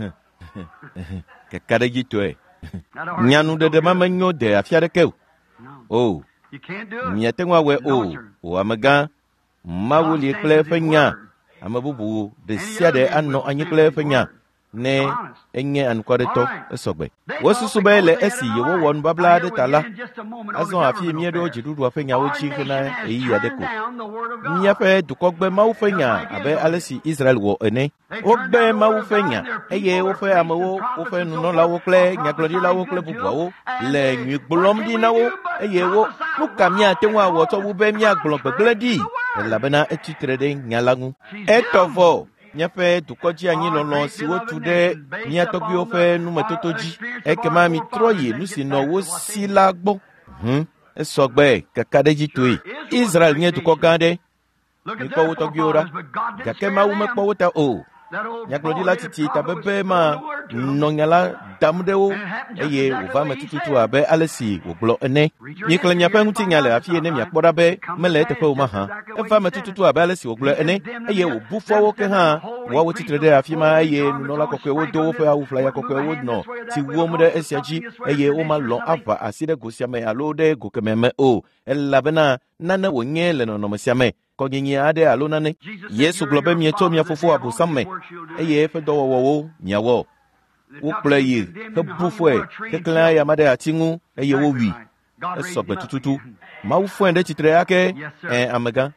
keka ɖe dzi tɔe. Nyanu ɖeɖe ma menyo de afi aɖeke o. O miate ŋu awɔe o o amegã Mawu li kple eƒe nya ame bubu ɖe sia ɖe anɔ anyi kple eƒe nya ne enye anukwaɖetɔ esɔgbe. Wosusu be le esi yewowɔ nubabla aɖe ta la azɔ afi míeɖo dziɖuɖua ƒe nyawo dzi hena eyi aɖe ko. Míaƒe dukɔ gbe Mawu ƒe nya abe ale si Israel wɔ ene. Wogbe Mawu ƒe nya eye woƒe amewo woƒe nunɔlawo kple nyagblɔɖilawo kple bubuawo le nyui gblɔm ɖi na wo eye wo nu ka míate ŋu awɔ tsɔ wu be míagblɔ gbegblẽ ɖi elabena etsitre ɖe nya la ŋu. Etɔ vɔ míaƒe dukɔdzi anyi lɔlɔ si wotu ɖe mía tɔgbuiwo ƒe numetoto dzi ekema mi trɔ yi nu si nɔ wo si la gbɔ. Hm, esɔgbe keka ɖe dzi toe. Israel nye dukɔ gã aɖe. Mikpɔ wo tɔgbuiwo ɖa gake Mawu mekpɔ wo ta o. Nyagblɔɖila titi tabebe ma nɔ nya la dam ɖe wo eye wòva me tututu abe ale si wògblɔ ene. Mikle miaƒe ŋutinya le afi ne miakpɔ ɖa be mele eteƒe o mahã. Eva me tututu abe ale si wògblɔ ene eye wòbu fɔ wo ke hã woawo tsitre ɖe afi ma eye nunɔla kɔkɔewo do woƒe awu ƒlaya kɔkɔewo nɔ ti wɔm ɖe esia dzi eye womalɔ ava asi ɖe go sia me alo ɖe go kemɛ me o elabena nane wònye le nɔnɔme sia me. Kɔnyenye aɖe alo nane. Yesu gblɔ be mietso mia fofo abosam me eye eƒe dɔwɔwɔwo miawɔ. Wokplɔe yi hebu fɔe keklẽ ayama ɖe ati ŋu eye wowui. Esɔgbe tututu. Mawu fɔe ɖe tsitre ake ɛ amegã.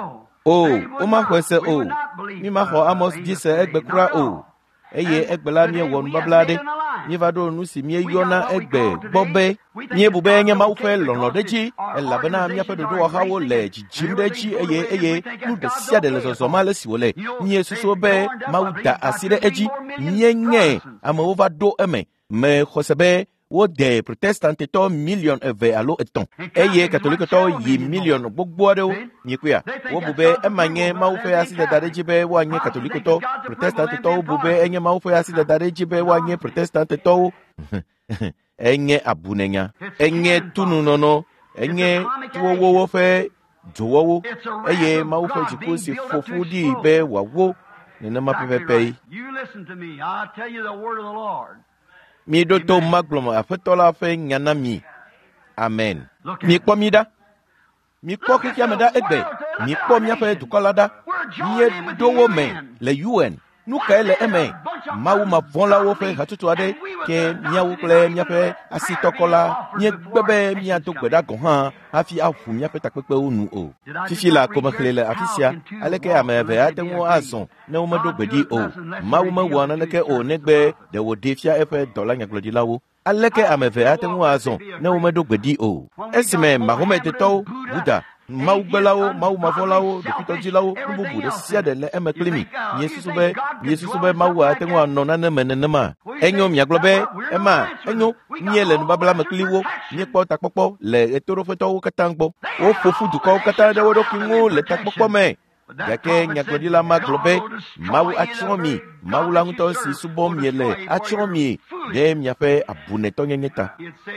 O womaxɔe se o. Mímaxɔ Amos dzi se egbe kura o. Eye egbe la miewɔ nubabla ɖe. Míeva ɖo nu si míeyɔna egbe gbɔ be míebu be nye Mawu ƒe lɔlɔ̃ ɖe dzi elabena míaƒe ɖoɖowɔhawo le dzidzim ɖe dzi eye eye nu ɖe sia ɖe le zɔzɔm ale si wòle. Míesusu be Mawu da asi ɖe edzi. Míenye amewo va ɖo eme. Me xɔse be wo de protestant to million eve alo eton eye catholic to yi million gbogbo de nyikuya wo bube emanye mawufe aside dare jibe wo anye catholic to protestant to bube enye mawufe aside dare jibe wo anye protestant to enye abunenya enye tununono enye tuwo wo fe jowo eye mawufe jikusi fofudi be wawo nina mapepepe. You listen to me. I'll tell you the word of the Lord. Mi do to magloma afetola fe nyana mi. Amen. Mi kwa mida. Mi kwa kikia meda egbe. Mi kwa mi afe dukolada. Mi do wo me le U N. Nuka ele eme. Mawu ma vonla wo fe hatutu ade ke mi awukle mi afe asitokola. Mi bebe mi adogbe gohan afi afu mi afe takpepe onu o. Fifi la komaklele afisia aleke ameve atenwo azon ne wo medogbe di o. Mawu ma wana leke o negbe de wo defia efe dola nyaglodi lawo. Aleke ameve atenwo azon ne wo medogbe di o. Esime Mahomet to Buddha Mau belao, mau mavolao, de kutojilao, kububu de sia de le emeklimi. Yesu be, Yesu be mau atengwa nona ne menenema. Enyo miaglobe, ema, enyo, niele nubabla mekliwo, nyekpo takpopo, le etoro feto katangbo. O fofu duko katande wodo kingu, le takpopo me. Yake nyagodila maglobe, mau achomi, mau languto si subo miele, achomi, de miafe abuneto nyeta.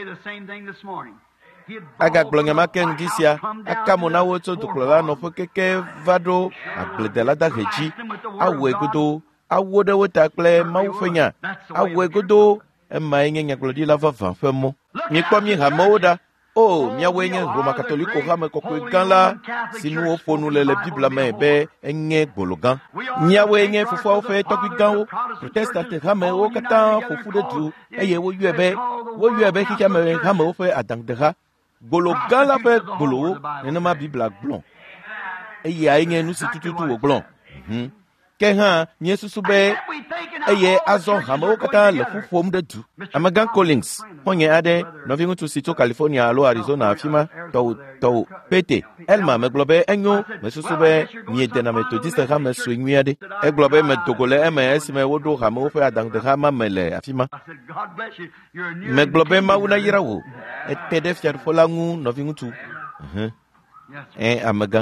Aga glonga maken disia akamona woto tuklola no fokeke vado agledela da heji awe godo awode wota kle maufenya awe godo e mayenye nyaglodi la va femo mi kwami ha moda o mi awenye Roma catholique ha me kokwe ganla sinu ofonu le le bible me be enye gologan mi awenye fufu ofe tokwi ganwo protestant ha me o kata fufu de du eye wo yuebe wo yuebe kika me ha me ofe adangdeha Golo gala fe golo nena ma Bible blon eye ayenye nu sitututu wo blon mhm ke ha Yesu sube eye azon hamo kata le fufom de du Amagan Collins honye ade no vingu tu sito California alo Arizona afima to to pete elma me globe enyo me sube ni etena methodiste ha me swinwi ade e globe me togole ms me wodo hamo fe adang de ha ma mele afima me globe ma una yirawo e tede fiar folangu no vingu tu mhm eh Amagan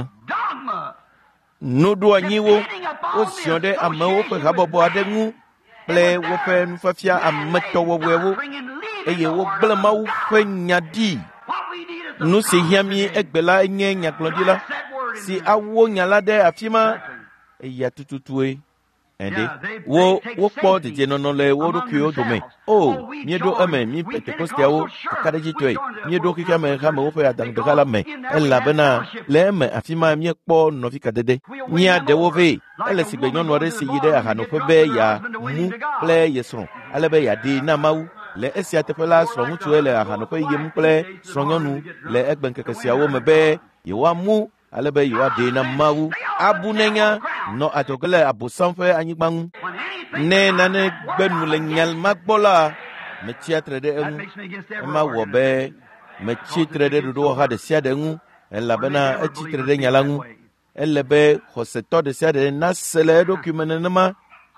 Nodo anyiwo o sionde amawo fe habobo adengu ple wo fe nfafia ameto wo wewo eye wo glema wo fe nyadi no se hiami egbela enye nyaklodila si awo nyalade afima eya tututue ende wo wo po de jenono le wo do kyo do me o miedo ame mi pentecostia wo kadeji toy miedo kika me ha me wo fe adang de kala me ela bena le me afima mi po no fi kadede mi ade wo ve ele si be nyono re si yide aha no fe be ya mu ple yeso ale be ya de na mawu le esi atefela so mutu ele aha no fe yem ple so nyonu le egben kekesia wo me be ye wa mu alebe yiwa de na mawu abunenya no atokele abusanfe anyigbangu ne nane gbenu le nyal magbola me tiatre de enu ma wobe me titre de do ha de sia de enu ela bena e titre de nyalangu elebe hoseto de sia de na sele documenema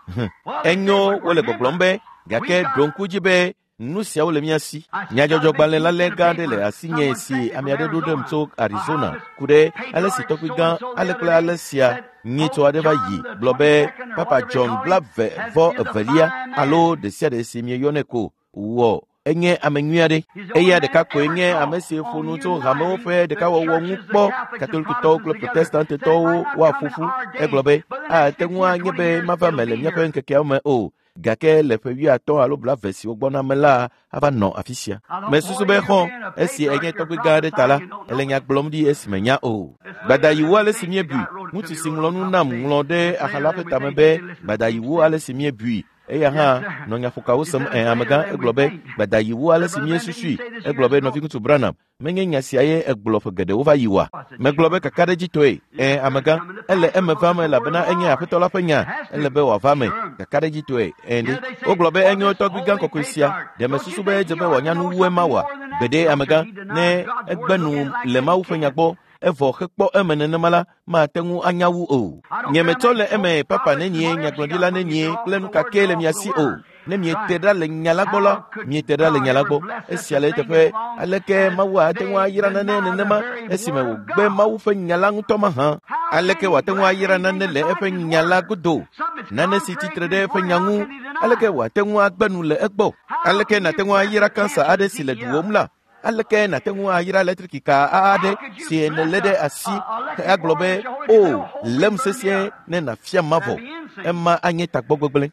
enyo wole goglombe gake donkujibe nusia wole miasi nyajojo gbale la legande le asinye si amiade do dem to Arizona kude alesi tokwigan alekle alesia nyito adeba yi blobe Papa John Blave vo velia alo de sia de simie yoneko wo enye amenyuade eya de kako enye amesi funu to hamo fe de ka wo npo catholic to protestant to wa fufu e globe a tenwa nyebe mavamele nyape nkeke o o gake le fe wi ato alo bla vesi ogbona mela ava no afisia me susu be hon esi enye to gade tala elenya glomdi esi menya o bada yiwo ale simie bu mutu singulonu nam nglode akala fe tamebe bada yiwo ale simie bu eya ha no nya fuka wosam en amaga eglobe bada yiwo ale simie susui eglobe no fiku branam menye nya siaye eglofe gade over yiwa me globe kakade jitoe en amaga ele emfama la bana enye afetola fanya ele be wa fame kakade jitoe endi o globe enye to gbigan kokosia de mesusu be jebe wonya no wuema wa bede amaga ne egbenu le ma ufanya gbo evo hekpo eme nenema ma tengu anyawu o. Nyemeto le eme papa nenye nyaglodila nenye kle nuka kele miasi o. Ne mi etera le nyalagbo la mi etera le nyalagbo esi ale tefe aleke mawu atenwa yira na ne nema esi me gbe mawu fe nyalangu to ma ha aleke watenwa yira na ne le efe nyalagudo na ne si titre de efe nyangu aleke watenwa gbenu le egbo aleke na tenwa yira kansa ade si le duomla aleke na tenwa yira electric ka ade si ne lede asi aglobe o lem sesie ne na fia mavo emma anye takbogbele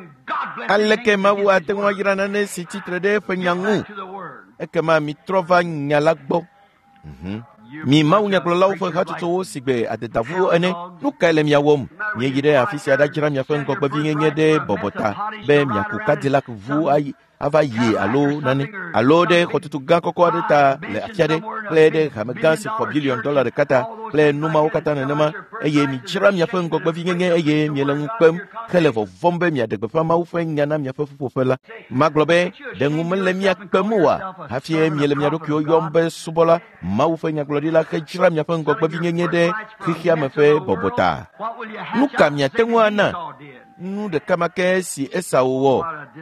aleke mawu atenwa yira na ne si titre de efe nyangu ekema mi trova nyalagbo mhm mi mawu nyaklola ufa hatuto sigbe adetavu ene nukale miawom nyegide afisi adajira miafen kokbe vingenye de bobota be miakukadila kuvu ai ava ye alo nani alo de kotutu gan koko adeta le afiade ple de hamagan si billion dollar de kata ple numa okata nenema eye mi jira miafen kokbe vingenye eye mieleng pem kele vo vombe mia de befa mawu fe nyana miafen fufofela maglobe de ngumele miakpemwa hafie miele miadokyo yombe subola mawu fe nyaglodila ke jira miafen kokbe vingenye de khia mefe bobota nuka miatengwa na nu de kamake si esawo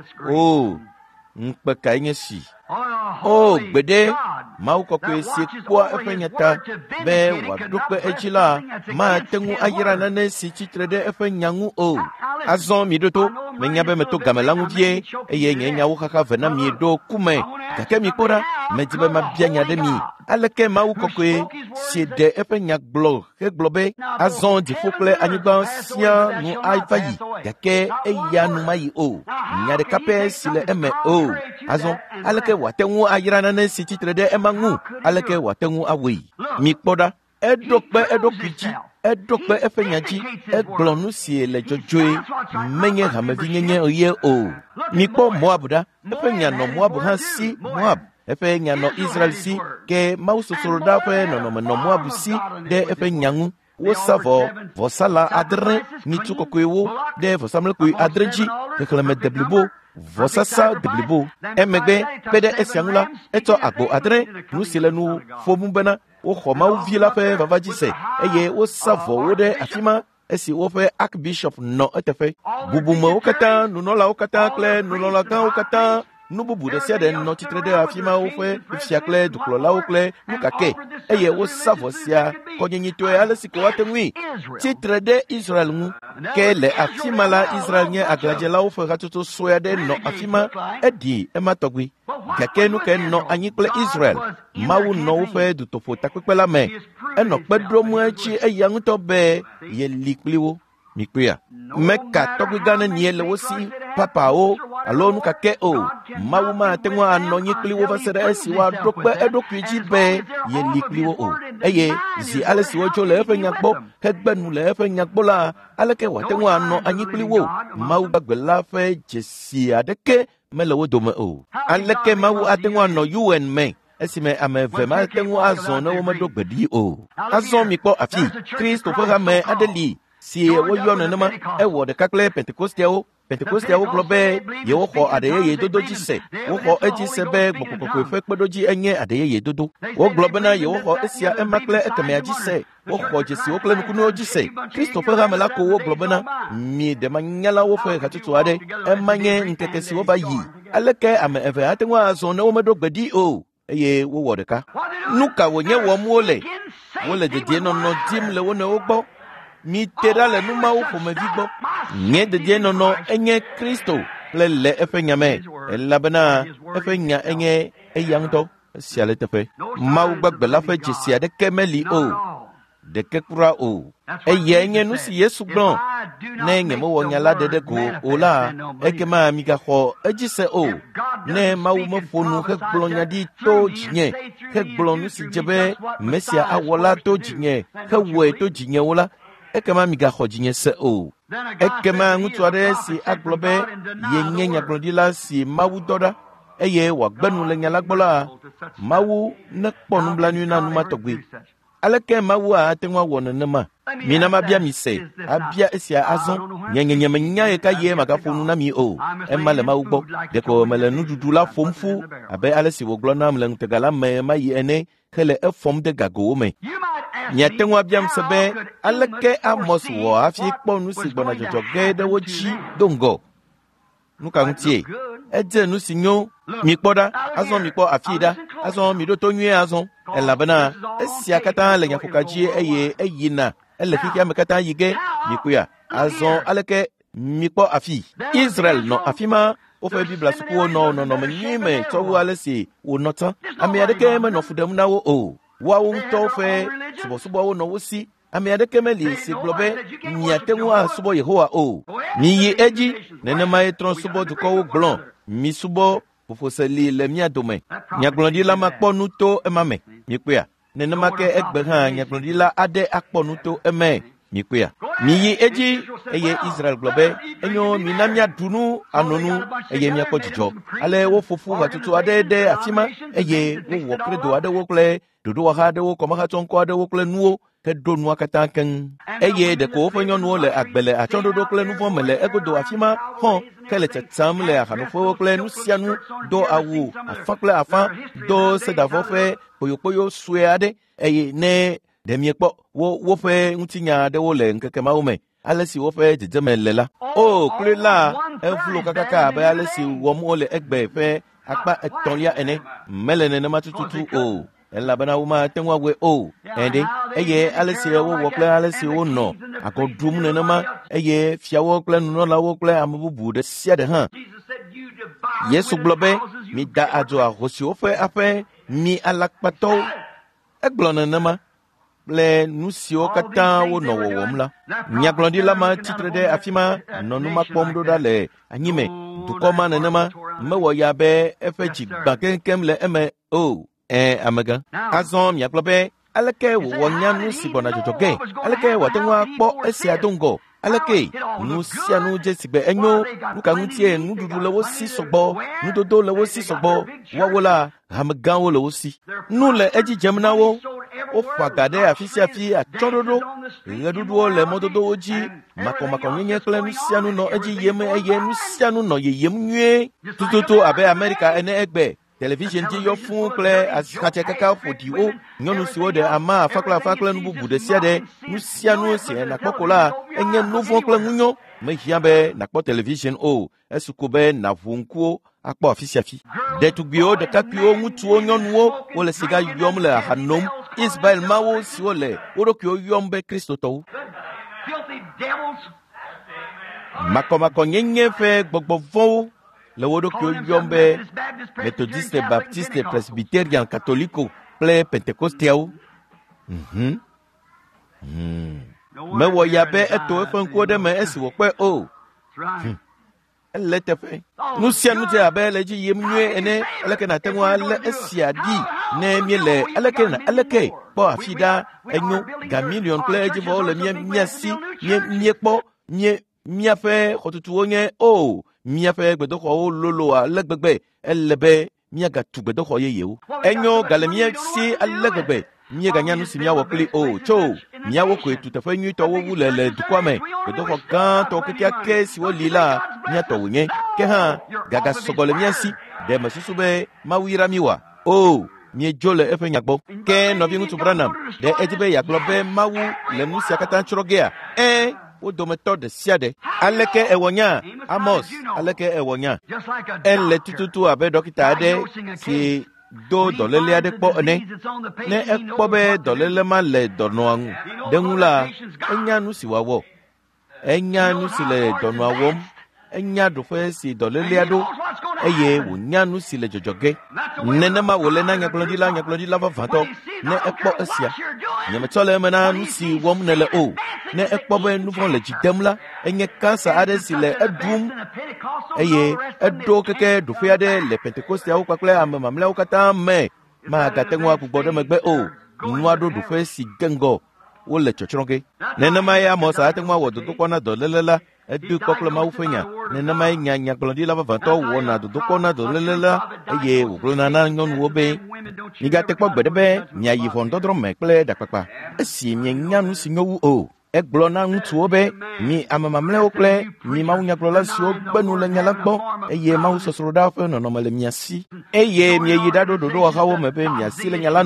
o nkpe ka nye si o gbede ma uko kwe si kwa efenyata be wadukpe ejila ma tengu ayira na ne si chitre de efenyangu o azon mi doto menya be meto gamelangu vie eye nyenya wo kaka vena mi do kume kake mi kora mejibe ma bianya de mi aleke ma uko kwe si de efenyak blo he globe azon di fokle anyiba sia nu aifayi kake eya nu mai o nya de kape si le eme o azon aleke watengu ayira na ne si titre de emangu aleke watengu awi mi kpoda edokpe edokiji edokpe efenyaji eglonu si le jojoe menye hamevinyenye oye o mi kpo moab da efenya no moab ha si moab efenya no israel si ke mausosoro da fe no no no moab si de efenyangu wo savo vo sala adre ni tukokwewo de vo samlekwe adreji kekleme deblibo vosasa deblibo emegbe pede esiangula eto agbo adre nusile nu fomumbena wo khoma uvila fe vavaji se eye wo savo wo de afima esi wo fe archbishop no etefe bubumo okata nunola okata kle nunola kan okata nububu de sia de no titre de afima wo fe fiakle duklola okle nukake eye wo savo sia konyenyito e alesiko watemwi titre de Israel mu kele afima la Israel nye aglajela wo fe gatuto soya de no afima edi ematogwi kake nu ke no anyikle Israel mawu no wo fe du tofo takpela me eno pedro mu achi eyangu to be ye likliwo mikpia meka togwi gane niele wo si papa o alonu kake o mawu ma tengwa no nyikliwo vasere esi wa dokpe edokwiji be ye likliwo o eye zi alesi wo chole efe nyakbo hegbenu le efe nyakbo la aleke wa tengwa no anyikliwo mawu bagbela fe jesi adeke melewo dome o aleke mawu atengwa no un me esime ameve ma tengwa azon no wo medogbedi o azon mi kpo afi Christopher ha me adeli si wo yo no nama e wo de kakle pentecostal pentecostal globe ye wo kho adeye ye dodo jise wo kho ejise be gbokokoko fe pedoji enye adeye ye dodo wo globe na ye wo kho esia emakle ekeme ajise wo kho jisi wo kle nukuno jise Christopher hamela ko wo globe na mi de manyala wo fe katutu ade emanye nkekesi wo ba yi aleke ame eve atenwa azo na wo medogbedi o eye wo wo de ka nuka wo nye wo muole wo le de die no no dim le wo na wo gbo mi tera le numa wo fo me vigbo nye de die no no enye Kristo le le efenyame elabana efenya enye eyangto siale tefe mawu gbagbe la fe jisia de kemeli o de kekura o eye enye nu si Yesu gbon ne enye mo wonya la de de ko ola ekema mi ga kho ejise o ne mawu mo fonu ke gblonya di to jinye ke gblonu si jebe mesia awola to jinye ke we to jinye ola ekema mi ga kho jinye se o ekema ngutuare si aglobe yenye nyaglodila si mawu doda eye wa gbenu le nyala gbola mawu ne kponu blanu na numa togwe aleke mawu a tenwa wona nema mina mabia mi se abia esia azon nyenyenye menya e ka ye maka fonu na mi o emma le mawu gbo de ko mele nududu la fomfu abe alesi wo glona mle ntegala me mayi ene hele efom de gago me nyatenwa biam sebe aleke Amos wo afi kpo nu si gbona jojo gede wo chi dongo nuka ntie eje nu sinyo mi kpoda azon mi kpo afida azon mi do to nwie azon elabana esia kata le nyafukaji eye eyina ele fikia mekata yige yikuya azon aleke mi kpo afi Israel no afima o fe bibla suku no no no menime to wale si wo nota ami adeke me no fudam na wo o wa wo to fe subo subo wo no wo si ami adeke me li si globe nyatenwa subo Yehowa o mi yi eji nene mai tron subo du ko glon mi subo fofo seli le mia dome nyaglon la makpo nuto emame mi kuya nene make egbe ha nyaglon la ade akpo nuto eme mi kuya mi yi eji eye Israel globe enyo mi na mia dunu anonu eye mi akpo jijo ale wo fofu watutu ade de afima eye wo wo kredo ade wo kle dodo wa ha de wo koma ha tonko ade wo kle nuo ke do nu akata kan eye de ko fo nyon nu le agbele a chondo do kle nu fo mele egodo afima ho kele tsatam le a hanu fo kle nu sianu do awu afa kle afa do se da fo fe poyo poyo suade eye ne de mi ekpo wo wo fe ntinya de wo le nkeke ma wo me alesi wo fe jejeme lela o kle la e flo kakaka ba alesi wo mo le egbe fe apa eton ya ene melene na matututu o ela bana uma tenwa we o ende eye alesi wo wo kle alesi wo no akodum ne ma eye fia wo kle no la wo kle amabubu de sia de ha Yesu globe mi da ajo ahosi wo fe ape mi alakpato eglona na ma le nusio kata wo no wo womla nyaglondi la ma titre de afima nonu makpom do dale anyime dukoma na ma me wo ya be efeji bakenkem le eme o eh amaga azon nyaglobe aleke wo wonya nusi bona jojoge aleke watenwa kpo esi adongo aleke nusia nu jesigbe enyo nuka ntie nududu le wo si sogbo nudodo le wo si sogbo wawola hamagan wo le wo si nu le eji jemna wo o fagade afisi afi achododo redudu le mododo oji mako mako nyenye kle nusia nu no eji yeme eye nusia nu no yeyem nwie tututu abe America ene egbe television ti yo fun kle asikache kaka fodi o nyonu si wo de ama fakla fakla nu bubu de sia de nusia nu si na kokola enye nouveau kle nyo me hiabe na ko television o esukobe na vunkuo akpo afisi afi de tugbio de kapio mutu o nyonu o wo le siga yom le hanom Isabel mawo si wo le wo ki o yom be Kristo to mako mako nyenye fe gbogbo fo le wodo ki o yom be Methodiste, Baptiste, Presbyterian, Catholico, ple Pentecostal. Mhm. Mm. Me wo ya be eto efan ko de me esi wo pe o. Elle te fe. Nu sia nu te abe le ji yem nwe ene eleke na tenwa le esia di ne miele eleke na eleke po afida enyo ga million ple ji bo le mie mie si mie mie po mie mie fe khotutu onye o mie fe gbedo ko lolo a legbegbe elebe mie ga tu gbedo ko yeye o enyo gale mie si alegbegbe mie ga nyanu si mie wo kli o cho mie wo ko etu te fe nyu to wo wule le dukwame gbedo ko kan to kekia ke si wo lila mie to wonye ke ha gaga sogole mie si de masusube mawira miwa o mie jole efe nyagbo ke no bi mutu branam de ejibe yaklobe mawu le nusi akata nchorogea eh o do methode siade aleke ewonya Amos aleke ewonya elle tututu abe dokita ade ki do dolele ade po ne ne ekpobe dolele ma le dono anu denula enya nu si wawo enya nu si le dono awom enya do fe si dolele ado eye wonya nu si le jojoge nene ma wole na nyaklodi la nyaklodi la vato ne ekpo asia nyame tole mena nu si wom ne le o ne ekpo be nu fon le jidemla enye kansa ade si le adum eye edo keke do fe ade le Pentecost ya ukakle amama mla ukata me ma gatenwa kugbodo megbe o nu ado do fe si gengo wo le chochronge nene ma ya mo sa atenwa wo do kona do lelela edu kokle ma ufenya nene ma nya nya glodi la vato wo na do kona do lelela eye wo glona na nyon wo be ni gate kpo gbedebe nya yi fon dodro mekle da papa esi mi nya nu si nyowu o eglo na ntu obe mi amama mle okle mi ma unya glola si ogbenu le nya la gbo eye ma usosoro da fe no no male mi asi eye mi yi da do do do ha wo mebe mi asi le nya lanu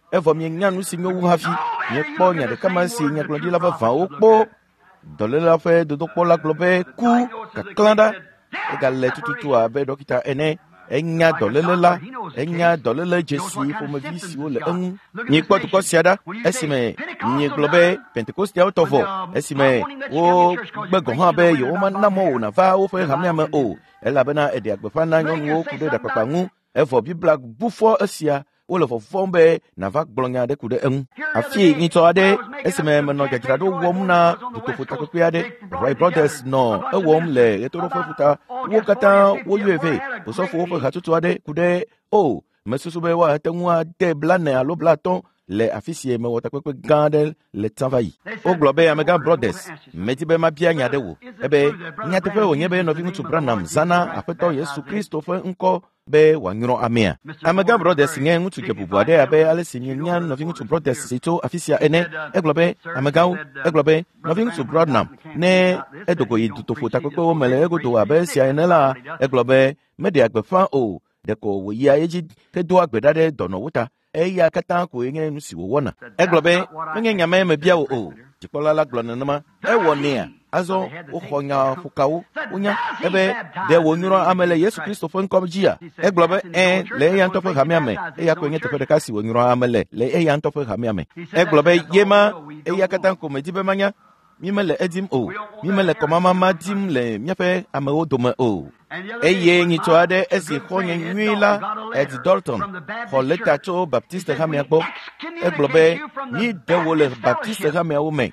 evɔ mienya nu si nyo wu hafi miekpɔ nya ɖeka ma si nyagblɔɖila vavãwo kpɔ dɔléla ƒe dodokpɔla gblɔ be ku kaklã ɖa egale tututu abe dɔkita ene enya dɔléle la enya dɔléle dzesi ƒomevi siwo le eŋu miekpɔ dukɔ sia ɖa esime miegblɔ be pentekostiawo tɔ vɔ esime wo gbe gɔ hã be yewomana mɔ o nava woƒe hamea me o elabena eɖe agbeƒã na nyɔnuwo ku ɖe ɖakpakpa ŋu evɔ bibla bu fɔ esia wole vɔvɔm be nava gblɔ nya aɖe ku ɖe eŋu afi nyitɔ aɖe esime menɔ dzadzraɖo wɔm na dutoƒo takpekpe aɖe Right Brothers nɔ ewɔm le ɣetoɖoƒe ƒuta wo katã woyɔe vɛ osɔfowo ƒe hatsotso aɖe ku ɖe o mesusu be woate ŋu ade blane alo blatɔ le afi si mewɔ takpekpe gã aɖe le tsã va yi wogblɔ be Amegã Brothers medi be mabia nya aɖe wò ebe nyateƒe wònye be nɔvi ŋutsu Branham zãna aƒetɔ Yesu Kristo ƒe ŋkɔ be wòanyrɔ amea Amegã Brothers nye ŋutsu dze bubu aɖe abe ale si mienya nɔvi ŋutsu Brothers si tso afi sia ene egblɔ be amegãwo egblɔ be nɔvi ŋutsu Branham ne edogo yi dutoƒo takpekpewo me le egodo abe esia ene la egblɔ be meɖe agbeƒã o ɖeko wòyia edzi hedoa gbe ɖa ɖe dɔnɔwo ta eya katã koe nye nu si wòwɔna egblɔ be menye nyame mebia wo o dzikpɔla la gblɔ nenema ewɔ nea azɔ woxɔ nya ƒokawo wonya ebe ɖe wònyrɔ ame le Yesu Kristo ƒe ŋkɔ dzia egblɔ be ɛ le eya ŋutɔ ƒe hamea me eya koe nye teƒe ɖeka si wònyrɔ ame le le eya ŋutɔ ƒe hamea me egblɔ be ye ma eya katã ko medi be manya mi mele edim o mi mele kɔmamama dim le míaƒe amewo dome o eye nyitsɔ aɖe esi xɔ nye nyui la Ed Dalton xɔ leta tso Baptiste hamea gbɔ egblɔ be mi ɖe wo le Baptiste hameawo me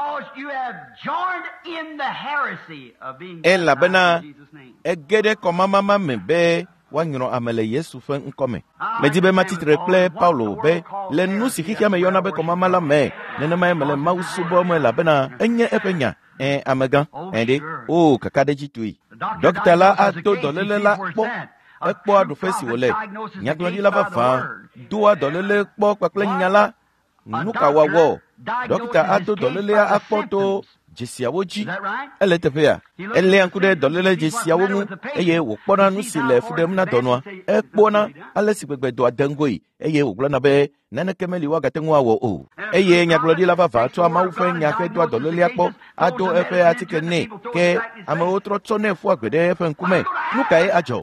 elabena ege ɖe kɔmamama me be woanyrɔ ame le Yesu ƒe ŋkɔ me medi be matitre kple Paulo be le nu si xixia me yɔna be kɔmama la me nenemae mele Mawu subɔm elabena enye eƒe nya ɛ amegã ɛɖe o kaka ɖe dzi tui dɔkita la ato dɔléle la kpɔ ekpɔ aɖuƒe si wòle nyagblɔɖila vavã doa dɔléle kpɔ kpakple nya la nu ka wòawɔ dɔkita ato dɔlélea akpɔ to dzesiawo dzi ele teƒea eléa ŋku ɖe dɔléle dzesiawo ŋu eye wòkpɔna nu si le fu ɖem na dɔnɔa ekpɔna ale si gbegbe dɔa de ŋgoe eye wògblɔna be naneke meli woagate ŋu awɔ o eye nyagblɔɖila vavã tsɔa Mawu ƒe nya ƒe doa dɔlélea kpɔ ado eƒe atike nɛ ke amewo trɔ tsɔnɛ ƒu agbe ɖe eƒe ŋkume nu kae adzɔ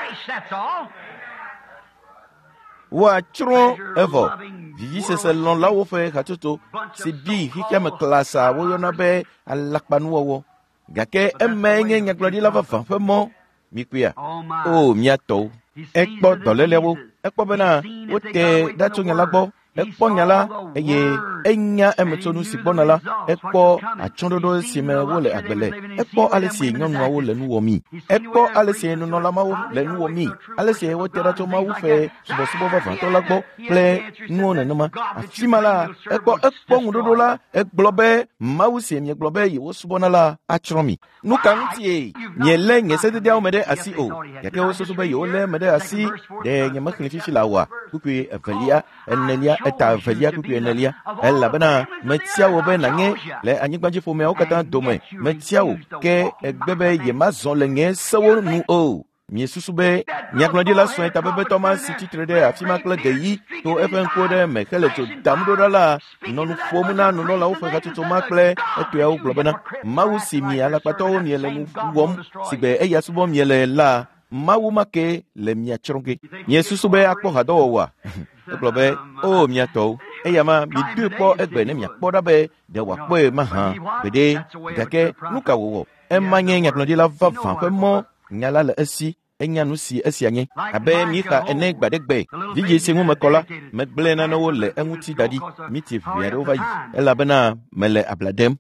woatsrɔ̃ evɔ vivisese lɔ̃lawo ƒe hatsotso si bi xixia me klasa woyɔna be alakpanuwɔwɔ gake eme nye nyagblɔɖila vavã ƒe mɔ mikpuia o miatɔwo ekpɔ dɔléleawo ekpɔ bena wote ɖa tso nya la gbɔ ekpɔ nya la eye enya eme tso nu si gbɔna la ekpɔ atsɔ̃ɖoɖo si me wole agbe le ekpɔ ale si nyɔnuawo le nu wɔmi ekpɔ ale si nunɔlamawo le nu wɔmi ale si wote ɖa tso Mawu ƒe subɔsubɔ vavãtɔ la gbɔ kple nuwo nenema afi ma la ekpɔ ekpɔ ŋuɖoɖo la egblɔ be Mawu si miegblɔ be yewosubɔna la atsrɔ̃ mi nu ka ŋutie mielé nye sededeawo me ɖe asi o gake wosusu be yewolé me ɖe asi ɖe nyemexlẽ fifi la oa kukui evelia enelia eta evelia kukui enelia elabena metia wo be nanye le anyigbadziƒomeawo katã dome metia wo ke egbe be yemazɔ le nye sewo nu o miesusu be nyagblɔɖila sɔe tabebetɔ ma si tsitre ɖe afi ma kple geyi to eƒe ŋkuwo ɖe me hele dzo dam ɖo ɖa la nɔ nu ƒom na nunɔlawo ƒe hatsotso ma kple etɔeawo gblɔ bena Mawu si mi alakpatɔwo miele nu wɔm si gbe eya subɔm miele la Mawu ma ke le miatsrɔ̃ ge miesusu be akpɔ hadɔwɔwɔa egblɔ be o miatɔwo eya ma midoe kpɔ egbe ne miakpɔ ɖa be ɖe wòakpɔe mahã gbeɖe gake nu ka wòwɔ ema nye nyagblɔɖila vavã ƒe mɔ nya la le esi enya nu si esia nye abe Mixa ene gba ɖe gbe vidzĩ si ŋu mekɔ la megblẽ nanewo le eŋuti da ɖi miti ʋe aɖewo va yi elabena mele abla ɖem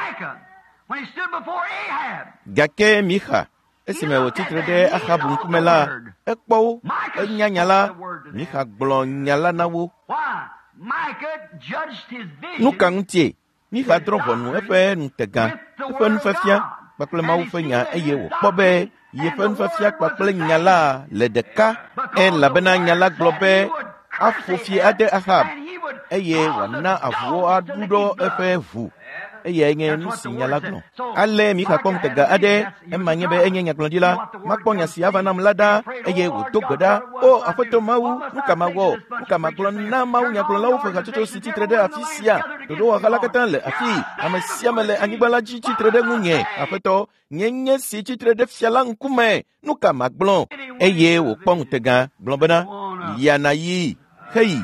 gake Mixa esime wòtsitre ɖe Ahabu ŋkume la ekpɔ wo enya nya la Mixa gblɔ nya la na wo nu ka ŋutie Mixa drɔ̃ ʋɔnu eƒe nutega eƒe nufiafia kpakple Mawu ƒe nya eye wòkpɔ be yeƒe nufiafia kpakple nya la le ɖeka elabena nya la gblɔ be aƒo fi ade Ahab eye wòana avuwo aɖuɖɔ eƒe ʋu eye nye nu si nya la gblɔ ale mi kakpɔ ŋutega aɖe ema nye be enye nyagblɔɖila makpɔ nya si ava nam la ɖa eye wòdo gbe ɖa o aƒetɔ Mawu nu ka mawɔ nu ka magblɔ na Mawu nyagblɔlawo ƒe hatsotso si tsitre ɖe afi sia ɖoɖo wɔha la katã le afi ame sia me le anyigba la dzi tsitre ɖe ŋunye aƒetɔ nye nye si tsitre ɖe fia la ŋkume nu ka magblɔ eye wòkpɔ ŋutega gblɔ bena yana yi heyi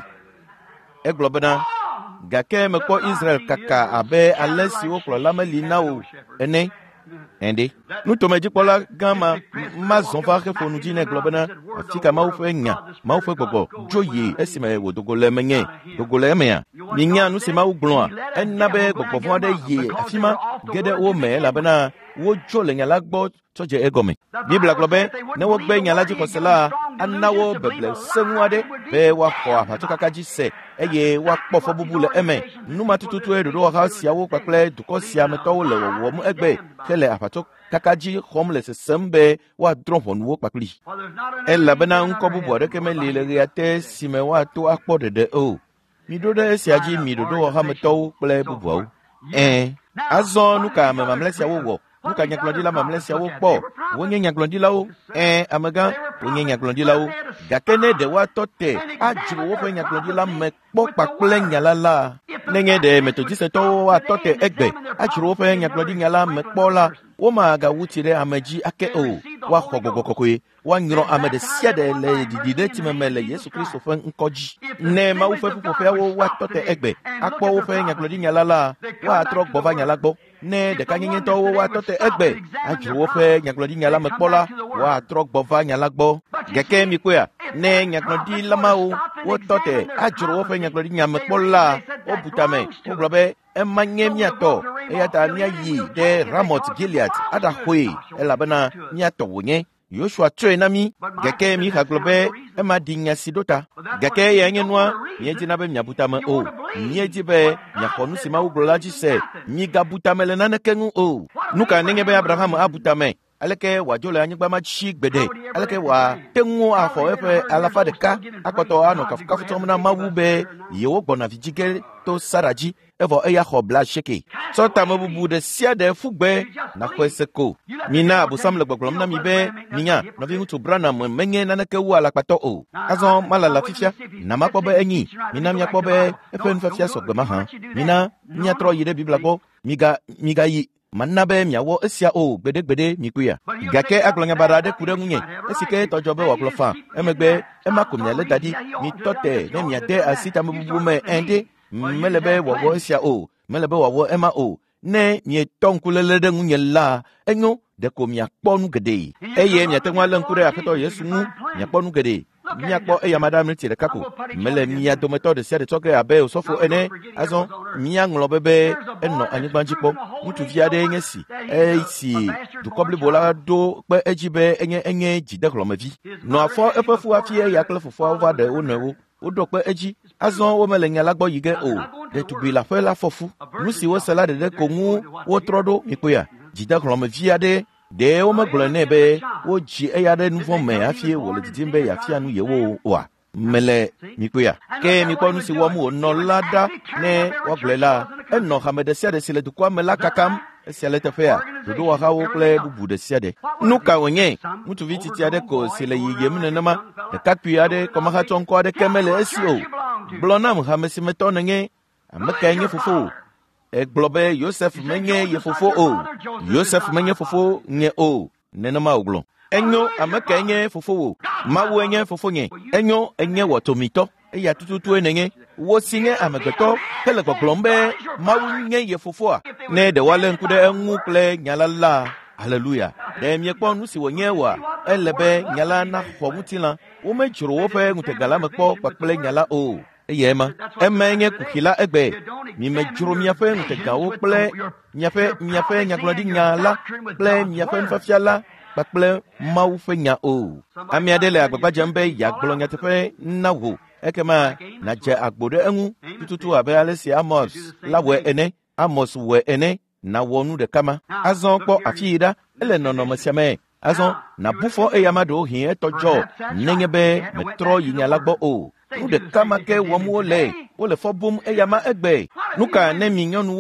egblɔ bena gake mekpɔ Israel kaka abe ale si wo kplɔla meli na wo ene ende nutomedzikpɔla gã ma ma zɔ va xe ƒo nu dzi ne gblɔ bena afi ka Mawu ƒe nya Mawu ƒe gbɔgbɔ dzo yi esime wòdogo le menye dogo le emea minya nu si Mawu gblɔa ena be gbɔgbɔ vɔ̃ aɖe yi afi ma ge ɖe wo me elabena wodzo le nya la gbɔ tsɔ dze egɔme. Biblia gblɔ be ne wogbe nya la dzixɔse la ana wo beble seŋu aɖe be woaxɔ aʋatsokaka dzi se eye woakpɔ fɔbubu le eme. Numa tututue ɖoɖo wɔha siawo kpakple dukɔ sia metɔwo le wɔwɔm egbe ke le aʋatsokaka dzi xɔm le sesem be woadrɔ̃ ʋɔnuwo kpakpli. Elabena ŋkɔ bubu aɖeke meli le ɣea te si me woato akpɔ ɖeɖe o. Miɖo ɖe esia dzi mi ɖoɖo wɔhametɔwo kple bubuawo. Ɛ̃ azɔ nu ka ame mamlɛ siawo wɔ nu ka nyagblɔɖila mamlɛ siawo kpɔ wonye nyagblɔɖilawo ɛ̃ amegã wonye nyagblɔɖilawo gake ne ɖe woatɔ te adzro woƒe nyagblɔɖila me kpɔ kpakple nyala la nenye ɖe metodisetɔwo woatɔ te egbe adzro woƒe nyagblɔɖinya la me kpɔ la womagawuti ɖe ame dzi ake o woaxɔ gbɔgbɔ kɔkɔe woanyrɔ ame ɖe sia ɖe le ɖiɖi ɖe time me le Yesu Kristo ƒe ŋkɔ dzi. Ne Mawu ƒe ƒuƒoƒeawo woatɔ te egbe akpɔ woƒe nyagblɔɖinya la la woatrɔ gbɔ va nya la gbɔ. Ne ɖekanyenyetɔwo woatɔ te egbe adzro woƒe nyagblɔɖinya la me kpɔ la woatrɔ gbɔ va nya la gbɔ. Gake mi kpɔa ne nyagblɔɖila mawo wotɔ te adzro woƒe nyagblɔɖinya me kpɔ la wobuta me wogblɔ be ema nye miatɔ eya ta miayi ɖe Ramot Gilead aɖaxɔe elabena miatɔ wònye. Yosua tsɔe na mi gake mi gagblɔ be ema ɖi nya si ɖo ta gake eya nye nua miedina be miabuta me o miedi be miaxɔ nu si Mawu gblɔ la dzi se migabuta me le naneke ŋu o. Nu ka nenye be Abraham abuta me aleke wòadzo le anyigba ma dzi gbede aleke wòate ŋu axɔ eƒe alafa ɖeka akpɔtɔ anɔ kafukafu tɔm na Mawu be yewo gbɔna vidzi ge to Sara dzi evɔ eya xɔ bla sheke tsɔ tame bubu ɖe sia ɖe ƒugbe naxɔe se ko. Mina abosam le gbɔgblɔm na mi be minya nɔvi ŋutsu Branham menye naneke wu alakpatɔ o. Azɔ malala fifia na makpɔ be enyi mina miakpɔ be eƒe nufiafia sɔgbe mahã mina miatrɔ yi ɖe Biblia gbɔ miga migayi mana be miawɔ esia o gbedegbede mikuya gake agblɔ nya baɖa aɖe ku ɖe ŋunye esi ke tɔdzɔ be wòagblɔ fã emegbe ema ko mialé da ɖi mitɔ te ne miade asi tame bubu me ɛ̃ɖe mele be wòawɔ esia o mele be wòawɔ ema o. Ne mietɔ ŋkuléle ɖe ŋunye la enyo ɖeko miakpɔ nu geɖe eye miate ŋu alé ŋku ɖe Aƒetɔ Yesu ŋu miakpɔ nu geɖe miakpɔ eya ma ɖa mliti ɖeka ko mele mia dometɔ ɖe sia ɖe tsɔge abe osɔfo ene azɔ miaŋlɔ be be enɔ anyigba dzi kpɔ ŋutsuvi aɖe nye si esi dukɔ blibo la ɖo kpe edzi be enye enye dzidehlɔmevi nɔ afɔ eƒe fu hafi eya kple fofoa va ɖe wo nɔewo woɖo kpe edzi azɔ womele nya la gbɔ yi ge o ɖetugbi la ƒe la fɔfu nu si wose la ɖeɖe ko ŋu wotrɔ ɖo mikpoya dzidehlɔmevi aɖe ɖe womegblɔ nɛ be wodzi eya ɖe nu vɔ me hafi wòle didim be yeafia nu yewo oa mele mikpoya ke mikpɔ nu si wɔm wònɔ la ɖa ne woagblɔe la enɔ hame ɖe sia ɖe si le dukɔa me la kakam esia le teƒea ɖoɖo wɔhawo kple bubu ɖe sia ɖe. Nu ka wònye ŋutsuvi titi aɖe ko si le yiyim nenema ɖekakpui aɖe kɔmahatsɔ ŋkɔ aɖe ke mele esi o gblɔ nam hame si metɔ nenye ame kae nye fofo egblɔ be Yosef menye ye fofo o Yosef menye fofo nye o nenema wògblɔ. Enyo ame kae nye fofo wo Mawu enye fofo nye enyo enye wɔtomitɔ eya tututue nenye wo si nye amegbetɔ hele gbɔgblɔm be Mawu nye ye fofoa ne ɖe woalé ŋku ɖe eŋu kple nya la la haleluya ɖe miekpɔ nu si wònye woa ele be nya la naxɔ ŋutilã womedzro woƒe ŋutega la me kpɔ kpakple nya la o eye ema eme nye kuxi la egbe mimedzro miaƒe ŋutegawo kple miaƒe miaƒe nyagblɔɖinya la kple miaƒe nufiafia la kpakple Mawu ƒe nya o. Ame aɖe le agbagba dzem be yeagblɔ nyateƒe na wò ekema nadze agbo ɖe eŋu tututu abe ale si Amos la wɔe ene Amos wɔe ene nawɔ nu ɖeka ma azɔ kpɔ afi yi ɖa ele nɔnɔme sia me azɔ nabu fɔ eya ma ɖewo hĩ etɔ dzɔ nenye be metrɔ yi nya la gbɔ o nu ɖeka ma ke wɔm wole wole fɔ bom eya ma egbe. Nu ka ne mi nyɔnuwo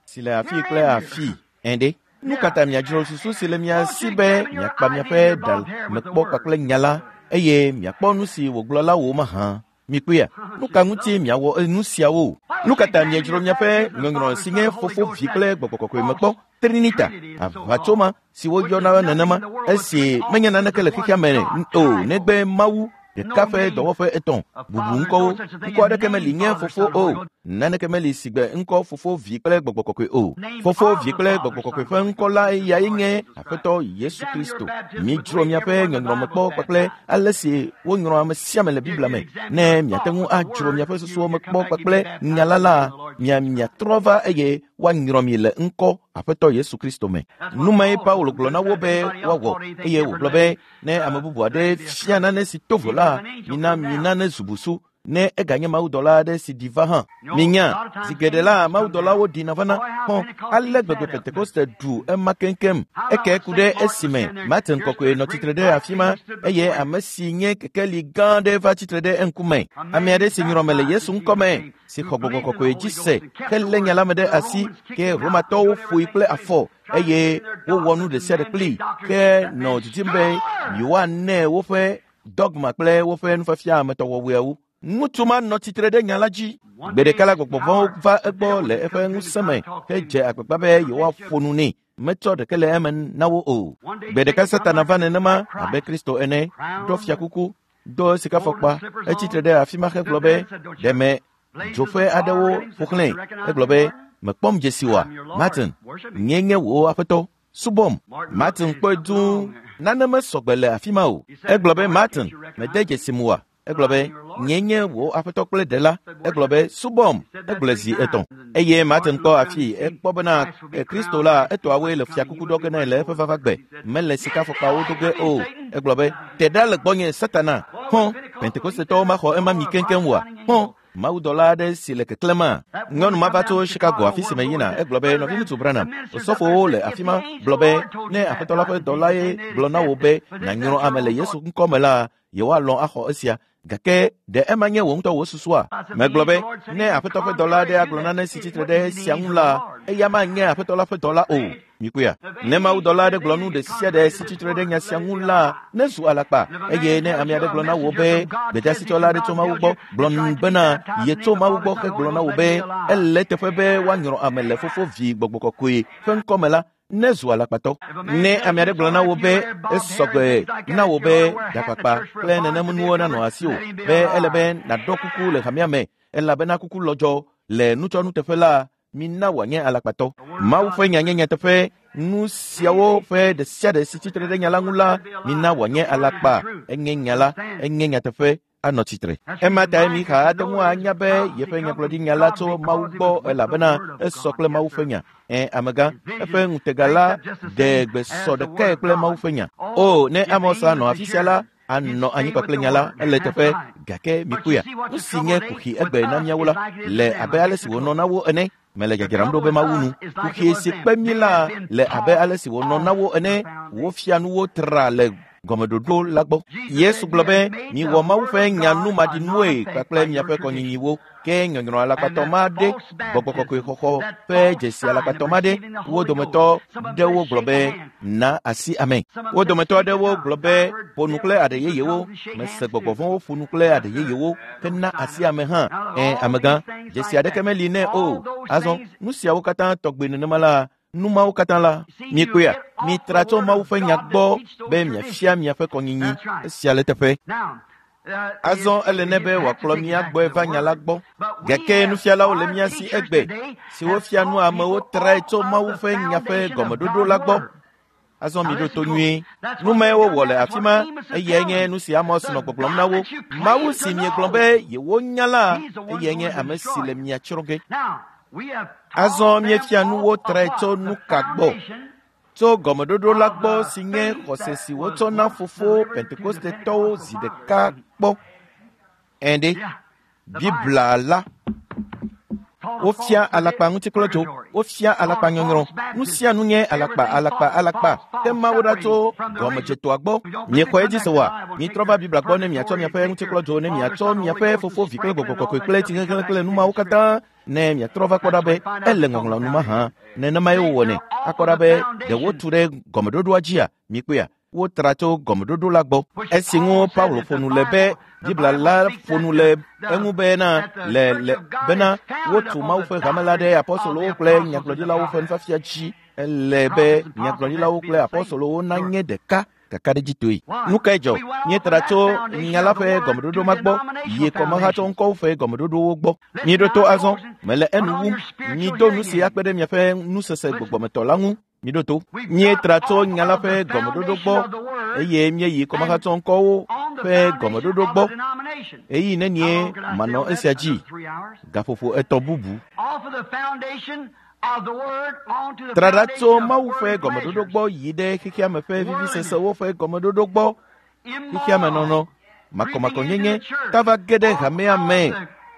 si le afi kple afi ende nu kata mia dzro susu si le mia si be mia kpa mia fe dal me kpɔ kpakple nyala eye mia kpɔ nu si wogblɔ la wo ma ha mi kuya nu ka nguti mia wo nu siawo nu kata mia dzro mia fe ngongro si nge fofo vi kple gbɔgbɔkɔkɔe me kpɔ trinita avatoma si wo yɔna nenema esi menya naneke le xexea me o negbe mawu ɖeka ƒe dɔwɔƒe etɔ̃ bubu ŋkɔwo ŋkɔ aɖeke meli nye fofo o naneke meli si gbe ŋkɔ fofo vi kple gbɔgbɔ kɔkɔe o fofo vi kple gbɔgbɔ kɔkɔe ƒe ŋkɔ la eyae nye aƒetɔ yesu kristo mi dzro miaƒe ŋeŋlɔme kpɔ kpakple ale si woŋlɔ ame sia ame le biblia me ne miate ŋu adzro miaƒe susuwo me kpɔ kpakple nyala la mia miatrɔ va eye woanyrɔ mi le ŋkɔ aƒetɔ yesu kristo me numae paulo gblɔ na wo be woawɔ eye wògblɔ be ne ame bubu aɖe fia nane si tovo la mina mina ne zubusu ne eganye mawudɔla aɖe si di va hã minya zi geɖe la mawudɔlawo dina vana hɔn ale gbegbe pentekoste du ema keŋkeŋ eke ku ɖe esime martin kɔkɔe nɔ tsitre ɖe afi ma eye ame si nye kekeli gã ɖe va tsitre ɖe eŋkume ame aɖe si nyrɔme le yesu ŋkɔme si xɔ gbɔgbɔ kɔkɔe dzi se helé nya la me ɖe asi ke romatɔwo ƒoe kple afɔ eye wowɔ nu ɖe sia ɖe kplii ke nɔ didim be yewoanɛ woƒe dogma kple woƒe nufiafia ametɔwɔwɔewo ŋutsu ma nɔ tsitre ɖe nya la dzi gbe ɖeka la gbɔgbɔ vɔ̃wo va egbɔ le eƒe ŋusẽ me hedze agbagba be yewoaƒo nu nɛ metsɔ ɖeke le eme na wo o gbe ɖeka satana va nenema abe kristo ene ɖɔ fiakuku do sikafɔkpa etsitre ɖe afi ma hegblɔ be ɖeme dzoƒe aɖewo ƒo xlãe egblɔ be mekpɔm dzesi oa martin nye nye wò aƒetɔ subɔm martin kpɔe dũu nane mesɔgbe le afi ma o egblɔ be martin mede dzesim oa egblɔ be nye nye wò aƒetɔ kple ɖela egblɔ be subɔm egblɔ zi etɔ̃ eye martin kpɔ afi ekpɔ bena kristo la etɔawoe le fiakuku ɖɔ ge nɛ le eƒe vavagbe mele sikafɔkpawo do ge o egblɔ be teɖa le gbɔnye satana hɔn pentekostetɔwo maxɔ ema mi keŋkeŋ oa hɔn mawudɔla aɖe si le keklẽma nyɔnu ma va tso chicago afi si me yina egblɔ be nɔvi ŋutsu branham osɔfowo le afi ma gblɔ be ne aƒetɔ la ƒe dɔlae gblɔ na wo be nanyrɔ ame le yesu ŋkɔ me la yewoalɔ̃ axɔ esia gake ɖe ema nye wò ŋutɔ wò susua megblɔ be ne aƒetɔ ƒe dɔla aɖe agblɔ nane si tsitre ɖe sia ŋu la eya manye aƒetɔ la ƒe dɔla o mikuya ne mawudɔla aɖe gblɔ nu ɖe sia ɖe si tsitre ɖe nya sia ŋu la nezu alakpa eye ne ame aɖe gblɔ na wo be gbedasitsɔla aɖe tso mawu gbɔ gblɔ nu bena ye tso mawu gbɔ hegblɔ na wo be ele teƒe be woanyrɔ ame le fofo vi gbɔgbɔ kɔkɔe ƒe ŋkɔme la nezu alakpatɔ ne ame aɖe gblɔ na wo be esɔgbe na wo be ɖakpakpa kple nenem nuwo nanɔ asi o be ele be nadɔ kuku le hamia me elabena kuku lɔdzɔ le nutsɔnu teƒe la mina wòanye alakpatɔ mawu ƒe nyanyenye teƒe nu siawo ƒe ɖe sia ɖe si tsitre ɖe nya la ŋu la mina wòanye alakpa enye nya la enye nyateƒe anɔ tsitre ema tae mi xa ate ŋu anya be yeƒe nyagblɔɖinya la tso mawu gbɔ elabena esɔ kple mawu ƒe nya ɛ amegã eƒe ŋutega la ɖe gbe sɔ ɖekae kple mawu ƒe nya o ne amosa nɔ afi sia la anɔ anyi kpakple nya la ele teƒe gake mikuya nu si nye kuxi egbe na miawo la le abe ale si wònɔ na wo ene mele dzadzram ɖo be mawu nu kuxi si kpe mi la le abe ale si wònɔ na wo ene wofia nu wo tra le gɔmeɖoɖo la gbɔ yesu gblɔ be miwɔ mawu ƒe nyanu maɖinuwoe kpakple miaƒe kɔnyinyiwo ke nyɔnyrɔ alakpatɔ ma ɖe gbɔgbɔ kɔkɔe xɔxɔ ƒe dzesi alakpatɔ ma ɖe wo dometɔ ɖewo gblɔ be na asi ame wo dometɔ ɖewo gblɔ be ƒonu kple aɖe yeyewo mese gbɔgbɔ vɔ̃wo ƒonu kple aɖe yeyewo ke na asi ame hã ɛ amegã dzesi aɖeke meli nɛ o azɔ nu siawo katã tɔgbe nenema la numawo katã la mikoe mitra tso mawu ƒe nya gbɔ be miafia miaƒe kɔnyinyi esia le teƒe azɔ ele ne be wòakplɔ mia gbɔe va nya la gbɔ gake nufialawo le mia si egbe si wofia nu amewo trae tso mawu ƒe nya ƒe gɔmeɖoɖo la gbɔ azɔ mi ɖo to nyuie nu mae wowɔ le afi ma eye nye nu si Amos nɔ gbɔgblɔm na wo mawu si miegblɔ be yewonya la eye nye ame si le mia tsrɔ̃ ge azɔ miefia nuwo trae tso nuka gbɔ tso gɔmeɖoɖo la gbɔ si nye xɔse si wotsɔ na fofo pentekostetɔwo zi ɖeka gbɔ ɛnde bibla la ofia alakpa ngutiklojo ofia alakpa nyongro nusia nunye alakpa alakpa alakpa tema wodato gomejeto agbo mi ko eji sewa mi trova bibla gbo ne mi acho mi afa ngutiklojo ne mi acho mi afa fofo vikle gogoko kle tingle kle numa ukata ne mi trova kodabe ele ngonglo numa ha ne na mai wone akodabe de woture gomedodo ajia mi kpea wo trato gomedodo lagbo esinwo Paulo fonu lebe dibla la fonu le engu bena le le bena wo tu ma ufe kamalade apostolo kle nyaklodila wo fen fafia chi lebe nyaklodila wo kle apostolo wo nanye de ka kakade jitoi nukejo nye trato nyala fe gomedodo magbo ye koma ha ton ko fe gomedodo wo gbo ni do to azon mele enu ni do nu si akpede mi fe nu sese gbogbo metolangu ni do to nye trato nyala fe gomedodo gbo eye mi yi koma ha ton ko fe gomedodo gbo eyi ne nie mano esiaji gafofo eto bubu Tradato mau fe gomedodo gbo yide kikia me fe vivi sese wo fe gomedodo gbo kikia me nono makomako nyenye tava gede hamea me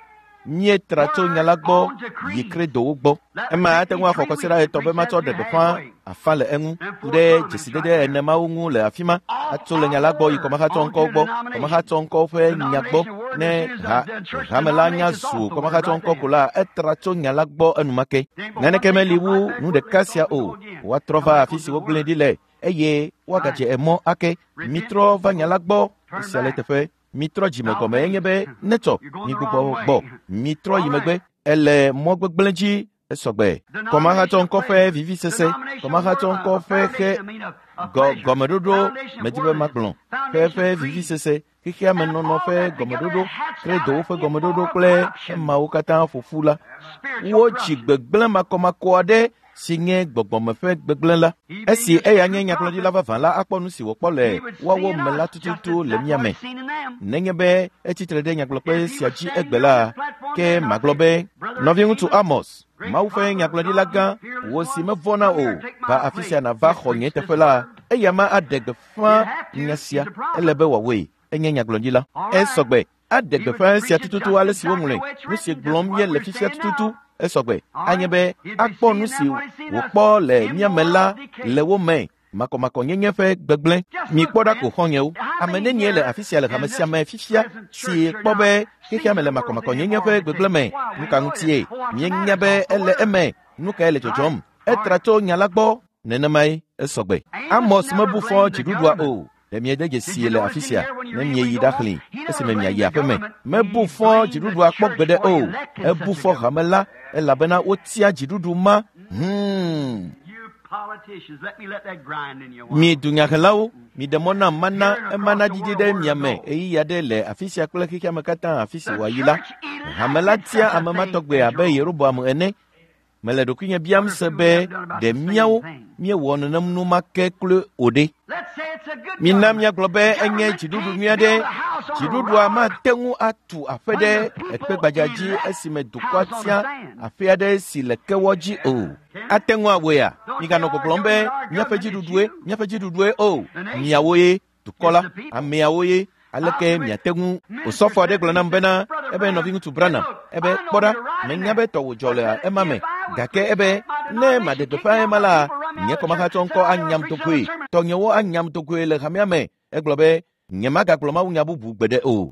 nye trato nyala gbo yikre do gbo ema ate nwa fokosira eto be mato de defa afale engu de jesidede enema ungu le afima atole nyala gbo yikoma ha tonko gbo koma ha tonko fe nyagbo ne ha hamela nya zu koma ha tonko kula etrato nyala gbo enumake nene kemeliwu nu de kasia o wa trova afisi wo glendile eye wagaje emo ake mitro va nyala gbo isiale tefe mitro jime kome enyebe neto ni gubo gbo mitro yimegbe ele mogbegbelenji esogbe koma ha tonko fe vivi sese koma ha tonko fe ke go gomedodo medibe maglon fe fe vivi sese kikia menono fe gomedodo credo fe gomedodo kle ma ukata fofula wo chigbegble makoma koade singe gbogbo me fe gbegble la esi eya nyenya klodi la va la akponu si wo pole wo wo mela tututu le miame nenyebe etitre de nyaglo pe si aji egbela ke maglobe noviengu to Amos mau fe nyaglo la gan wo si me vona o ba afisia na va khonye tefela eya ma adeg fa nyasia elebe wa we enya nyaglo la esogbe adeg fa si tututu ale si wo mule ni si glom ye le fisia tututu esogbe anyebe akponu si wo po le miamela le wo me mako mako nyenye fe gbegble mi kpoda ko honye o amene nye le afisia le kamesia ma fifia si kpobe kikia mele mako mako nyenye fe gbegble me nuka ntie nyenye be ele eme nuka ele jojom etrato nyalagbo nenemai esogbe Amos mabufo jidudwa o le miede je si le afisia ne mie yidakli ese me mia ya peme mabufo jidudwa kpogbede o ebufo hamela elabena otia jidudu ma hmm politicians, let me let that grind in your mi dunya kalawo mi demona mana emana didide miame eyi yade le afisi akole kiki amakata afisi wayila hamelatia amama togbe abe Yeroboam ene meledo kunya biam sebe de miawo mi wonu namnu make kle ode mi nam ya globe enye jidudu miade jidudu ama tengu atu afede ekpe gbajaji esime dukwatia afede silekewoji o atengu awoya mi gano ko glombe nyafe jidudue nyafe jidudue o miawoye dukola amiawoye aleke miatengu osofo de glona mbena ebe no vingu tubrana ebe poda menyabe to wojole emame gake ebe ne ma de dofa mala nyeko maka tonko anyam tokwe to nyewo anyam tokwe le hamiame eglobe nyema ga gloma unya bubu gbede o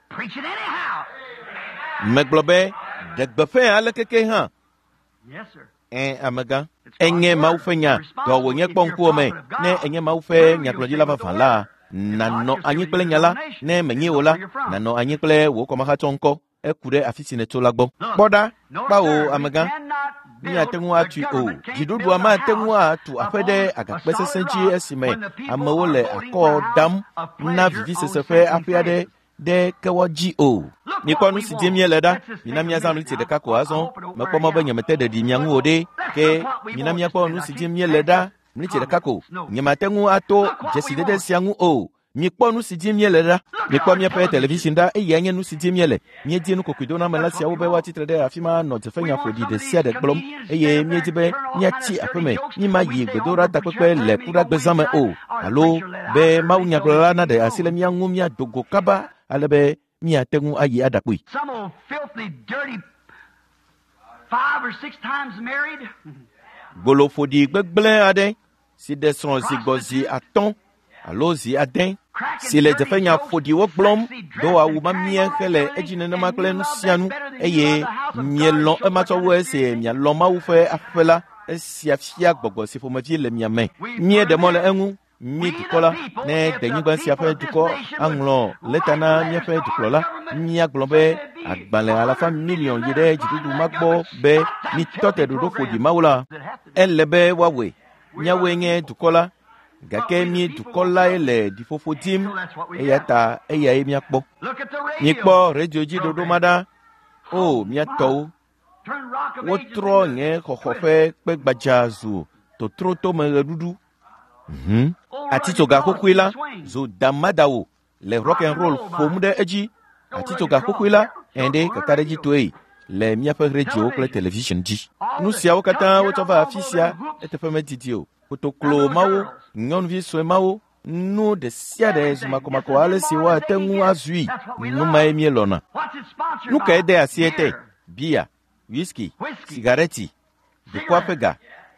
me globe de gbefe aleke ke ha yes sir en amaga enye maufenya do wonye kponku me ne enye maufe nyaklodi la fala nano anyikle nyala ne menye ola nano anyikle wo ko maka tonko ekure afisi ne tolagbo boda bawo amaga ni atengu atu o jidudu ama atengu atu afede agapese senchi esime amawole akodam na vivi sesefe afiade de kewaji o ni kwanu si demie leda minamia zanu ti de kako azon mepo mo banya mete de dinyangu ode ke minamia kwanu si demie leda ni ti de kako nyamatengu ato jeside de siangu o mi kwanu si demie leda mi kwa mi pe television da e yanye nu si demie le mi die nu kokudo na malasia wo be wa titre de afima no te fanya fodi de sia de glom e ye mi dibe nya ti apeme ni ma yi godora ta pepe le kura gbezame o allo be ma unya glola na de asile mi angu mi adogo kaba alebe mi atengu ayi adakui some old filthy dirty five or six times married. Golofodi gbegble ade si desron si gozi aton alo zi aden si le defenya fodi wo blom do awu ma mie hele ejine na makle no sianu eye mielon e ma to wo ese mia lo ma wo fe afela esia fia gbogbo si fo ma vie le mia men mie de mo le enu mi dikola ne denyi gban si afa diko anglon letana mi afa dikola la mi aglobe agbale ala fa million yede jidudu magbo be mi tote do fodi mawla elebe wawe nyawe nge dikola gake mi dikola ele di fofodim eyata eya mi akpo mi po radio ji dodo mada o mi ato wo tro nge khokhofe pe gbajazu to tro to me dudu mhm ati ga kokwila zo damadawo le rock and roll fomude eji ati ga kokwila ende kakareji toei le mi afa radio pour television ji nu sia wakata wo tova afisia etefeme tidio kutoklo mawo nyon vi so mawo nu de sia de zuma koma ko ale si wa tengu azui nu mai mi lona nu ka ede asiete bia whisky cigarette de kwapega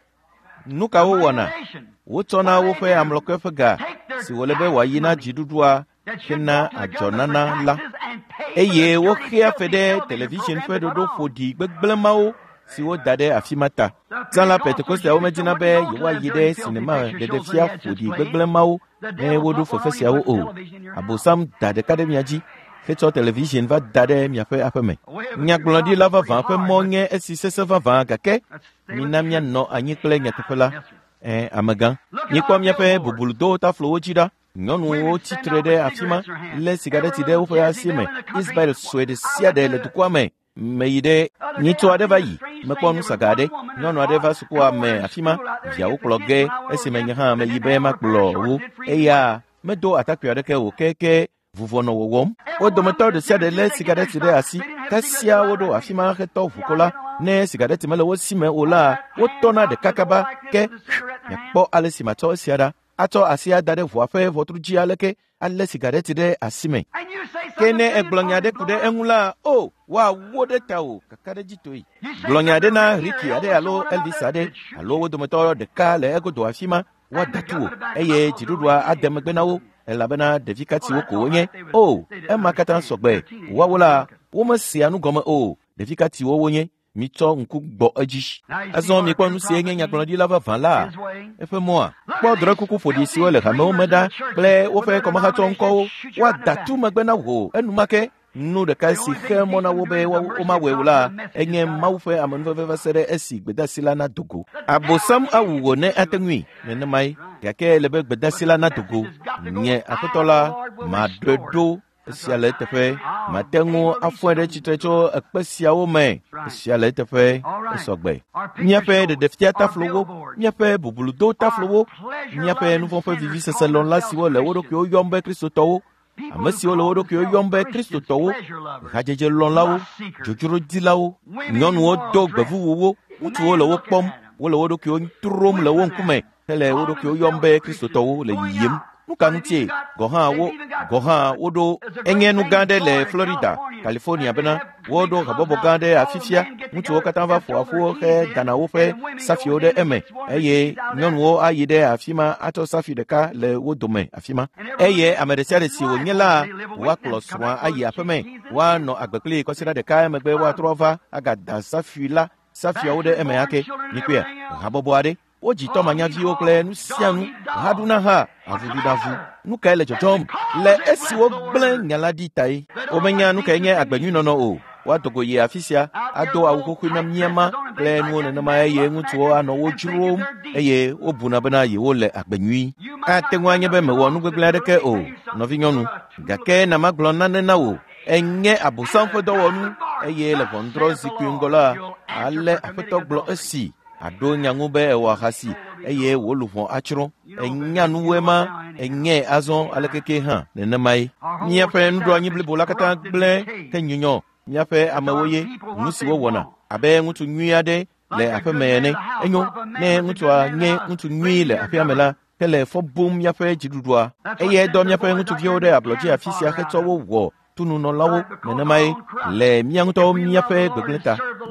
nu ka wo wana wo tona wo fe amloko fega si wolebe wa yina jidudua kena ajonana la eye wo khia fede television fe do fodi gbegblemawo si wo dade afimata tan la pentecoste o medina be yiwa yide cinema de de fia fodi gbegblemawo e wo do fofesia wo o abosam dade academy aji feto television va dade mi afa afeme nyaglodi lava va fe monye esi sese va va gake minamia no anyi kle nyatefela eh amagan ni kwa mi afa bubuldo ta flowo jida nyonu o titre de afima le cigarette de o fa asime Isabel swede sia de le tukwame meide ni to adeva yi me kwa nu sagade nyonu adeva sukwa me afima ya o ploge esime nya ha me yibe maklo wo eya me do atakwa de ke o keke vuvono wo wom o do meto de sia de le cigarette de asi kasia wo do afima ke to vukola ne cigarette mele wo sime ola wo tona de kakaba ke ya po ale simato siada ato asia dade voa fe votre ji aleke alle cigarette de asime kene e glonyade kude enula o wa wode tawo kakade jitoi glonyade na riki ade alo elvis ade alo wodo metoro de kale ego do afima wa datu eye jidudwa ademegbenawo elabena devikati woko onye o e makata sogbe wa wola wo masia nu gome o devikati wo wonye mito nku gbo aji azon mi kwa nu se enya nyaklodi lava van la efe moi kwa dre kuku fodi si wole kama o meda ple wo fe koma ha tonko wa datu magbena wo enu make nu de kasi khemo na wo be wo ma wewula enye mawfe amanu fe sere esi gbeda sila na dogo abosam awuwo ne atenwi ne ne mai yake lebe gbeda sila na dogo nye akotola madodo siale tefe matengu afwere chitrecho ekpesia wo me siale tefe esogbe nyape de deftia taflowo nyape bubuludo taflowo nyape nu fonfe vivi seselon la siwo le wodo ki o yombe Kristo towo amesi wo le wodo ki o yombe Kristo towo hajeje lon lawo jojuro dilawo nyonu wo do gbevu wo utu wo le wo pom wo le wodo ki o trom le wo nkume hele wodo ki o yombe Kristo towo le yim nukantie goha wo goha wodo engenu gande le Florida California bena wodo kabobo gande afifia mutu okatava fo afo he dana wo fe safi ode eme eye nyonu wo ayide afima ato safi de ka le wodome afima eye amedesia de si wonyela wa kloswa ayi afeme wa no agbekle kosira de ka emegbe wa trova agada safi la safi ode eme yake nikwe habobo ade oji to manya vi okle nu sianu haduna ha avudu davu nu ka ele jotom le esi wo blen nyala ditai o menya nu ka enye agbanyu no no o wa togo ye afisia ado awukoko na miema le nu ne na ma ye ngutu ano wo juro eye obuna bana ye wo le agbanyu atenwanye be me wo nu gbegble de ke o no vi nyonu gake na maglon na na wo enye abusan fo do wonu eye le vondro zikwingola ale afeto glo esi ado nyangu be wa hasi eye wolufon achro enyanu wema enye azon alekeke ha ne mai nya fe ndo anyi blibo lakata ble kenyunyo nya fe amawoye nusi wo wona abe ngutu nwiade le afemene enyo ne ngutu a nye ngutu nwile afiamela tele fo bum nya fe jidudua eye do nya fe ngutu viode abloje afisia keto wo wo tunu no lawo ne mai le mianto mia fe begleta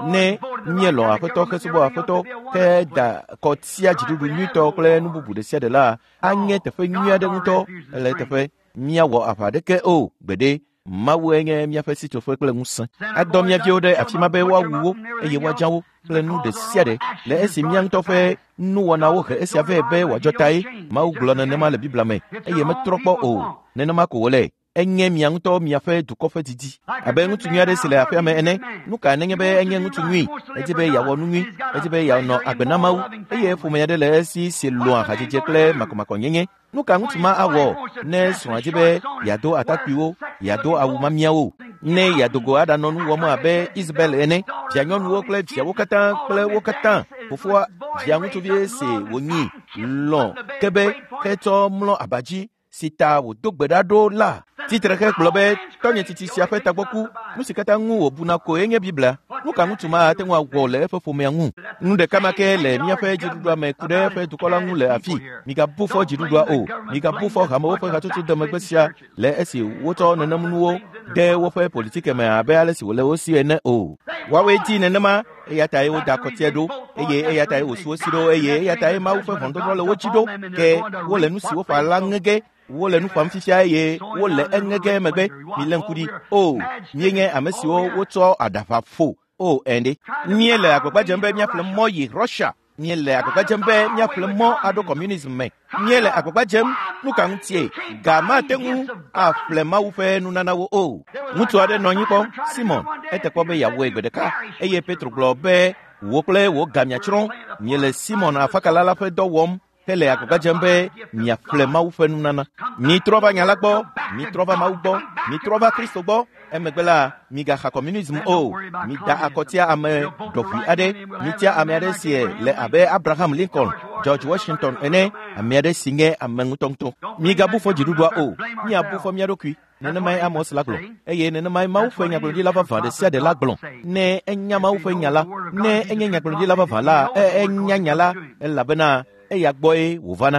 ne nye lɔ aƒetɔ ke subɔ aƒetɔ ke da kɔtia dziɖuɖu nyuitɔ kple nu bubu ɖe sia ɖe la anye teƒe nyui aɖe ŋutɔ ele teƒe míawɔ aʋa ɖeke o gbeɖe Mawue nye míaƒe sitsoƒe kple ŋusẽ. Adɔ mía viwo ɖe afi ma be woawu wo eye woadzra wo kple nu ɖe sia ɖe le esi mía ŋutɔ ƒe nuwɔnawo he esia vɛ be wòadzɔ tae. Mawu gblɔ nenema le Biblia me eye metrɔ kpɔ o. Nenema ko wòle. Enye mia ŋutɔ miaƒe dukɔ ƒe didi. Abe ŋutsu nyui aɖe si le aƒea me ene. Nu ka nenye be enye ŋutsu nyui. Edi be yeawɔ nu nyui. Edi be yeanɔ agbe na Mawu. Eye ƒome aɖe le esi si lɔ̃a hadzidze kple makɔmakɔ nyenye. Nu ka ŋutsu ma awɔ ne srɔ̃a dzi be yeado atakpuiwo, yeado awu mamiawo, ne yeadogo aɖanɔ nu wɔm abe Isabel ene, via nyɔnuwo kple viawo katã kple wo katã. Fofoa via ŋutsuvie si wònyi lɔ̃ ke be ketsɔ mlɔ abadzi si ta wòdo gbe ɖa ɖo la. Titre xe gblɔ be tɔnye titi sia ƒe tagbɔku, nu si katã ŋu wòbuna ko enye Biblia. Nu ka ŋutsu ma ate ŋu awɔ le eƒe ƒomea ŋu. Nu ɖeka ma ke le míaƒe dziɖuɖua me ku ɖe eƒe dukɔ la ŋu le afi. Migabu fɔ dziɖuɖua o. Migabu fɔ hamewo ƒe hatsotso demegbe sia le esi wotsɔ nenemunuwo de woƒe politike me abe ale si wòle wo si ene o. Woawoe di nenema eya tae woda akɔtia ɖo eye eya tae wòsu wo si ɖo eye eya tae Mawu ƒe ʋɔnudɔdrɔ̃ le wo dzi ɖo ke wole nu si woƒã la ŋe ge. Wole nu ƒam fifia eye wole eŋe ge megbe milé ŋku ɖi. O, míenye ame siwo wotsɔ aɖaʋa ƒo. O, ɛnde. Míele agbagba dzem be míaƒle mɔ yi Russia. Míele agbagba dzem be míaƒle mɔ aɖo communism me. Míele agbagba dzem nu ka ŋutie. Ga mate ŋu aƒle Mawu ƒe nunanawo o. Ŋutsu aɖe nɔ anyi kpɔ, Simon, ete kpɔ be yeawɔe gbe ɖeka eye Petro gblɔ be wò kple wò ga miatsrɔ̃. Miele Simon afakala la ƒe dɔ wɔm. Hele agbagba dzem be miaƒle Mawu ƒe nunana. Mitrɔ va nya la gbɔ, mitrɔ va Mawu gbɔ, mitrɔ va Kristo gbɔ. Emegbe la, migaxa communism o. Mida akɔtia ame ɖɔʋui aɖe. Mitia ame aɖe si le abe Abraham Lincoln, George Washington ene, ame aɖe si nye ame ŋutɔŋutɔ. Migabu fɔ dziɖuɖua o. Miabu fɔ mía ɖokui. Nenemae Amos la gblɔ. Eye nenemae Mawu ƒe nyagblɔɖila vavã ɖe sia ɖe la gblɔ. Ne enya Mawu ƒe nya la, ne enye nyagblɔɖila vavã la, enya nya la, elabena eya gbɔe wòvana.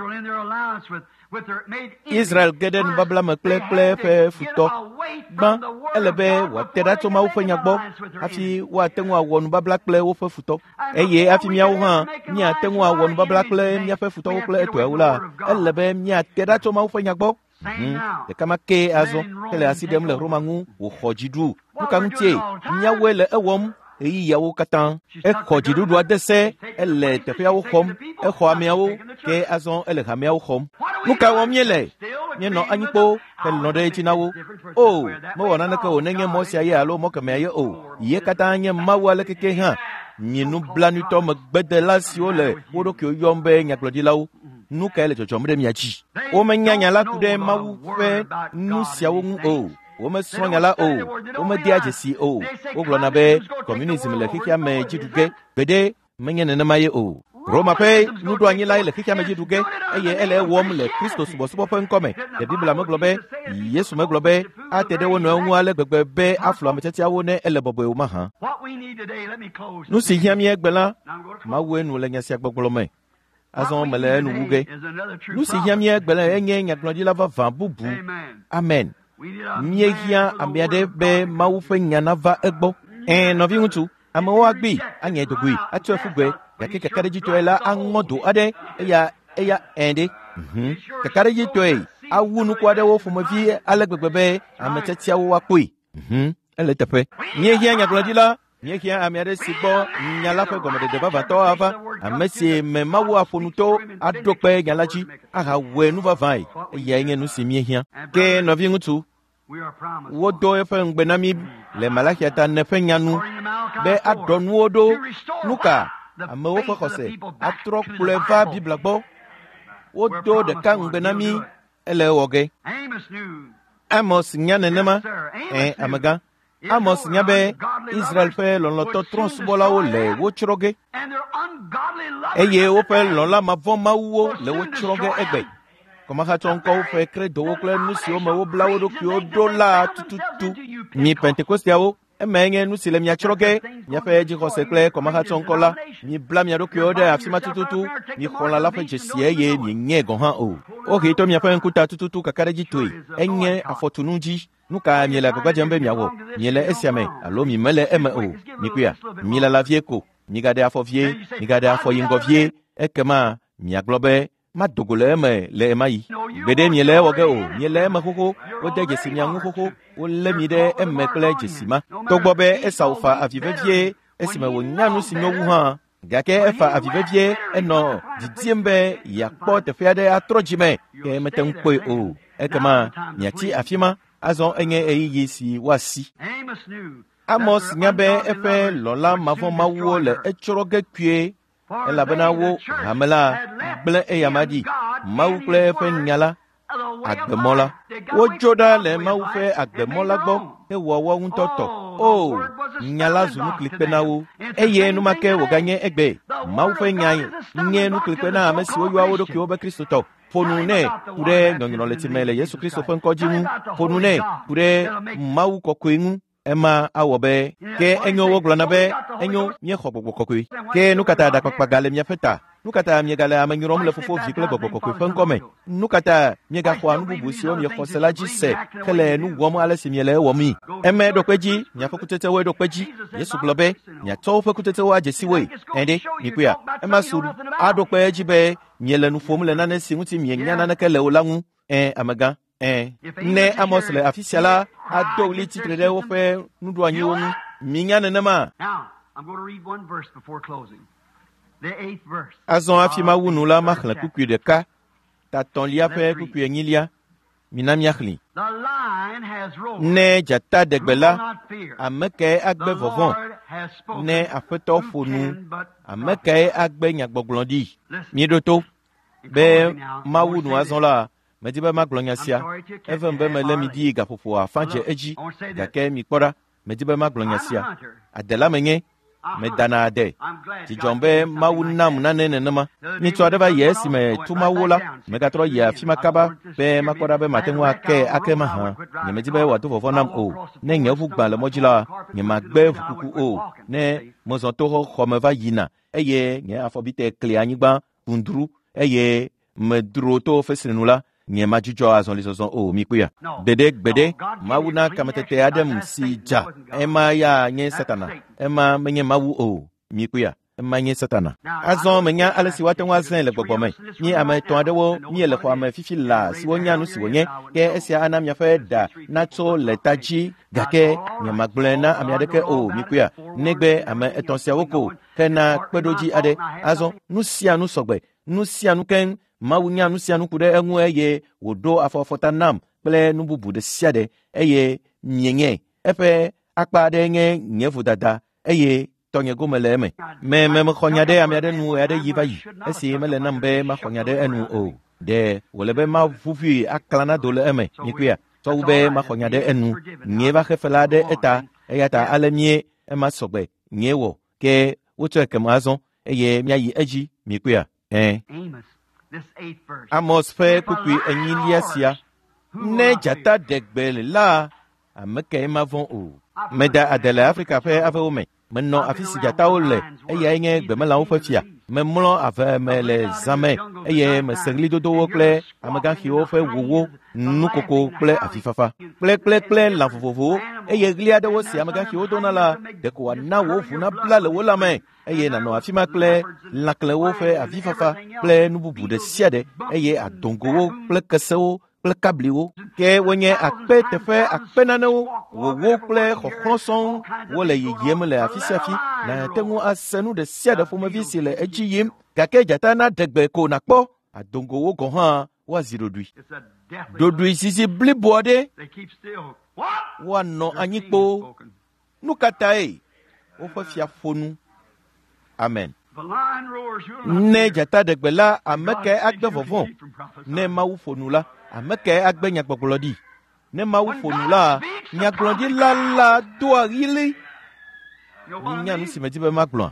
Israel ge ɖe nubabla me kple kple ƒe futɔ. Gbã, ele be wòate ɖa tso Mawu ƒe nya gbɔ hafi woate ŋu awɔ nubabla kple woƒe futɔ. Eye hafi míawo hã míate ŋu awɔ nubabla kple míaƒe futɔwo kple etɔewo la, ele be míate ɖa tso Mawu ƒe nya gbɔ. Ɖeka ma ke azɔ ele asi ɖem le Roma ŋu wòxɔ dziɖu. Nu ka ŋutie? Míawoe le ewɔm. Eyiyawo katã exɔ dziɖuɖua de se ele teƒeawo xɔm exɔ ameawo ke azɔ ele hameawo xɔm. Nu ka wɔm míele? Míenɔ anyikpo hele nɔ ɖe edzi na wo. O, mewɔ naneke o nenye mɔ sia ye alo mɔ kemea ye o. Ye katã nye Mawu ale keke hã. Mi nublanuitɔ megbedela siwo le wo ɖokuiwo yɔm be nyagblɔɖilawo. Nu kae le dzɔdzɔm ɖe mia dzi? Womenya nya la ku ɖe Mawu ƒe nu siawo ŋu o. Womesrɔ̃ nya la o. Womedea dzesi o. Wogblɔna be communism le xexea me dziɖu ge. Gbeɖe menye nenema ye o. Roma ƒe nuɖoanyilae le xexea me dziɖu ge eye ele ewɔm le Kristo subɔsubɔ ƒe ŋkɔ me. Le Biblia megblɔ be Yesu megblɔ be ate ɖe wo nɔewo ŋu ale gbegbe be aflɔ ametsiatsiawo ne ele bɔbɔe ma hã. Nu si hiã mí egbe la, Mawue nu le nya sia gbɔgblɔ me. Azɔ mele enu wu ge. Nu si hiã mí egbe la enye nyagblɔɖila vavã bubu. Amen. Míehiã ame aɖe be Mawu ƒe nya nava egbɔ. Ɛn nɔvi ŋutsu, amewo agbi, anye dogoe, atsɔe fugbe, gake kakaɖedzitɔe la aŋɔ do aɖe, eya eya ɛn ɖe. Kakaɖedzitɔe awu nuku aɖewo ƒomevi ale gbegbe be ame tsiatsiawo akpɔe. Ele teƒe. Míehiã nyagblɔɖila, míehiã ame aɖe si gbɔ nya la ƒe gɔmedede vavãtɔ ava, ame si me Mawu aƒonutɔ aɖo kpe nya la dzi, ahawɔe nu vavãe, eyae nye nu si míehiã. Ke nɔvi ŋutsu, wodo eƒe ŋugbe na mí le Malachia ta ne ƒe nyanu be aɖɔ nuwo ɖo. Nu ka amewo ƒe xɔse atrɔ kplɔe va Biblia gbɔ. Wodo ɖeka ŋugbe na mí ele ewɔ ge. Amos nya nenema. Ɛn amegã. Amos nya be Israel ƒe lɔlɔ̃tɔ trɔ̃subɔlawo le wotsrɔ̃ ge eye woƒe lɔlã mavɔ mawuwo le wotsrɔ̃ ge egbe. Kɔmaxatsɔ ŋkɔwo ƒe kredowo kple nu siwo me wobla wo ɖokuiwo ɖo la tututu. Mi Pentekostiawo emenye nu sile mia chroge mia fe ji hose kle ko ma ha chonkola mi bla mia do kyo de afima tututu mi khola la fe jesie ye mi nye go ha o o ke to mia fe nkuta tututu kakare ji toi enye afotununji nuka mi la ko jambe mia wo mi le esiame alo mi mele eme o mi kuya mi la la vie ko mi gade afovie mi gade afoyingovie ekema mi aglobe ma dogole me le mai bede mi le woge o mi le ma koko o de jesi mi angu koko o le mi de emme kle jesi ma to gbobe esaufa avivevie esime wo nyanu sinyo wu ha gake efa avivevie eno didiembe ya kpo te fiade atrojime ke meten kwe o ekema mi ati afima azon enye eyi si wasi Amos nyabe efe lola mavon mawo le echoroge kwie elabena wo hamela ble eyamadi mawu kle efe nyala agbemola wo joda le mawu fe agbemola gbo e wo wo ntoto o nyala zunu klipe na wo eye nu make wo ganye egbe mawu fe nyai nye nu klipe na amesi wo yo awodo ki obe Kristo to fonu ne pure ngongino letimele Yesu Kristo fe nkoji mu fonu ne pure mawu kokoinu Emma awobe ke enyo woglana be enyo nye khoboko kokui ke nukata da kokpagale mya feta nukata mye gale amanyurom le fofo vikle boko kokui fankome nukata mye ga kwa nu bubusi o mye khosela jise kele nu womo ale simyele womi emme dokweji nya fakutete we dokweji Yesu globe nya to fakutete wa jesi we ende nikuya emma suru adokweji be nyele nu fomule na nesi muti mye nyana na kele olangu eh amaga eh ne Amos le officiala ado li titre de ofe nudo anyi wonu minyane nama. Now, I'm going to read one verse before closing. The eighth verse. Azon afima wunu la makhla kuku de ka ta ton lia fe kuku enyilia minam yakhli. The lion has roared. Ne jata degbela ameke agbe vovon ne afeto fonu ameke agbe nyagboglondi miedoto be mawunu azon la mediba maglonya sia even be mele midi gafofo afanje eji gake mi kpora mediba maglonya sia adela menye medana ade ti jombe mawunam nanene nama ni to adeba yes me tuma wola me gatro ya fima kaba be makora be matenwa ke akema ha ni mediba wa to fofo nam o ne nyefu gba le mojila ni magbe fukuku o ne mozonto ho khomeva yina eye nye afobite kle anyigba undru eye medro to fesrenula nye majujo azon lisozon o mikuya dede gbede mawuna kamatete adam si ja ema ya nye satana ema menye mawu o mikuya ema nye satana azon menya alesi waten wazen le gbogbo me ni ame ton adewo ni ele ko ame fifi la si wonya nu si wonye ke esia anam ya fe da nato letaji gake nye magblena ame adeke o mikuya negbe ame etonsia woko kena kpedoji ade azon nu sia nu sogbe nu sia nu ken mawunya nu sia nu kude enwu eye wodo afofota nam ple nu bubu de siade eye nyenye efe akpa de nye nyefu dada eye tonye gomele me me me khonyade amiade nu ade yibayi esi mele nambe ma khonyade enu o de wolebe ma fufi aklana dole eme nikuya to ube ma khonyade enu nyeba khefalade eta eyata alemie ema sogbe nyewo ke woto ekemazon eye miayi eji mikuya eh Amos fe kukui enyilia sia ne jata degbele la ameke mavon o meda adela Afrika fe ave ome menno afisi jata ole eye nye gbemela o fafia memlo ave mele zame eye mesengli dodo wokle amaga hi o fe wowo nukoko kple afifafa kple kple kple la fofovo eye glia de wo si amaga hi o donala de ko na wo funa bla le wola me eye na no afima kple la kle wo fe afifafa kple nububu de siade eye adongo wo kple kesewo kple kabliwo ke wonye akpe tefe akpe nane wo wo kple khokhonson wo le yiyem le afisiafi na tengu asenu de siade fo mavisi le ejiyim gake jata na degbe ko nakpo adongo wo go ha wa zero dui dodui sisi blibode wa no anyikpo nukata e o fa fia fonu amen ne jata degbe la ameke agbe vovon ne mawu fonu la ameke agbe nyagboglodi ne mawu fonu la nyaglodi la la do agili nya nu simeji be maglon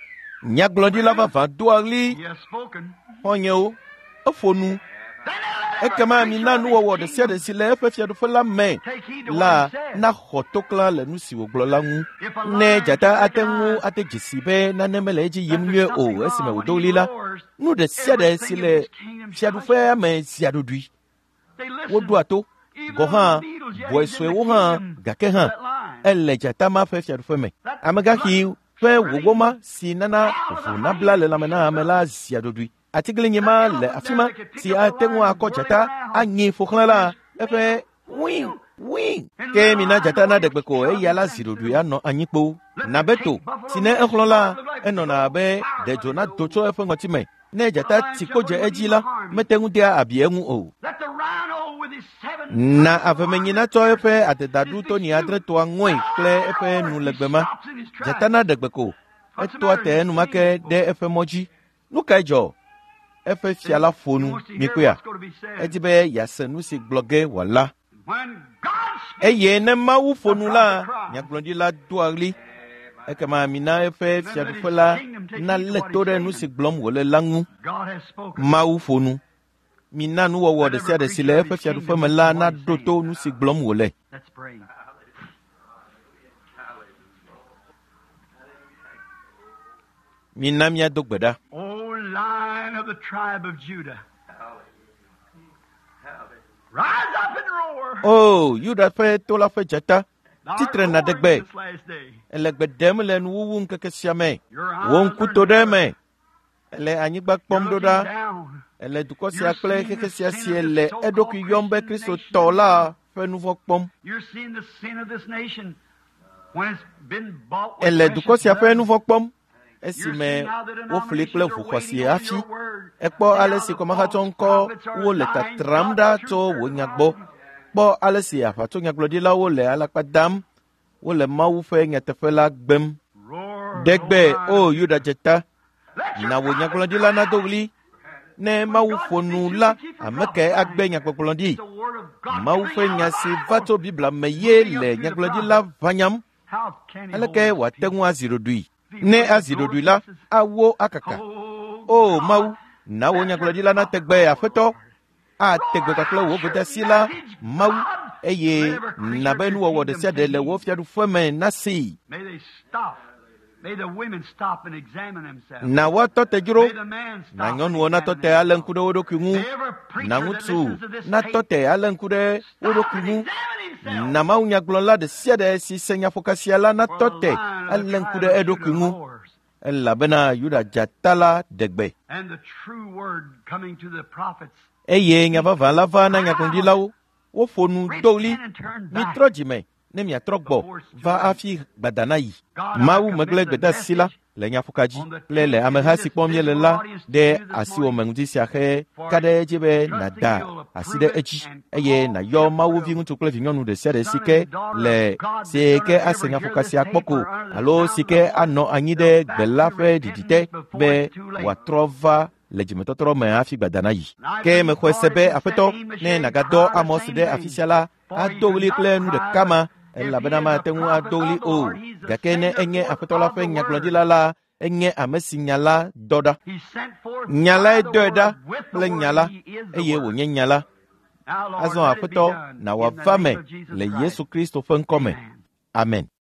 nyaglodi la va va do agili onye o fonu ekema mina nu wɔwɔ de sia de si le eƒe fiaɖuƒe la me la na xɔ toklã le nu si wògblɔ la ŋu. Ne dzata ate ŋu ate dzi si be nane mele edzi yim nyuie o esime wòdo ɣli la, nu de sia de si le fiaɖuƒea me zia ɖoɖoe. Woɖoa to, gɔ hã, bɔe suewo hã, gake hã, ele dzata ma ƒe fiaɖuƒe me. Amegaxi ƒe wòwɔma si nana ʋu nabla le lãme na ame la zia ɖoɖoe. Atiglinyi ma le afi ma si ate ŋu akɔ dzata anyi ƒo xlã la eƒe wii wii. Ke mina dzata na ɖe gbe ko eya la zi ɖoɖoe anɔ anyikpo. Nabeto si ne exlɔ̃ la enɔna abe ɖedzo na do tso eƒe ŋɔtime. Ne dzata ti kpo dze edzi la mete ŋu dea abi eŋu o. Na avemenyi natsɔ eƒe adedaɖu toni adre toa ŋɔe kple eƒe nu legbe ma. Dzata na ɖe gbe ko etoa te enumake ɖe eƒe mɔ dzi. Nu kae dzɔ? Eƒe fia la ƒo nu mikoea. Edi be yase nu si gblɔ ge wòala. Eye ne Mawu ƒo nu la, nyagblɔɖila doa ɣli. Ekema mina eƒe fiaɖuƒe la nalé to ɖe nu si gblɔm wòle la ŋu. Mawu ƒo nu. Mina nuwɔwɔ de sia de si le eƒe fiaɖuƒe me la naɖo to nu si gblɔm wòle. Mina míado gbe ɖa. Lion of the tribe of Judah, rise up and roar. Oh, Juda ƒe to la ƒe dzata, titre na ɖe gbe. Ele gbe ɖem le nuwuwu ŋkeke sia me. Wo ŋku to ɖe me. Ele anyigba kpɔm ɖo ɖa. Ele dukɔ sia kple xexe sia si ele eɖokui yɔm be Kristo tɔ la ƒe nu vɔ̃ kpɔm. Ele dukɔ sia ƒe nu vɔ̃ kpɔm. Esime wofli kple ʋu xɔasi afi, ekpɔ ale si kɔmaxatsɔ ŋkɔ wole tatram ɖa tso wò nya gbɔ. Kpɔ ale si aʋatsonyagblɔɖilawo le alakpa dam, wole Mawu ƒe nyateƒe la gbem. Degbe, o Yuda dzeta, na wò nyagblɔɖila nado ɣli. Ne Mawu ƒo nu la, ame kae agbe nyagblɔgblɔ ɖi? Mawu ƒe nya si va tso Bibla me ye le nyagblɔɖila ʋanyam. Aleke wòate ŋu azi ɖoɖoe? Ne azi ɖoɖoe la, awo akaka. O Mawu, na wò nyagblɔɖila nategbe Aƒetɔ. Ategbe kakple wò vodasi la, Mawu, eye nabe nuwɔwɔ ɖe sia ɖe le wò fiaɖuƒe me nasi. Na woatɔ te dzro. Na nyɔnuwo natɔ te alé ŋku ɖe wo ɖokui ŋu. Na ŋutsu natɔ te alé ŋku ɖe wo ɖokui ŋu. Na Mawu nyagblɔla ɖe sia ɖe si se nyaƒokasia la natɔ te alé ŋku ɖe eɖokui ŋu. Elabena Yuda dzata la ɖe gbe. Eye nya vavã la va na nyagblɔɖilawo. Woƒo nu do ɣli. Mitrɔ dzime ne miatrɔ gbɔ va afi gbada na yi. Mawu megblẽ gbedasi la le nyaƒoka dzi kple le ameha si kpɔm míele la ɖe asiwɔme ŋuti sia xe ka ɖe edzi be nada asi ɖe edzi eye nàyɔ Mawu viŋutsu kple vinyɔnu ɖe sia ɖe si ke le si ke ase nyaƒoka sia kpɔ ko alo si ke anɔ anyi ɖe gbe la ƒe ɖiɖite be wòatrɔ va le dzimetɔtrɔ me hafi gbada na yi. Ke mexɔe se be Aƒetɔ ne nàgadɔ Amos ɖe afi sia la ado ɣli kple nu ɖeka ma elabena mate ŋu ado ɣli o, gake ne enye Aƒetɔ la ƒe nyagblɔɖila la, enye ame si nya la dɔ ɖa. Nya lae dɔe ɖa kple nya la, eye wònye nya la. Azɔ Aƒetɔ na wòava me le Yesu Kristo ƒe ŋkɔ me. Amen.